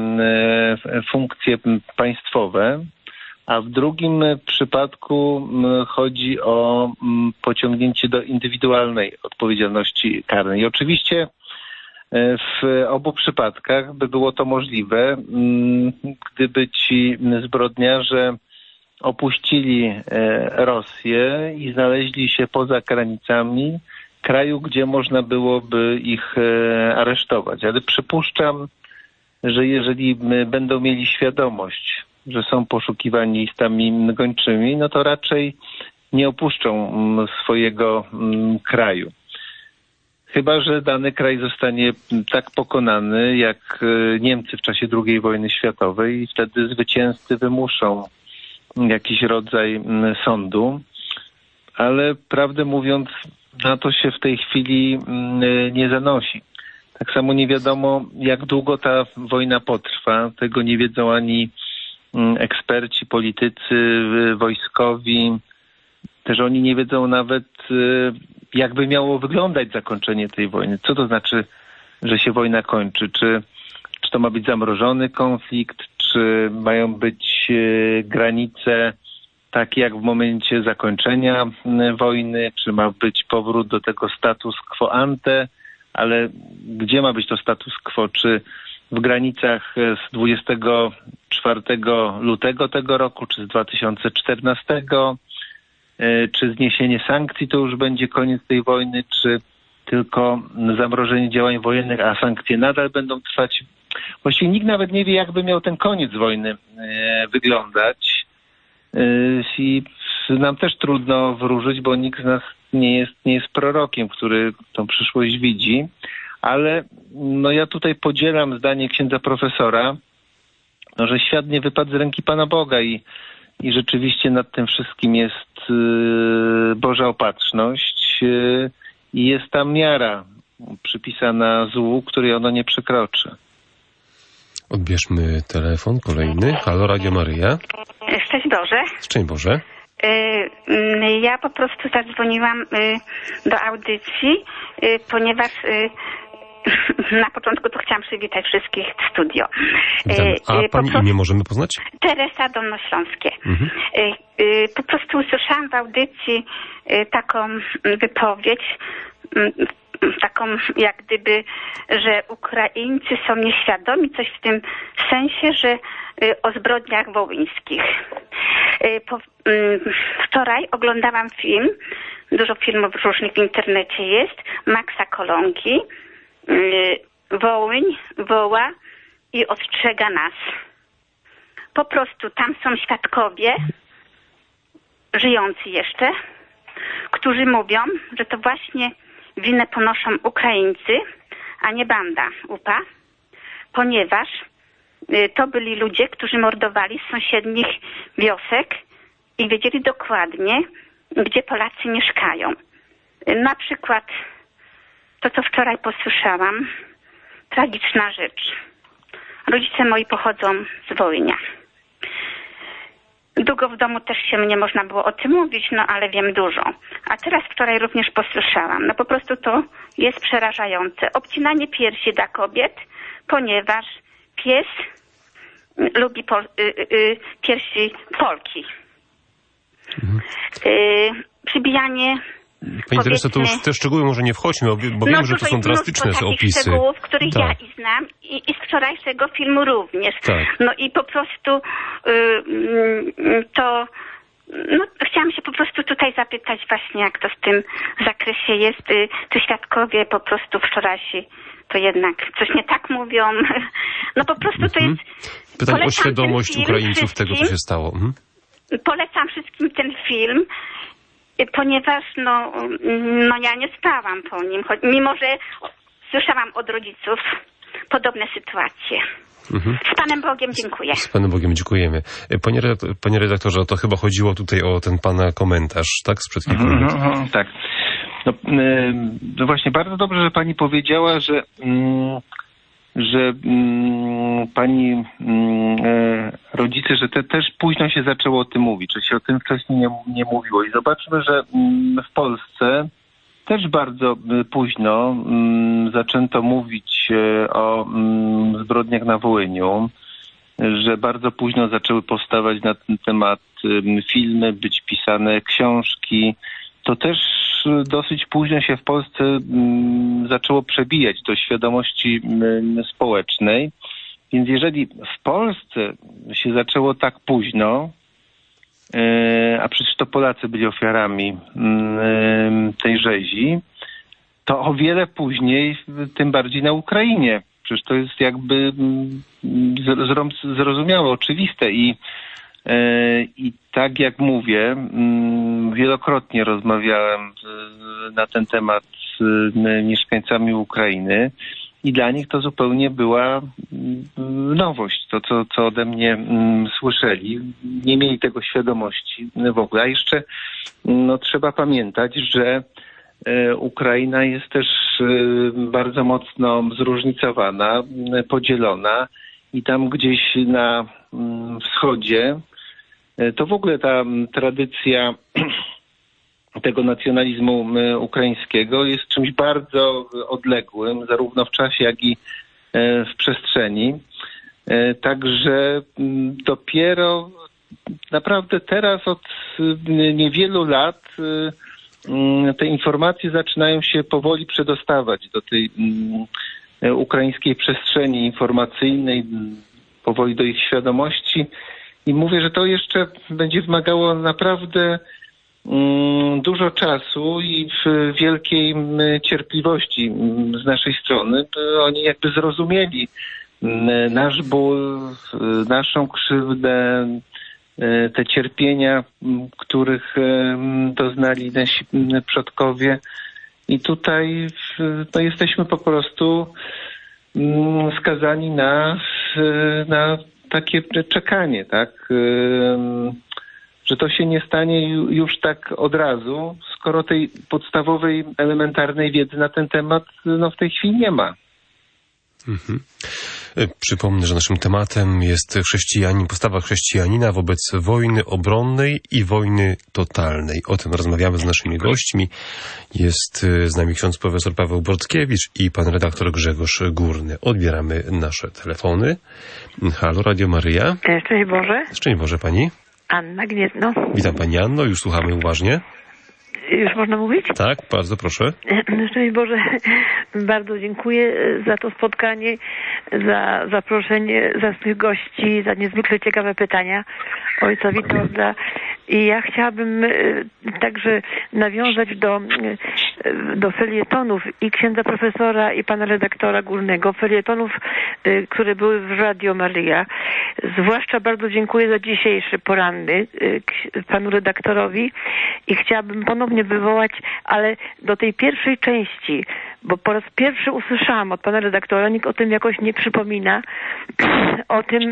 funkcje państwowe, a w drugim przypadku chodzi o pociągnięcie do indywidualnej odpowiedzialności karnej. I oczywiście w obu przypadkach by było to możliwe, gdyby ci zbrodniarze opuścili Rosję i znaleźli się poza granicami kraju, gdzie można byłoby ich aresztować. Ale przypuszczam, że jeżeli będą mieli świadomość, że są poszukiwani listami gończymi, no to raczej nie opuszczą swojego kraju. Chyba że dany kraj zostanie tak pokonany jak Niemcy w czasie II wojny światowej i wtedy zwycięzcy wymuszą jakiś rodzaj sądu, ale prawdę mówiąc na to się w tej chwili nie zanosi. Tak samo nie wiadomo, jak długo ta wojna potrwa. Tego nie wiedzą ani eksperci, politycy, wojskowi. Też oni nie wiedzą nawet, jak by miało wyglądać zakończenie tej wojny. Co to znaczy, że się wojna kończy? Czy to ma być zamrożony konflikt? Czy mają być granice takie jak w momencie zakończenia wojny? Czy ma być powrót do tego status quo ante? Ale gdzie ma być to status quo? Czy w granicach z 24 lutego tego roku, czy z 2014? Czy zniesienie sankcji to już będzie koniec tej wojny? Czy tylko zamrożenie działań wojennych, a sankcje nadal będą trwać? Właściwie nikt nawet nie wie, jakby miał ten koniec wojny wyglądać. I nam też trudno wróżyć, bo nikt z nas nie jest prorokiem, który tą przyszłość widzi. Ale no ja tutaj podzielam zdanie księdza profesora, że świat nie wypadł z ręki Pana Boga i rzeczywiście nad tym wszystkim jest Boża opatrzność i jest ta miara przypisana złu, której ono nie przekroczy. Odbierzmy telefon kolejny. Halo, Radio Maryja. Szczęść Boże. Szczęść Boże. Ja po prostu zadzwoniłam do audycji, ponieważ na początku to chciałam przywitać wszystkich w studio. A pani imię możemy poznać? Teresa, Dolnośląskie. Mhm. Po prostu usłyszałam w audycji taką wypowiedź, taką jak gdyby, że Ukraińcy są nieświadomi, coś w tym sensie, że o zbrodniach wołyńskich. Wczoraj oglądałam film, dużo filmów różnych w internecie jest, Maxa Kolonki, Wołyń woła i ostrzega nas. Po prostu tam są świadkowie, żyjący jeszcze, którzy mówią, że to właśnie winę ponoszą Ukraińcy, a nie banda UPA, ponieważ to byli ludzie, którzy mordowali z sąsiednich wiosek i wiedzieli dokładnie, gdzie Polacy mieszkają. Na przykład to, co wczoraj posłyszałam, tragiczna rzecz. Rodzice moi pochodzą z Wołynia. Długo w domu też się nie można było o tym mówić, no ale wiem dużo. A teraz wczoraj również posłyszałam. No po prostu to jest przerażające. Obcinanie piersi dla kobiet, ponieważ pies lubi piersi Polki. Przybijanie... Pani Tereso, to już w te szczegóły może nie wchodźmy, bo wiem, że to są drastyczne opisy. Szczegółów, których ja i znam i z wczorajszego filmu również. Tak. No i po prostu to... No, chciałam się po prostu tutaj zapytać właśnie, jak to w tym zakresie jest. Czy świadkowie po prostu wczorajsi to jednak coś nie tak mówią. No po prostu to jest... Pytam o świadomość Ukraińców tego, co się stało. Polecam wszystkim ten film, ponieważ no ja nie spałam po nim, mimo że słyszałam od rodziców podobne sytuacje. Z Panem Bogiem dziękuję. Z Panem Bogiem dziękujemy. Panie redaktorze, to chyba chodziło tutaj o ten Pana komentarz, tak? Sprzed kilku minut. Tak. No właśnie, bardzo dobrze, że Pani powiedziała, że Pani rodzice, że też późno się zaczęło o tym mówić, że się o tym wcześniej nie mówiło. I zobaczmy, że w Polsce też bardzo późno zaczęto mówić o zbrodniach na Wołyniu, że bardzo późno zaczęły powstawać na ten temat filmy, być pisane książki. To też dosyć późno się w Polsce zaczęło przebijać do świadomości społecznej. Więc jeżeli w Polsce się zaczęło tak późno, a przecież to Polacy byli ofiarami tej rzezi, to o wiele później, tym bardziej na Ukrainie. Przecież to jest jakby zrozumiałe, oczywiste i tak jak mówię, wielokrotnie rozmawiałem na ten temat z mieszkańcami Ukrainy i dla nich to zupełnie była nowość, to co ode mnie słyszeli. Nie mieli tego świadomości w ogóle. A jeszcze trzeba pamiętać, że Ukraina jest też bardzo mocno zróżnicowana, podzielona i tam gdzieś na wschodzie to w ogóle ta tradycja tego nacjonalizmu ukraińskiego jest czymś bardzo odległym, zarówno w czasie, jak i w przestrzeni. Także dopiero naprawdę teraz od niewielu lat te informacje zaczynają się powoli przedostawać do tej ukraińskiej przestrzeni informacyjnej, powoli do ich świadomości. I mówię, że to jeszcze będzie wymagało naprawdę dużo czasu i wielkiej cierpliwości z naszej strony, by oni jakby zrozumieli nasz ból, naszą krzywdę, te cierpienia, których doznali nasi przodkowie. I tutaj jesteśmy po prostu skazani na takie czekanie, tak? Że to się nie stanie już tak od razu, skoro tej podstawowej, elementarnej wiedzy na ten temat w tej chwili nie ma. Przypomnę, że naszym tematem jest postawa chrześcijanina wobec wojny obronnej i wojny totalnej. O tym rozmawiamy z naszymi gośćmi. Jest z nami ksiądz profesor Paweł Bortkiewicz i pan redaktor Grzegorz Górny. Odbieramy nasze telefony. Halo, Radio Maryja. Szczęść Boże. Szczęść Boże Pani. Anna Gniezno. Witam Pani Anno, już słuchamy uważnie. Już można mówić? Tak, bardzo proszę. Szczęść Boże, bardzo dziękuję za to spotkanie, za zaproszenie, za tych gości, za niezwykle ciekawe pytania ojca Witolda. I ja chciałabym także nawiązać do felietonów i księdza profesora i pana redaktora Górnego, felietonów, które były w Radio Maryja. Zwłaszcza bardzo dziękuję za dzisiejszy poranny panu redaktorowi i chciałabym ponownie wywołać, ale do tej pierwszej części, bo po raz pierwszy usłyszałam od pana redaktora, nikt o tym jakoś nie przypomina, o tym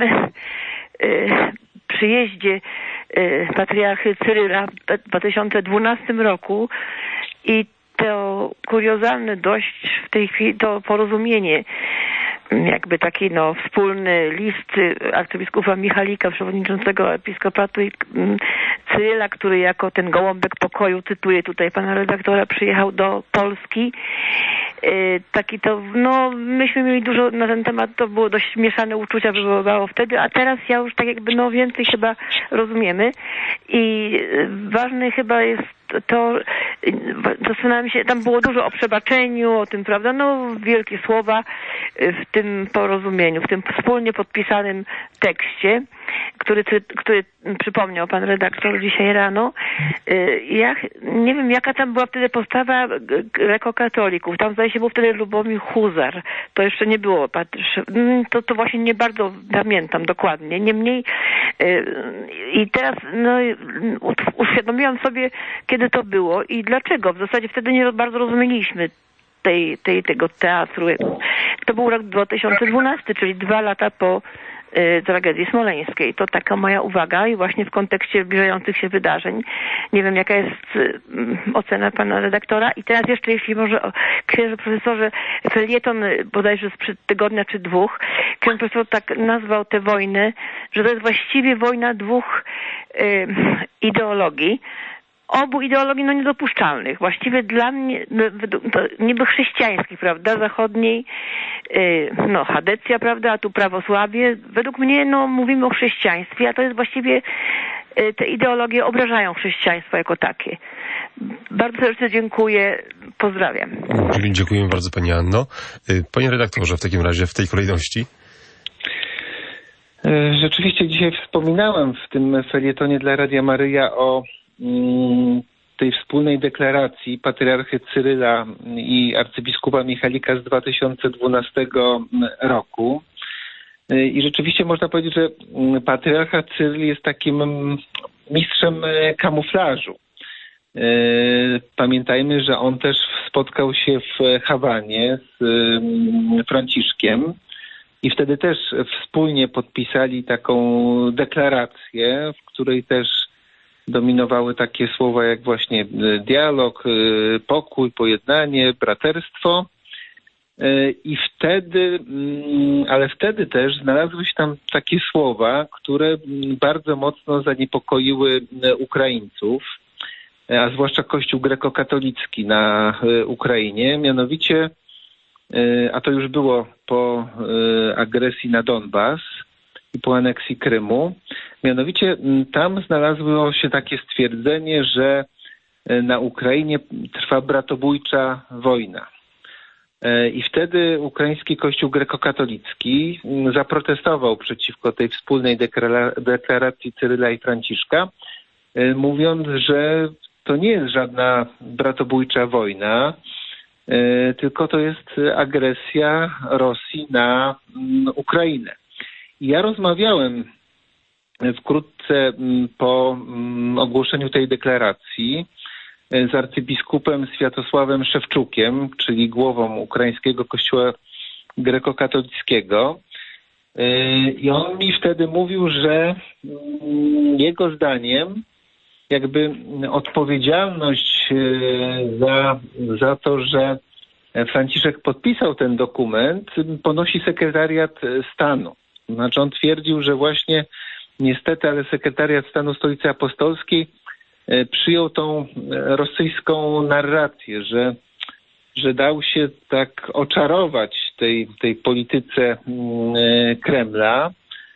przyjeździe patriarchy Cyryla w 2012 roku i to kuriozalne dość w tej chwili, to porozumienie jakby taki wspólny list arcybiskupa Michalika, przewodniczącego episkopatu, i Cyryla, który jako ten gołąbek pokoju, cytuję tutaj pana redaktora, przyjechał do Polski. Taki to, myśmy mieli dużo na ten temat, to było dość mieszane uczucia wywoływało wtedy, a teraz ja już tak jakby więcej chyba rozumiemy i ważne chyba jest to, zastanawiam się, tam było dużo o przebaczeniu, o tym, prawda, wielkie słowa w tym porozumieniu, w tym wspólnie podpisanym tekście, który przypomniał pan redaktor dzisiaj rano. Ja nie wiem, jaka tam była wtedy postawa grekokatolików. Tam zdaje się był wtedy Lubomir Huzar. To jeszcze nie było, to właśnie nie bardzo pamiętam dokładnie. Niemniej i teraz uświadomiłam sobie, kiedy to było i dlaczego. W zasadzie wtedy nie bardzo rozumieliśmy tego teatru. To był rok 2012, czyli 2 lata po tragedii smoleńskiej. To taka moja uwaga i właśnie w kontekście zbliżających się wydarzeń. Nie wiem, jaka jest ocena pana redaktora. I teraz jeszcze, jeśli może, księże profesorze, felieton bodajże sprzed tygodnia czy 2, ksiądz profesor tak nazwał tę wojnę, że to jest właściwie wojna 2 ideologii. Obu ideologii niedopuszczalnych. Właściwie dla mnie niby chrześcijańskich, prawda, zachodniej, chadecja, prawda, a tu prawosławie. Według mnie mówimy o chrześcijaństwie, a to jest właściwie te ideologie obrażają chrześcijaństwo jako takie. Bardzo serdecznie dziękuję. Pozdrawiam. Dziękujemy bardzo pani Anno. Panie redaktorze, w takim razie w tej kolejności. Rzeczywiście dzisiaj wspominałem w tym felietonie dla Radia Maryja o tej wspólnej deklaracji patriarchy Cyryla i arcybiskupa Michalika z 2012 roku. I rzeczywiście można powiedzieć, że patriarcha Cyryl jest takim mistrzem kamuflażu. Pamiętajmy, że on też spotkał się w Hawanie z Franciszkiem i wtedy też wspólnie podpisali taką deklarację, w której też dominowały takie słowa jak właśnie dialog, pokój, pojednanie, braterstwo. I wtedy też znalazły się tam takie słowa, które bardzo mocno zaniepokoiły Ukraińców, a zwłaszcza Kościół grekokatolicki na Ukrainie. Mianowicie, a to już było po agresji na Donbas i po aneksji Krymu, mianowicie tam znalazło się takie stwierdzenie, że na Ukrainie trwa bratobójcza wojna. I wtedy ukraiński Kościół grekokatolicki zaprotestował przeciwko tej wspólnej deklaracji Cyryla i Franciszka, mówiąc, że to nie jest żadna bratobójcza wojna, tylko to jest agresja Rosji na Ukrainę. I ja rozmawiałem wkrótce po ogłoszeniu tej deklaracji z arcybiskupem Światosławem Szewczukiem, czyli głową ukraińskiego kościoła grekokatolickiego. I on mi wtedy mówił, że jego zdaniem jakby odpowiedzialność za to, że Franciszek podpisał ten dokument, ponosi sekretariat stanu. Znaczy on twierdził, że właśnie niestety, ale sekretariat stanu Stolicy Apostolskiej przyjął tą rosyjską narrację, że dał się tak oczarować tej polityce Kremla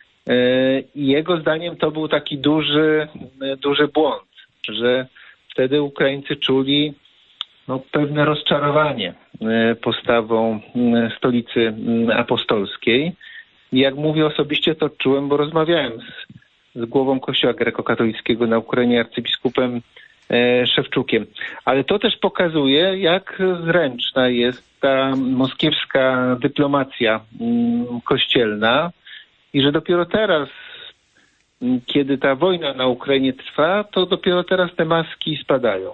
i jego zdaniem to był taki duży błąd, że wtedy Ukraińcy czuli pewne rozczarowanie postawą Stolicy Apostolskiej. I jak mówię osobiście, to czułem, bo rozmawiałem z głową Kościoła grekokatolickiego na Ukrainie, arcybiskupem Szewczukiem. Ale to też pokazuje, jak zręczna jest ta moskiewska dyplomacja kościelna i że dopiero teraz, kiedy ta wojna na Ukrainie trwa, to dopiero teraz te maski spadają.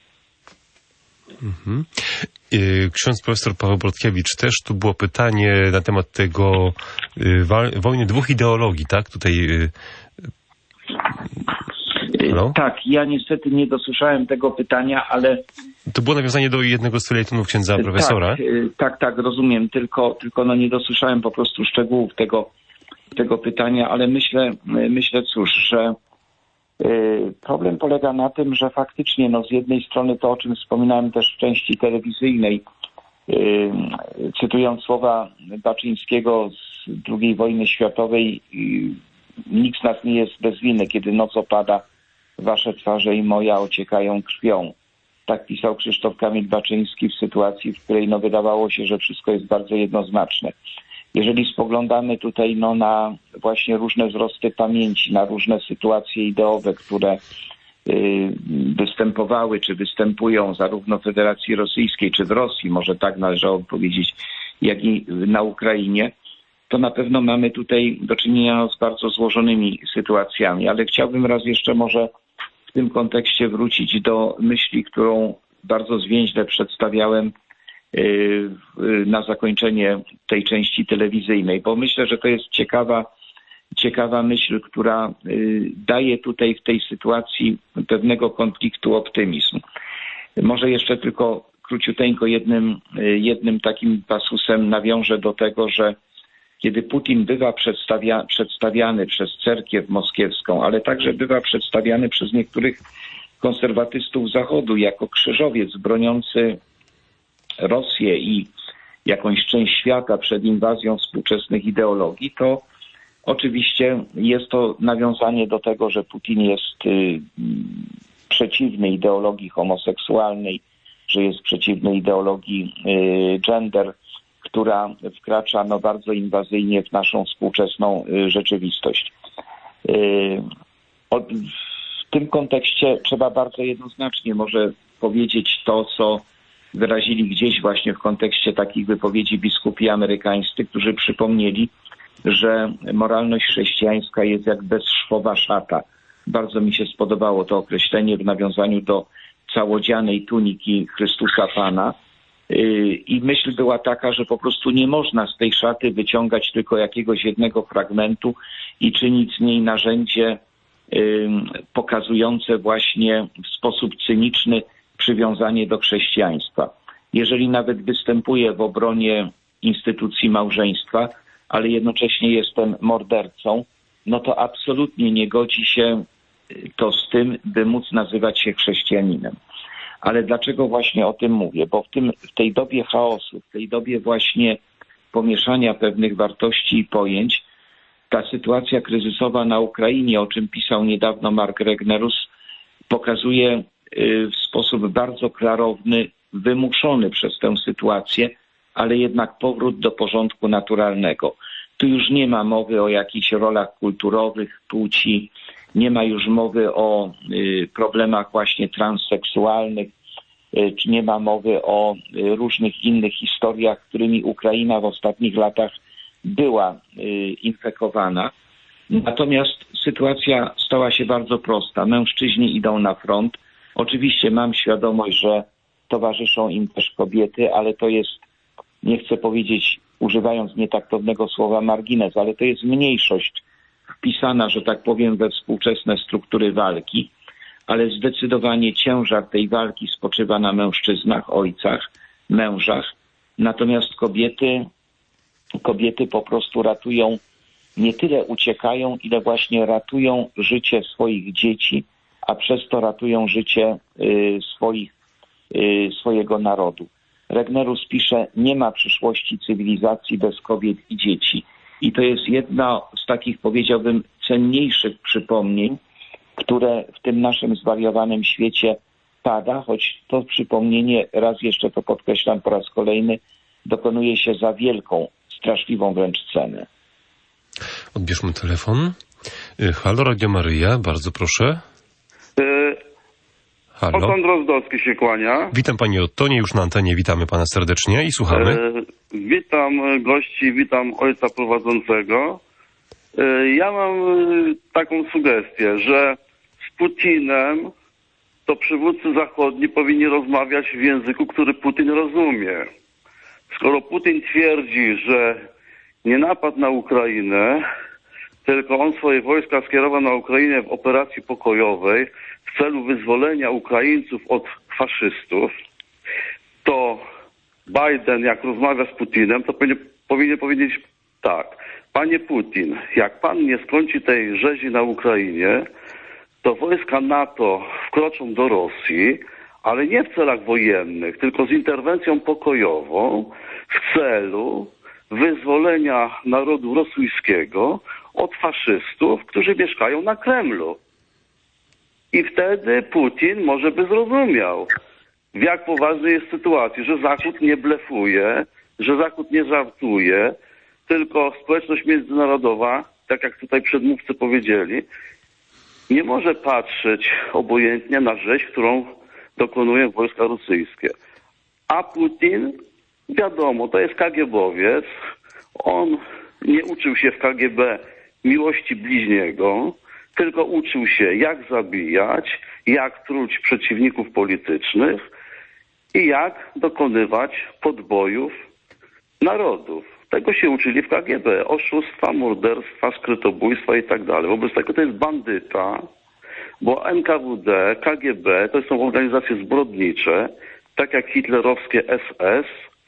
Mhm. Ksiądz profesor Paweł Brodkiewicz, też tu było pytanie na temat tego wojny 2 ideologii, tak? Tutaj... Tak, ja niestety nie dosłyszałem tego pytania, ale To było nawiązanie do jednego z felietonów księdza profesora. Tak, rozumiem. Tylko nie dosłyszałem po prostu szczegółów tego pytania, ale myślę cóż, że problem polega na tym, że faktycznie z jednej strony to, o czym wspominałem też w części telewizyjnej, cytując słowa Baczyńskiego z II wojny światowej, nikt z nas nie jest bez winy, kiedy noc opada, wasze twarze i moja ociekają krwią. Tak pisał Krzysztof Kamil Baczyński w sytuacji, w której wydawało się, że wszystko jest bardzo jednoznaczne. Jeżeli spoglądamy tutaj na właśnie różne wzrosty pamięci, na różne sytuacje ideowe, które występowały czy występują zarówno w Federacji Rosyjskiej, czy w Rosji, może tak należało powiedzieć, jak i na Ukrainie, to na pewno mamy tutaj do czynienia z bardzo złożonymi sytuacjami. Ale chciałbym raz jeszcze może w tym kontekście wrócić do myśli, którą bardzo zwięźle przedstawiałem na zakończenie tej części telewizyjnej, bo myślę, że to jest ciekawa myśl, która daje tutaj w tej sytuacji pewnego konfliktu optymizm. Może jeszcze tylko króciuteńko jednym takim pasusem nawiążę do tego, że kiedy Putin bywa przedstawiany przez cerkiew moskiewską, ale także bywa przedstawiany przez niektórych konserwatystów Zachodu jako krzyżowiec broniący Rosję i jakąś część świata przed inwazją współczesnych ideologii, to oczywiście jest to nawiązanie do tego, że Putin jest przeciwny ideologii homoseksualnej, że jest przeciwny ideologii gender, która wkracza bardzo inwazyjnie w naszą współczesną rzeczywistość. W tym kontekście trzeba bardzo jednoznacznie może powiedzieć to, co wyrazili gdzieś właśnie w kontekście takich wypowiedzi biskupi amerykańscy, którzy przypomnieli, że moralność chrześcijańska jest jak bezszwowa szata. Bardzo mi się spodobało to określenie w nawiązaniu do całodzianej tuniki Chrystusa Pana. I myśl była taka, że po prostu nie można z tej szaty wyciągać tylko jakiegoś jednego fragmentu i czynić z niej narzędzie pokazujące właśnie w sposób cyniczny przywiązanie do chrześcijaństwa. Jeżeli nawet występuje w obronie instytucji małżeństwa, ale jednocześnie jestem mordercą, no to absolutnie nie godzi się to z tym, by móc nazywać się chrześcijaninem. Ale dlaczego właśnie o tym mówię? Bo w tej dobie chaosu, w tej dobie właśnie pomieszania pewnych wartości i pojęć, ta sytuacja kryzysowa na Ukrainie, o czym pisał niedawno Mark Regnerus, pokazuje w sposób bardzo klarowny, wymuszony przez tę sytuację, ale jednak powrót do porządku naturalnego. Tu już nie ma mowy o jakichś rolach kulturowych, płci, nie ma już mowy o problemach właśnie transseksualnych, czy nie ma mowy o różnych innych historiach, którymi Ukraina w ostatnich latach była infekowana. Natomiast sytuacja stała się bardzo prosta. Mężczyźni idą na front. Oczywiście mam świadomość, że towarzyszą im też kobiety, ale to jest, nie chcę powiedzieć, używając nietaktownego słowa margines, ale to jest mniejszość wpisana, że tak powiem, we współczesne struktury walki, ale zdecydowanie ciężar tej walki spoczywa na mężczyznach, ojcach, mężach. Natomiast kobiety po prostu ratują, nie tyle uciekają, ile właśnie ratują życie swoich dzieci, a przez to ratują życie swojego narodu. Regnerus pisze, nie ma przyszłości cywilizacji bez kobiet i dzieci. I to jest jedna z takich, powiedziałbym, cenniejszych przypomnień, które w tym naszym zwariowanym świecie pada, choć to przypomnienie, raz jeszcze to podkreślam po raz kolejny, dokonuje się za wielką, straszliwą wręcz cenę. Odbierzmy telefon. Halo, Radio Maryja, bardzo proszę. Halo. Oton Drozdowski się kłania. Witam Panie Ottonie, już na antenie witamy Pana serdecznie i słuchamy. Witam gości, witam ojca prowadzącego. Ja mam taką sugestię, że z Putinem to przywódcy zachodni powinni rozmawiać w języku, który Putin rozumie. Skoro Putin twierdzi, że nie napadł na Ukrainę, tylko on swoje wojska skierował na Ukrainę w operacji pokojowej w celu wyzwolenia Ukraińców od faszystów, Biden, jak rozmawia z Putinem, to powinien powiedzieć tak. Panie Putin, jak pan nie skończy tej rzezi na Ukrainie, to wojska NATO wkroczą do Rosji, ale nie w celach wojennych, tylko z interwencją pokojową w celu wyzwolenia narodu rosyjskiego od faszystów, którzy mieszkają na Kremlu. I wtedy Putin może by zrozumiał, w jak poważnej jest sytuacji, że Zachód nie blefuje, że Zachód nie żartuje, tylko społeczność międzynarodowa, tak jak tutaj przedmówcy powiedzieli, nie może patrzeć obojętnie na rzeź, którą dokonują wojska rosyjskie. A Putin, wiadomo, to jest KGB-owiec. On nie uczył się w KGB miłości bliźniego, tylko uczył się, jak zabijać, jak truć przeciwników politycznych i jak dokonywać podbojów narodów. Tego się uczyli w KGB. Oszustwa, morderstwa, skrytobójstwa i tak dalej. Wobec tego to jest bandyta, bo NKWD, KGB to są organizacje zbrodnicze, tak jak hitlerowskie SS.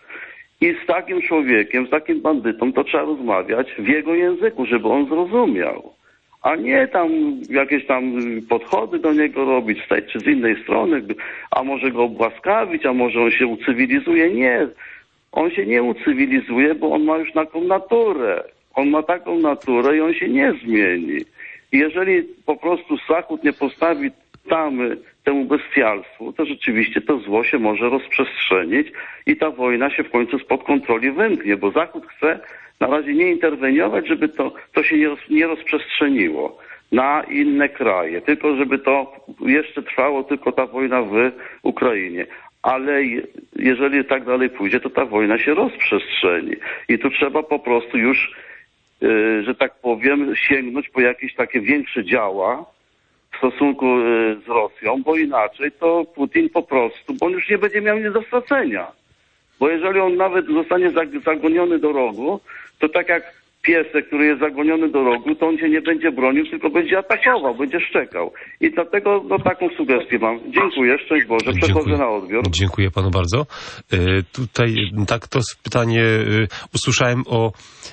I z takim człowiekiem, z takim bandytą to trzeba rozmawiać w jego języku, żeby on zrozumiał. A nie tam jakieś tam podchody do niego robić z tej czy z innej strony, a może go obłaskawić, a może on się ucywilizuje. Nie. On się nie ucywilizuje, bo on ma już taką naturę. On ma taką naturę i on się nie zmieni. I jeżeli po prostu Zachód nie postawi tamy temu bestialstwu, to rzeczywiście to zło się może rozprzestrzenić i ta wojna się w końcu spod kontroli wymknie, bo Zachód chce na razie nie interweniować, żeby to się nie rozprzestrzeniło na inne kraje, tylko żeby to jeszcze trwało, tylko ta wojna w Ukrainie. Ale jeżeli tak dalej pójdzie, to ta wojna się rozprzestrzeni. I tu trzeba po prostu już, że tak powiem, sięgnąć po jakieś takie większe działa w stosunku z Rosją, bo inaczej to Putin po prostu, bo on już nie będzie miał nic do stracenia. Bo jeżeli on nawet zostanie zagoniony do rogu, to tak jak piesek, który jest zagoniony do rogu, to on się nie będzie bronił, tylko będzie atakował, będzie szczekał. I dlatego taką sugestię mam. Dziękuję, szczęść Boże, przechodzę na odbiór. Dziękuję panu bardzo. Tutaj tak to pytanie usłyszałem o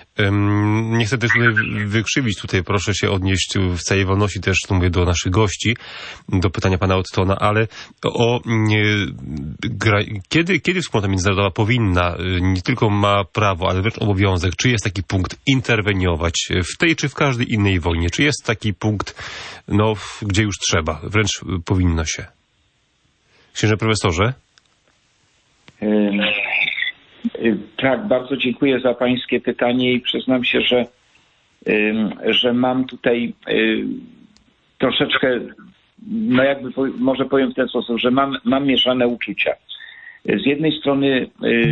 nie chcę też wykrzywić tutaj, proszę się odnieść w całej wolności też, mówię, do naszych gości, do pytania pana Ottona, ale kiedy wspólnota międzynarodowa powinna, nie tylko ma prawo, ale wręcz obowiązek, czy jest taki punkt interweniować w tej czy w każdej innej wojnie? Czy jest taki punkt, gdzie już trzeba, wręcz powinno się? Księże profesorze? Tak, bardzo dziękuję za pańskie pytanie i przyznam się, że mam tutaj troszeczkę, może powiem w ten sposób, że mam mieszane uczucia. Z jednej strony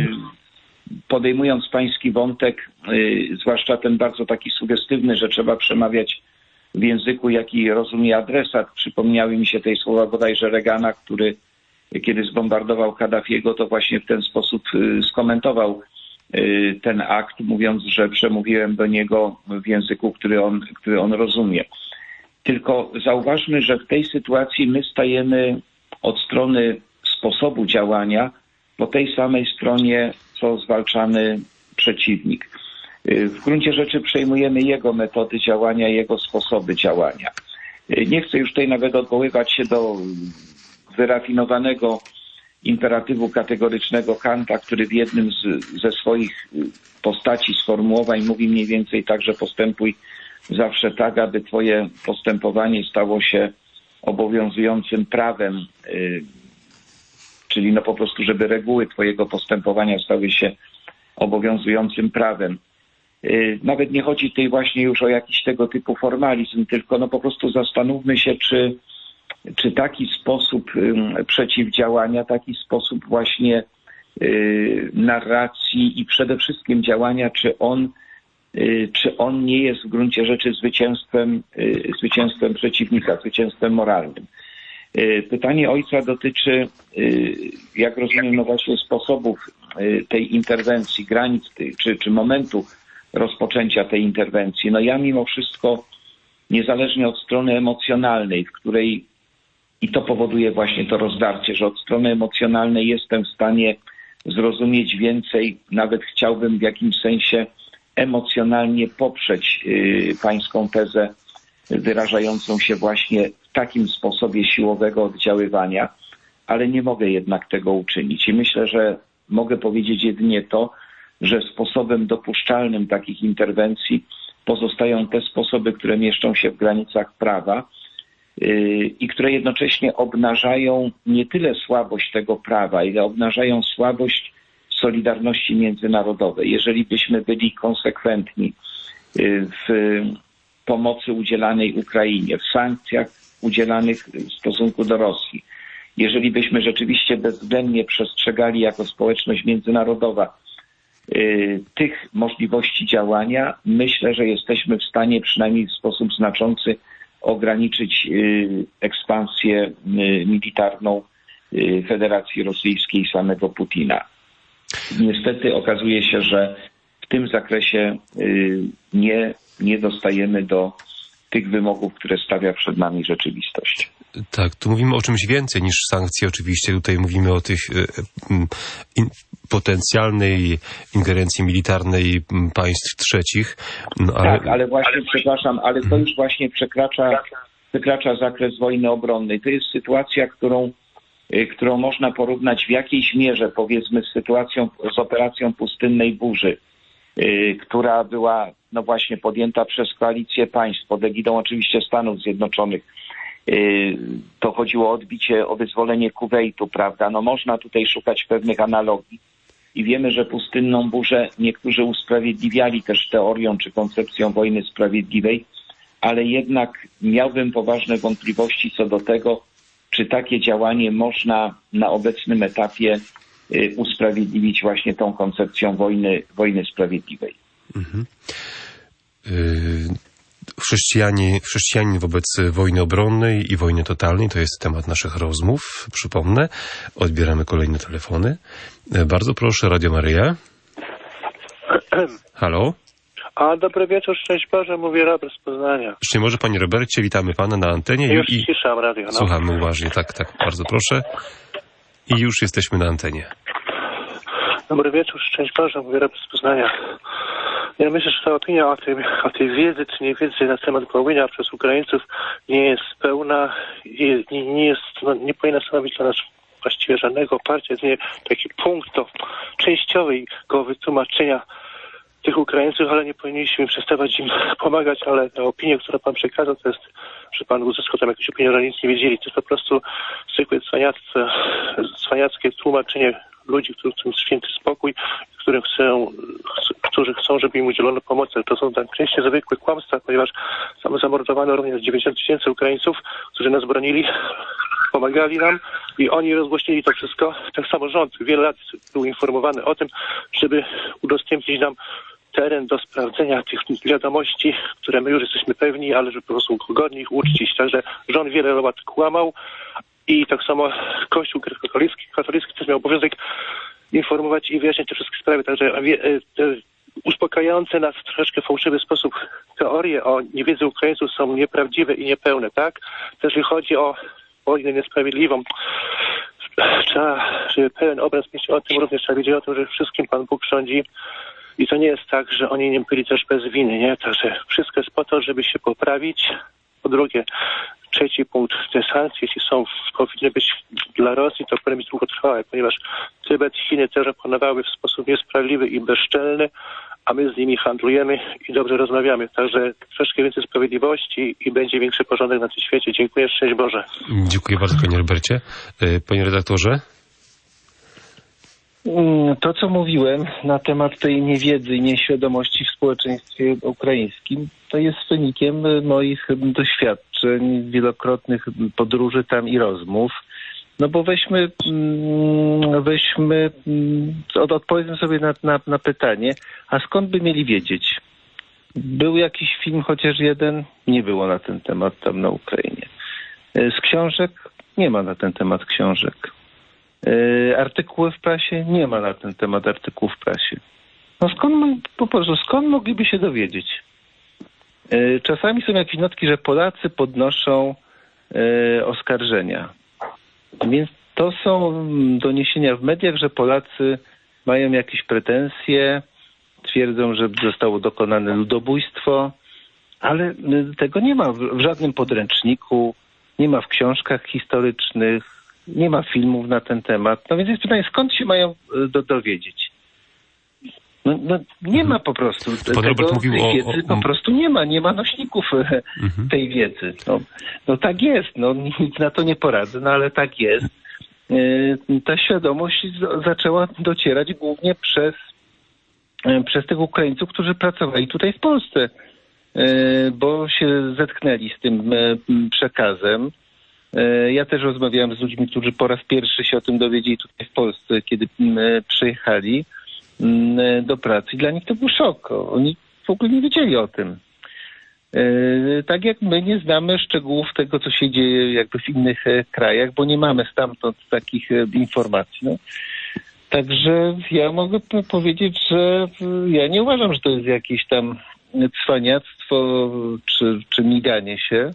podejmując pański wątek, zwłaszcza ten bardzo taki sugestywny, że trzeba przemawiać w języku, jaki rozumie adresat, przypomniały mi się tej słowa bodajże Reagana, który kiedy zbombardował Kaddafiego, to właśnie w ten sposób skomentował ten akt, mówiąc, że przemówiłem do niego w języku, który on rozumie. Tylko zauważmy, że w tej sytuacji my stajemy od strony sposobu działania po tej samej stronie, co zwalczany przeciwnik. W gruncie rzeczy przejmujemy jego metody działania, jego sposoby działania. Nie chcę już tutaj nawet odwoływać się do wyrafinowanego imperatywu kategorycznego Kanta, który w jednym ze swoich postaci sformułowań mówi mniej więcej tak, że postępuj zawsze tak, aby twoje postępowanie stało się obowiązującym prawem, czyli po prostu, żeby reguły twojego postępowania stały się obowiązującym prawem. Nawet nie chodzi tutaj właśnie już o jakiś tego typu formalizm, tylko po prostu zastanówmy się, czy taki sposób przeciwdziałania, taki sposób właśnie narracji i przede wszystkim działania, czy on nie jest w gruncie rzeczy zwycięstwem przeciwnika, zwycięstwem moralnym. Pytanie ojca dotyczy, jak rozumiem, właśnie sposobów tej interwencji, granic czy momentu rozpoczęcia tej interwencji. Ja mimo wszystko, niezależnie od strony emocjonalnej, w której i to powoduje właśnie to rozdarcie, że od strony emocjonalnej jestem w stanie zrozumieć więcej. Nawet chciałbym w jakimś sensie emocjonalnie poprzeć pańską tezę wyrażającą się właśnie w takim sposobie siłowego oddziaływania, ale nie mogę jednak tego uczynić. I myślę, że mogę powiedzieć jedynie to, że sposobem dopuszczalnym takich interwencji pozostają te sposoby, które mieszczą się w granicach prawa i które jednocześnie obnażają nie tyle słabość tego prawa, ile obnażają słabość solidarności międzynarodowej. Jeżeli byśmy byli konsekwentni w pomocy udzielanej Ukrainie, w sankcjach udzielanych w stosunku do Rosji, jeżeli byśmy rzeczywiście bezwzględnie przestrzegali jako społeczność międzynarodowa tych możliwości działania, myślę, że jesteśmy w stanie przynajmniej w sposób znaczący ograniczyć ekspansję militarną Federacji Rosyjskiej i samego Putina. Niestety okazuje się, że w tym zakresie nie dostajemy do tych wymogów, które stawia przed nami rzeczywistość. Tak, tu mówimy o czymś więcej niż sankcje oczywiście. Tutaj mówimy o tych potencjalnej ingerencji militarnej państw trzecich. No, ale... Tak, ale właśnie, przepraszam, ale to już właśnie przekracza zakres wojny obronnej. To jest sytuacja, którą można porównać w jakiejś mierze, powiedzmy, z operacją Pustynnej Burzy, która była no właśnie podjęta przez koalicję państw pod egidą oczywiście Stanów Zjednoczonych. To chodziło o odbicie, o wyzwolenie Kuwejtu, prawda? No można tutaj szukać pewnych analogii i wiemy, że Pustynną Burzę niektórzy usprawiedliwiali też teorią czy koncepcją wojny sprawiedliwej, ale jednak miałbym poważne wątpliwości co do tego, czy takie działanie można na obecnym etapie usprawiedliwić właśnie tą koncepcją wojny sprawiedliwej. Mhm. Chrześcijanin wobec wojny obronnej i wojny totalnej to jest temat naszych rozmów. Przypomnę, odbieramy kolejne telefony. Bardzo proszę, Radio Maryja. Halo? Dobry wieczór, szczęść Boże, mówię Robert z Poznania. Jeszcze może Panie Robercie, witamy Pana na antenie. Już ciszam radio. No. Słuchamy uważnie, tak, bardzo proszę. I już jesteśmy na antenie. Dobry wieczór, szczęść Boże, mówię Robert z Poznania. Ja myślę, że ta opinia o tej wiedzy czy nie wiedzy na temat Wołynia przez Ukraińców nie jest pełna i nie powinna stanowić dla nas właściwie żadnego oparcia. Jest nie taki punkt do częściowego wytłumaczenia tych Ukraińców, ale nie powinniśmy przestawać im pomagać, ale ta opinia, którą Pan przekazał, to jest, że Pan uzyskał tam jakąś opinię, że nic nie wiedzieli. To jest po prostu zwykłe cwaniackie tłumaczenie ludzi, którzy chcą święty spokój, którzy chcą, żeby im udzielono pomocy. To są częściej zwykłe kłamstwa, ponieważ zamordowano również 90 000 Ukraińców, którzy nas bronili, pomagali nam i oni rozgłośnili to wszystko. Tak samo rząd wiele lat był informowany o tym, żeby udostępnić nam teren do sprawdzenia tych wiadomości, które my już jesteśmy pewni, ale żeby po prostu godnie ich uczcić. Także rząd wiele lat kłamał i tak samo Kościół katolicki też miał obowiązek informować i wyjaśniać te wszystkie sprawy. Także uspokajające nas w troszeczkę fałszywy sposób teorie o niewiedzy Ukraińców są nieprawdziwe i niepełne, tak? Też jeżeli chodzi o wojnę niesprawiedliwą, żeby pełen obraz mieć o tym, również trzeba wiedzieć o tym, że wszystkim Pan Bóg rządzi i to nie jest tak, że oni nie byli też bez winy, nie? Także wszystko jest po to, żeby się poprawić. Po drugie, trzeci punkt, te sankcje, jeśli powinny być dla Rosji, to powinny być długotrwałe, ponieważ Tybet, Chiny też opanowały w sposób niesprawiedliwy i bezczelny, a my z nimi handlujemy i dobrze rozmawiamy. Także troszkę więcej sprawiedliwości i będzie większy porządek na tym świecie. Dziękuję, szczęść Boże. Dziękuję bardzo, Panie Robercie. Panie redaktorze? To, co mówiłem na temat tej niewiedzy i nieświadomości w społeczeństwie ukraińskim, to jest wynikiem moich doświadczeń, wielokrotnych podróży tam i rozmów. No bo odpowiedzmy sobie na pytanie, a skąd by mieli wiedzieć? Był jakiś film, chociaż jeden? Nie było na ten temat tam na Ukrainie. Z książek? Nie ma na ten temat książek. Artykuły w prasie? Nie ma na ten temat artykułów w prasie. No skąd mogliby się dowiedzieć? Czasami są jakieś notki, że Polacy podnoszą oskarżenia. Więc To są doniesienia w mediach, że Polacy mają jakieś pretensje, twierdzą, że zostało dokonane ludobójstwo, ale tego nie ma w żadnym podręczniku, nie ma w książkach historycznych, nie ma filmów na ten temat. No więc jest pytanie, skąd się mają dowiedzieć? No, nie ma po prostu Pan Robert mówił tej wiedzy, po prostu nie ma nośników tej wiedzy. No tak jest, nic na to nie poradzę, ale tak jest. Ta świadomość zaczęła docierać głównie przez tych Ukraińców, którzy pracowali tutaj w Polsce, bo się zetknęli z tym przekazem. Ja też rozmawiałem z ludźmi, którzy po raz pierwszy się o tym dowiedzieli tutaj w Polsce, kiedy przyjechali do pracy. Dla nich to był szok. Oni w ogóle nie wiedzieli o tym. Tak jak my nie znamy szczegółów tego, co się dzieje jakby w innych krajach, bo nie mamy stamtąd takich informacji. No. Także ja mogę powiedzieć, że ja nie uważam, że to jest jakieś tam cwaniactwo czy miganie się,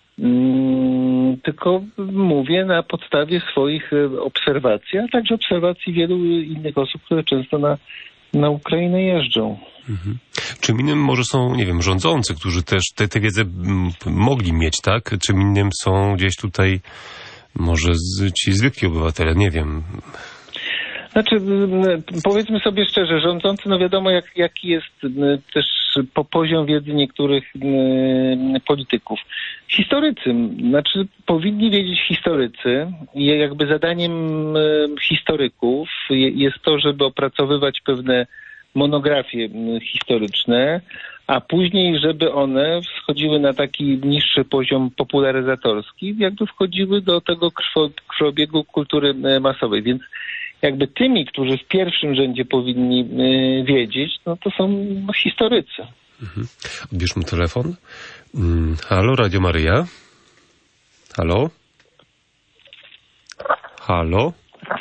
tylko mówię na podstawie swoich obserwacji, a także obserwacji wielu innych osób, które często na Ukrainę jeżdżą. Mhm. Czym innym może są, nie wiem, rządzący, którzy też tę wiedzę mogli mieć, tak? Czym innym są gdzieś tutaj może ci zwykli obywatele, nie wiem. Znaczy, powiedzmy sobie szczerze, rządzący, no wiadomo jaki jest też poziom wiedzy niektórych polityków. Historycy, znaczy powinni wiedzieć historycy i jakby zadaniem historyków jest to, żeby opracowywać pewne monografie historyczne, a później, żeby one schodziły na taki niższy poziom popularyzatorski, jakby wchodziły do tego krwiobiegu kultury masowej. Więc jakby tymi, którzy w pierwszym rzędzie powinni wiedzieć, no to są historycy. Mhm. Odbierzmy telefon. Halo, Radio Maryja. Halo? Halo?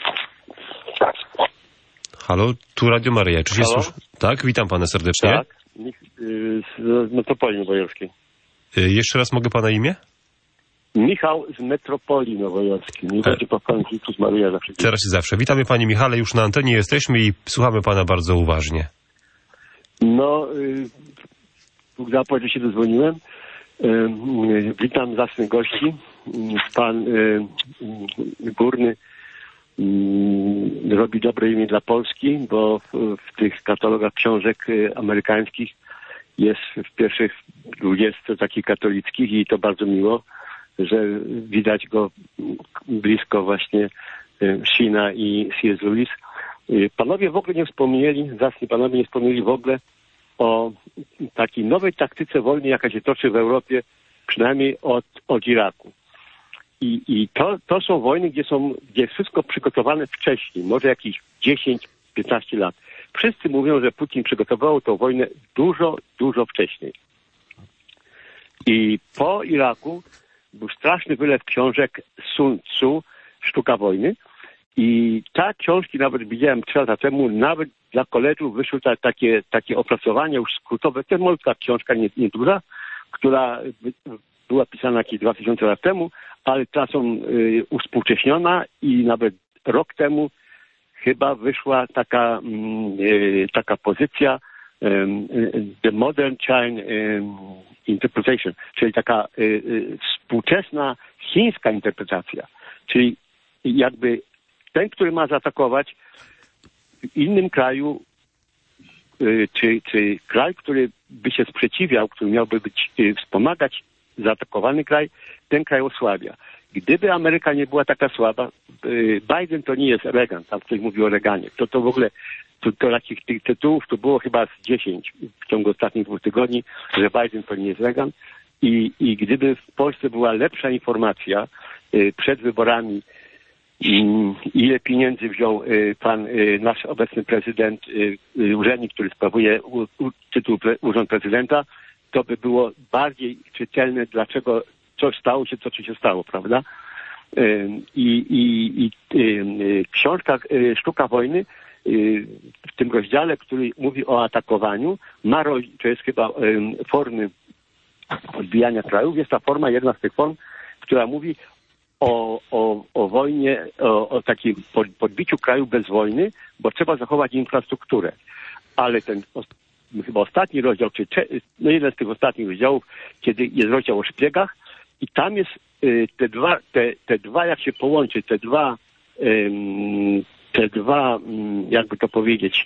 Halo, tu Radio Maryja. Czy się słyszy? Tak, witam pana serdecznie. Tak, z Metropolii Nowojorskiej. Jeszcze raz mogę pana imię? Michał z Metropolii Nowojorskiej. Nie będzie po końcu z Maryja zawsze. Teraz i zawsze. Witamy panie Michale, już na antenie jesteśmy i słuchamy pana bardzo uważnie. No, zapowiedź się dozwoniłem. Witam zacnych gości. Pan Górny robi dobre imię dla Polski, bo w tych katalogach książek amerykańskich jest w pierwszych 20 takich katolickich i to bardzo miło, że widać go blisko właśnie Sheena i C.S. Lewis. Panowie w ogóle nie wspomnieli, zacni panowie nie wspomnieli w ogóle o takiej nowej taktyce wojny, jaka się toczy w Europie, przynajmniej od Iraku. I to są wojny, gdzie jest wszystko przygotowane wcześniej, może jakieś 10-15 lat. Wszyscy mówią, że Putin przygotował tę wojnę dużo, dużo wcześniej. I po Iraku był straszny wylew książek Sun Tzu, Sztuka wojny. I te książki nawet widziałem 3 lata temu, nawet dla koleżów wyszły takie opracowania już skrótowe. To jest malutka książka, nieduża, która była pisana jakieś 2000 lat temu, ale teraz są uspółcześniona i nawet rok temu chyba wyszła taka pozycja The Modern Chinese Interpretation, czyli taka współczesna chińska interpretacja. Czyli jakby ten, który ma zaatakować w innym kraju, czy kraj, który by się sprzeciwiał, który miałby wspomagać zaatakowany kraj, ten kraj osłabia. Gdyby Ameryka nie była taka słaba, Biden to nie jest Reagan, tam ktoś mówi o Reaganie. To w ogóle, to takich tych tytułów to było chyba z 10 w ciągu ostatnich 2 tygodni, że Biden to nie jest Reagan. I gdyby w Polsce była lepsza informacja przed wyborami, ile pieniędzy wziął pan nasz obecny prezydent, urzędnik, który sprawuje tytuł urząd prezydenta, to by było bardziej czytelne, dlaczego coś stało się, co się stało, prawda? I książka Sztuka wojny w tym rozdziale, który mówi o atakowaniu, to jest chyba formy odbijania krajów. Jest ta forma, jedna z tych form, która mówi o wojnie, o takim podbiciu kraju bez wojny, bo trzeba zachować infrastrukturę. Ale ten chyba ostatni rozdział, czy jeden z tych ostatnich rozdziałów, kiedy jest rozdział o szpiegach i tam jest te dwa jak się połączy, te dwa, jakby to powiedzieć,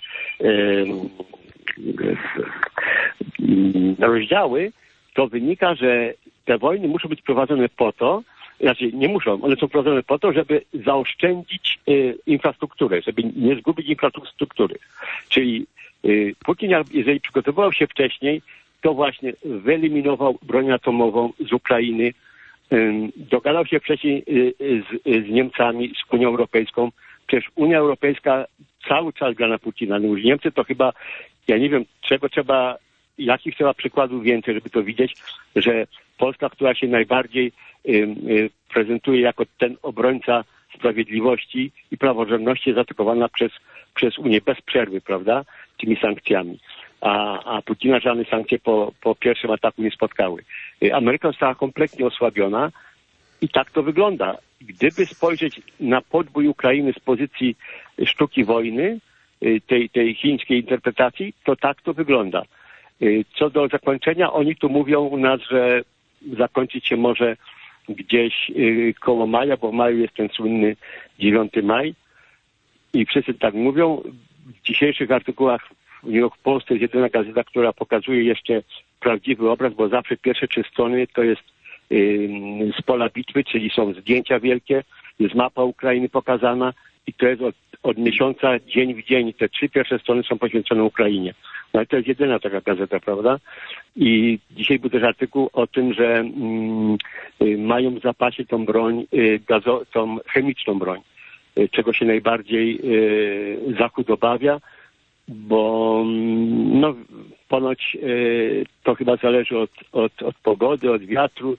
rozdziały, to wynika, że te wojny muszą być prowadzone po to, znaczy nie muszą, one są prowadzone po to, żeby zaoszczędzić infrastrukturę, żeby nie zgubić infrastruktury. Czyli Putin, jeżeli przygotowywał się wcześniej, to właśnie wyeliminował broń atomową z Ukrainy, dogadał się wcześniej z Niemcami, z Unią Europejską. Przecież Unia Europejska cały czas gra na Putina. No już Niemcy to chyba, ja nie wiem, jakich trzeba przykładów więcej, żeby to widzieć, że Polska, która się najbardziej prezentuje jako ten obrońca sprawiedliwości i praworządności, jest atakowana przez Unię bez przerwy, prawda, tymi sankcjami. A Putina żadne sankcje po pierwszym ataku nie spotkały. Ameryka została kompletnie osłabiona i tak to wygląda. Gdyby spojrzeć na podbój Ukrainy z pozycji sztuki wojny, tej chińskiej interpretacji, to tak to wygląda. Co do zakończenia, oni tu mówią u nas, że zakończyć się może gdzieś koło maja, bo w maju jest ten słynny 9 maj i wszyscy tak mówią. W dzisiejszych artykułach w New York Post jest jedyna gazeta, która pokazuje jeszcze prawdziwy obraz, bo zawsze pierwsze 3 strony to jest z pola bitwy, czyli są zdjęcia wielkie, jest mapa Ukrainy pokazana i to jest od miesiąca, dzień w dzień. Te 3 pierwsze strony są poświęcone Ukrainie. No ale to jest jedyna taka gazeta, prawda? I dzisiaj był też artykuł o tym, że mają w zapasie tą broń, tą chemiczną broń, czego się najbardziej Zachód obawia, bo no, ponoć to chyba zależy od pogody, od wiatru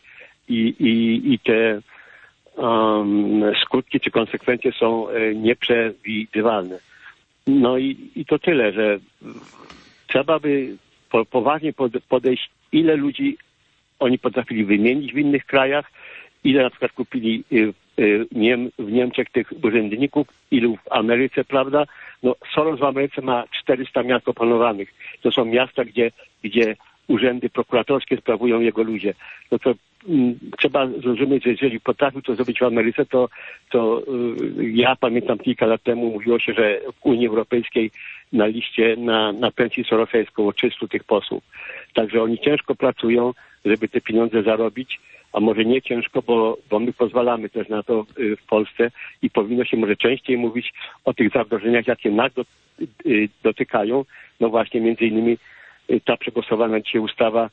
i te skutki czy konsekwencje są nieprzewidywalne. No i to tyle, że trzeba by poważnie podejść, ile ludzi oni potrafili wymienić w innych krajach, ile na przykład kupili w Niemczech tych urzędników, ilu w Ameryce, prawda? No Soros w Ameryce ma 400 miast opanowanych. To są miasta, gdzie urzędy prokuratorskie sprawują jego ludzie. No to trzeba zrozumieć, że jeżeli potrafił to zrobić w Ameryce, to ja pamiętam kilka lat temu mówiło się, że w Unii Europejskiej na liście na pensji Sorosa jest około 300 tych posłów. Także oni ciężko pracują, żeby te pieniądze zarobić, a może nie ciężko, bo my pozwalamy też na to w Polsce i powinno się może częściej mówić o tych zagrożeniach, jakie nas dotykają. No właśnie między innymi ta przegłosowana dzisiaj ustawa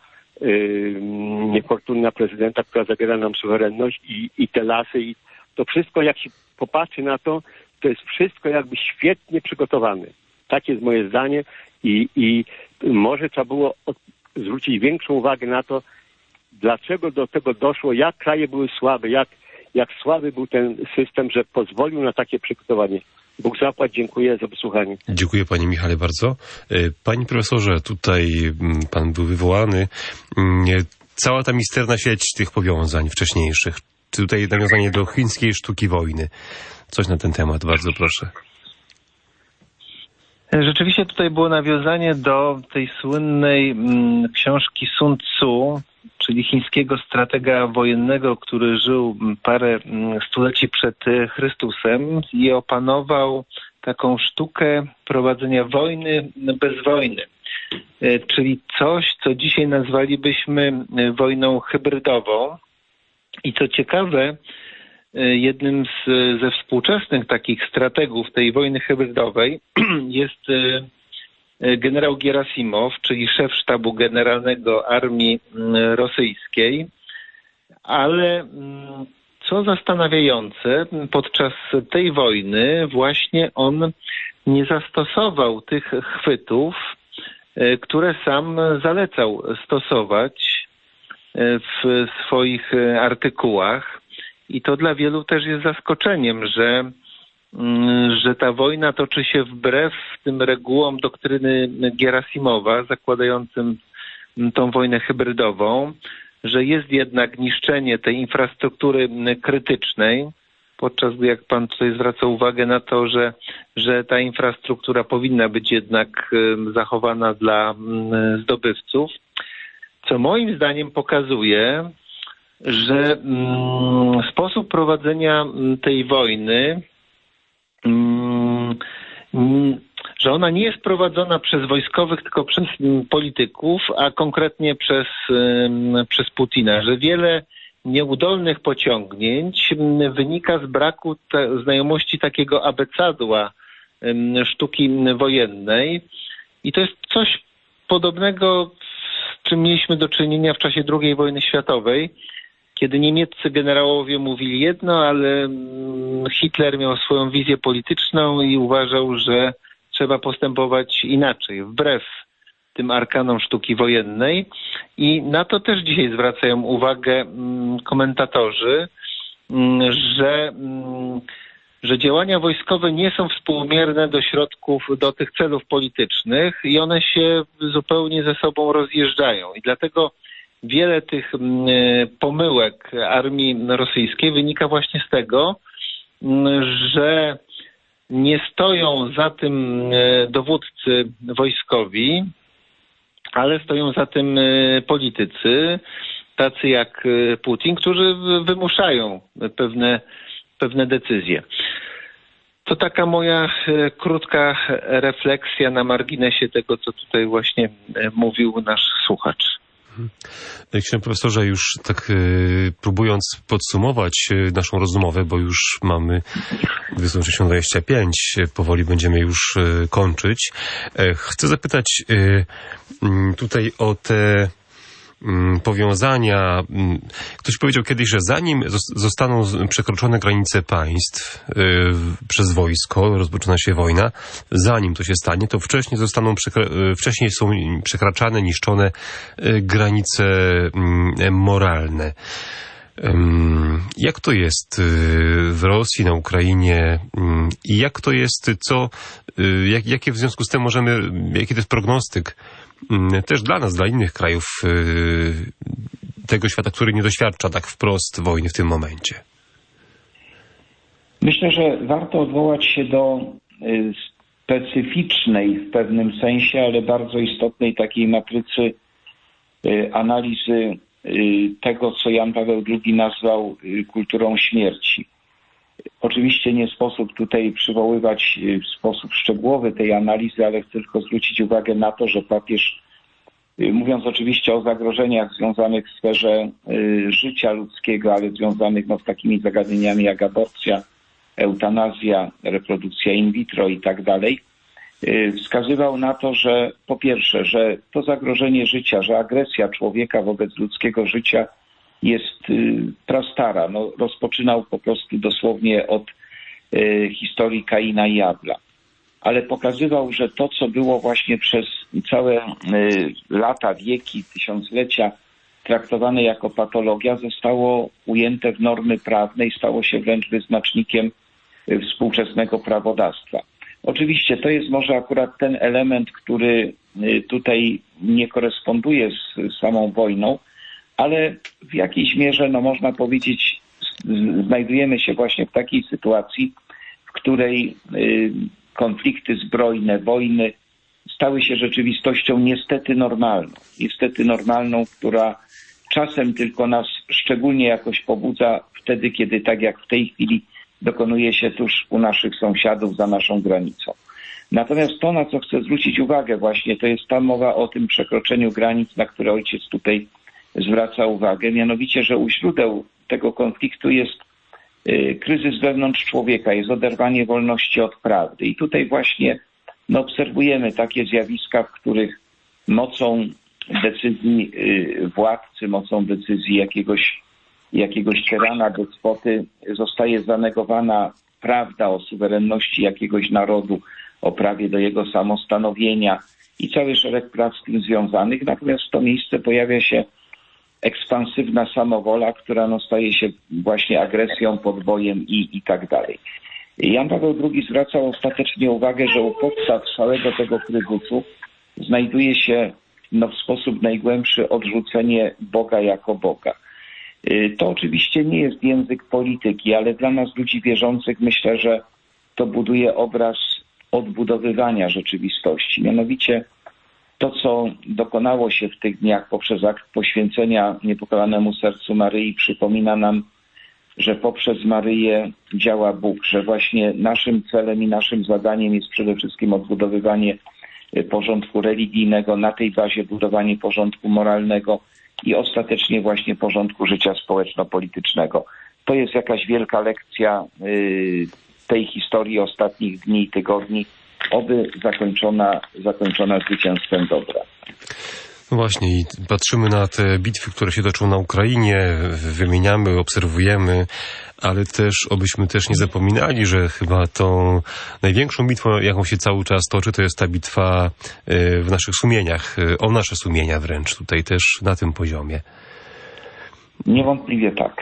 niefortunna prezydenta, która zabiera nam suwerenność i te lasy i to wszystko, jak się popatrzy na to, to jest wszystko jakby świetnie przygotowane. Tak jest moje zdanie i może trzeba było zwrócić większą uwagę na to, dlaczego do tego doszło, jak kraje były słabe, jak słaby był ten system, że pozwolił na takie przygotowanie. Bóg zapłać, dziękuję za wysłuchanie. Dziękuję panie Michale bardzo. Panie profesorze, tutaj pan był wywołany. Cała ta misterna sieć tych powiązań wcześniejszych. Tutaj nawiązanie do chińskiej sztuki wojny. Coś na ten temat, bardzo proszę. Rzeczywiście tutaj było nawiązanie do tej słynnej książki Sun Tzu, czyli chińskiego stratega wojennego, który żył parę stuleci przed Chrystusem i opanował taką sztukę prowadzenia wojny bez wojny. Czyli coś, co dzisiaj nazwalibyśmy wojną hybrydową. I co ciekawe, jednym ze współczesnych takich strategów tej wojny hybrydowej jest generał Gierasimow, czyli szef sztabu generalnego armii rosyjskiej, ale co zastanawiające, podczas tej wojny właśnie on nie zastosował tych chwytów, które sam zalecał stosować w swoich artykułach. I to dla wielu też jest zaskoczeniem, że ta wojna toczy się wbrew tym regułom doktryny Gierasimowa, zakładającym tą wojnę hybrydową, że jest jednak niszczenie tej infrastruktury krytycznej, podczas gdy jak pan tutaj zwraca uwagę na to, że ta infrastruktura powinna być jednak zachowana dla zdobywców, co moim zdaniem pokazuje, że sposób prowadzenia tej wojny, że ona nie jest prowadzona przez wojskowych, tylko przez polityków, a konkretnie przez Putina, że wiele nieudolnych pociągnięć wynika z braku znajomości takiego abecadła sztuki wojennej i to jest coś podobnego, z czym mieliśmy do czynienia w czasie II wojny światowej, kiedy niemieccy generałowie mówili jedno, ale Hitler miał swoją wizję polityczną i uważał, że trzeba postępować inaczej, wbrew tym arkanom sztuki wojennej. I na to też dzisiaj zwracają uwagę komentatorzy, że działania wojskowe nie są współmierne do środków, do tych celów politycznych i one się zupełnie ze sobą rozjeżdżają. I dlatego wiele tych pomyłek armii rosyjskiej wynika właśnie z tego, że nie stoją za tym dowódcy wojskowi, ale stoją za tym politycy, tacy jak Putin, którzy wymuszają pewne decyzje. To taka moja krótka refleksja na marginesie tego, co tutaj właśnie mówił nasz słuchacz. Księże profesorze, już tak próbując podsumować naszą rozmowę, bo już mamy 23:25, powoli będziemy już kończyć. Chcę zapytać tutaj o te powiązania. Ktoś powiedział kiedyś, że zanim zostaną przekroczone granice państw przez wojsko, rozpoczyna się wojna, zanim to się stanie, to wcześniej są przekraczane, niszczone granice moralne. Jak to jest w Rosji, na Ukrainie i jak to jest, jakie w związku z tym jaki to jest prognostyk też dla nas, dla innych krajów tego świata, który nie doświadcza tak wprost wojny w tym momencie? Myślę, że warto odwołać się do specyficznej w pewnym sensie, ale bardzo istotnej takiej matrycy analizy tego, co Jan Paweł II nazwał kulturą śmierci. Oczywiście nie sposób tutaj przywoływać w sposób szczegółowy tej analizy, ale chcę tylko zwrócić uwagę na to, że papież, mówiąc oczywiście o zagrożeniach związanych w sferze życia ludzkiego, ale związanych z takimi zagadnieniami jak aborcja, eutanazja, reprodukcja in vitro i tak dalej, wskazywał na to, że po pierwsze, że to zagrożenie życia, że agresja człowieka wobec ludzkiego życia jest prastara. Rozpoczynał po prostu dosłownie od historii Kaina i Abla. Ale pokazywał, że to, co było właśnie przez całe lata, wieki, tysiąclecia traktowane jako patologia, zostało ujęte w normy prawne i stało się wręcz wyznacznikiem współczesnego prawodawstwa. Oczywiście to jest może akurat ten element, który tutaj nie koresponduje z samą wojną, ale w jakiejś mierze, można powiedzieć, znajdujemy się właśnie w takiej sytuacji, w której konflikty zbrojne, wojny stały się rzeczywistością niestety normalną, która czasem tylko nas szczególnie jakoś pobudza wtedy, kiedy tak jak w tej chwili dokonuje się tuż u naszych sąsiadów za naszą granicą. Natomiast to, na co chcę zwrócić uwagę właśnie, to jest ta mowa o tym przekroczeniu granic, na które ojciec tutaj zwraca uwagę, mianowicie, że u źródeł tego konfliktu jest kryzys wewnątrz człowieka, jest oderwanie wolności od prawdy. I tutaj właśnie obserwujemy takie zjawiska, w których mocą decyzji władcy, mocą decyzji jakiegoś tyrana, despoty zostaje zanegowana prawda o suwerenności jakiegoś narodu, o prawie do jego samostanowienia i cały szereg praw z tym związanych. Natomiast w to miejsce pojawia się ekspansywna samowola, która staje się właśnie agresją, podbojem i tak dalej. Jan Paweł II zwracał ostatecznie uwagę, że u podstaw całego tego kryzysu znajduje się w sposób najgłębszy odrzucenie Boga jako Boga. To oczywiście nie jest język polityki, ale dla nas, ludzi wierzących, myślę, że to buduje obraz odbudowywania rzeczywistości. Mianowicie to, co dokonało się w tych dniach poprzez akt poświęcenia Niepokalanemu Sercu Maryi, przypomina nam, że poprzez Maryję działa Bóg, że właśnie naszym celem i naszym zadaniem jest przede wszystkim odbudowywanie porządku religijnego, na tej bazie budowanie porządku moralnego i ostatecznie właśnie porządku życia społeczno-politycznego. To jest jakaś wielka lekcja tej historii ostatnich dni i tygodni, oby zakończona zwycięstwem dobra. No właśnie, i patrzymy na te bitwy, które się toczą na Ukrainie, wymieniamy, obserwujemy, ale też, obyśmy też nie zapominali, że chyba tą największą bitwą, jaką się cały czas toczy, to jest ta bitwa w naszych sumieniach, o nasze sumienia wręcz, tutaj też na tym poziomie. Niewątpliwie tak.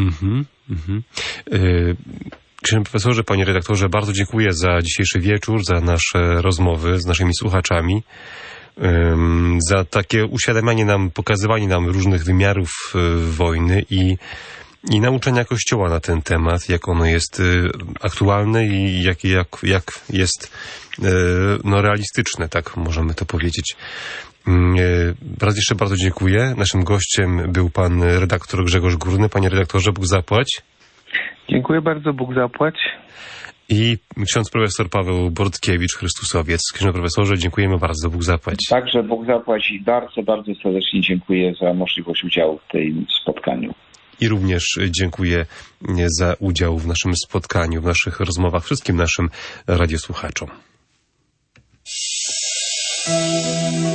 Księże profesorze, panie redaktorze, bardzo dziękuję za dzisiejszy wieczór, za nasze rozmowy z naszymi słuchaczami, za takie uświadamianie nam, pokazywanie nam różnych wymiarów wojny i nauczenia Kościoła na ten temat, jak ono jest aktualne i jak jest realistyczne, tak możemy to powiedzieć. Raz jeszcze bardzo dziękuję. Naszym gościem był pan redaktor Grzegorz Górny. Panie redaktorze, Bóg zapłać. Dziękuję bardzo, Bóg zapłać. I ksiądz profesor Paweł Bortkiewicz, Chrystusowiec. Księże profesorze, dziękujemy bardzo, Bóg zapłać. Także Bóg zapłać i bardzo, bardzo serdecznie dziękuję za możliwość udziału w tym spotkaniu. I również dziękuję za udział w naszym spotkaniu, w naszych rozmowach wszystkim naszym radiosłuchaczom.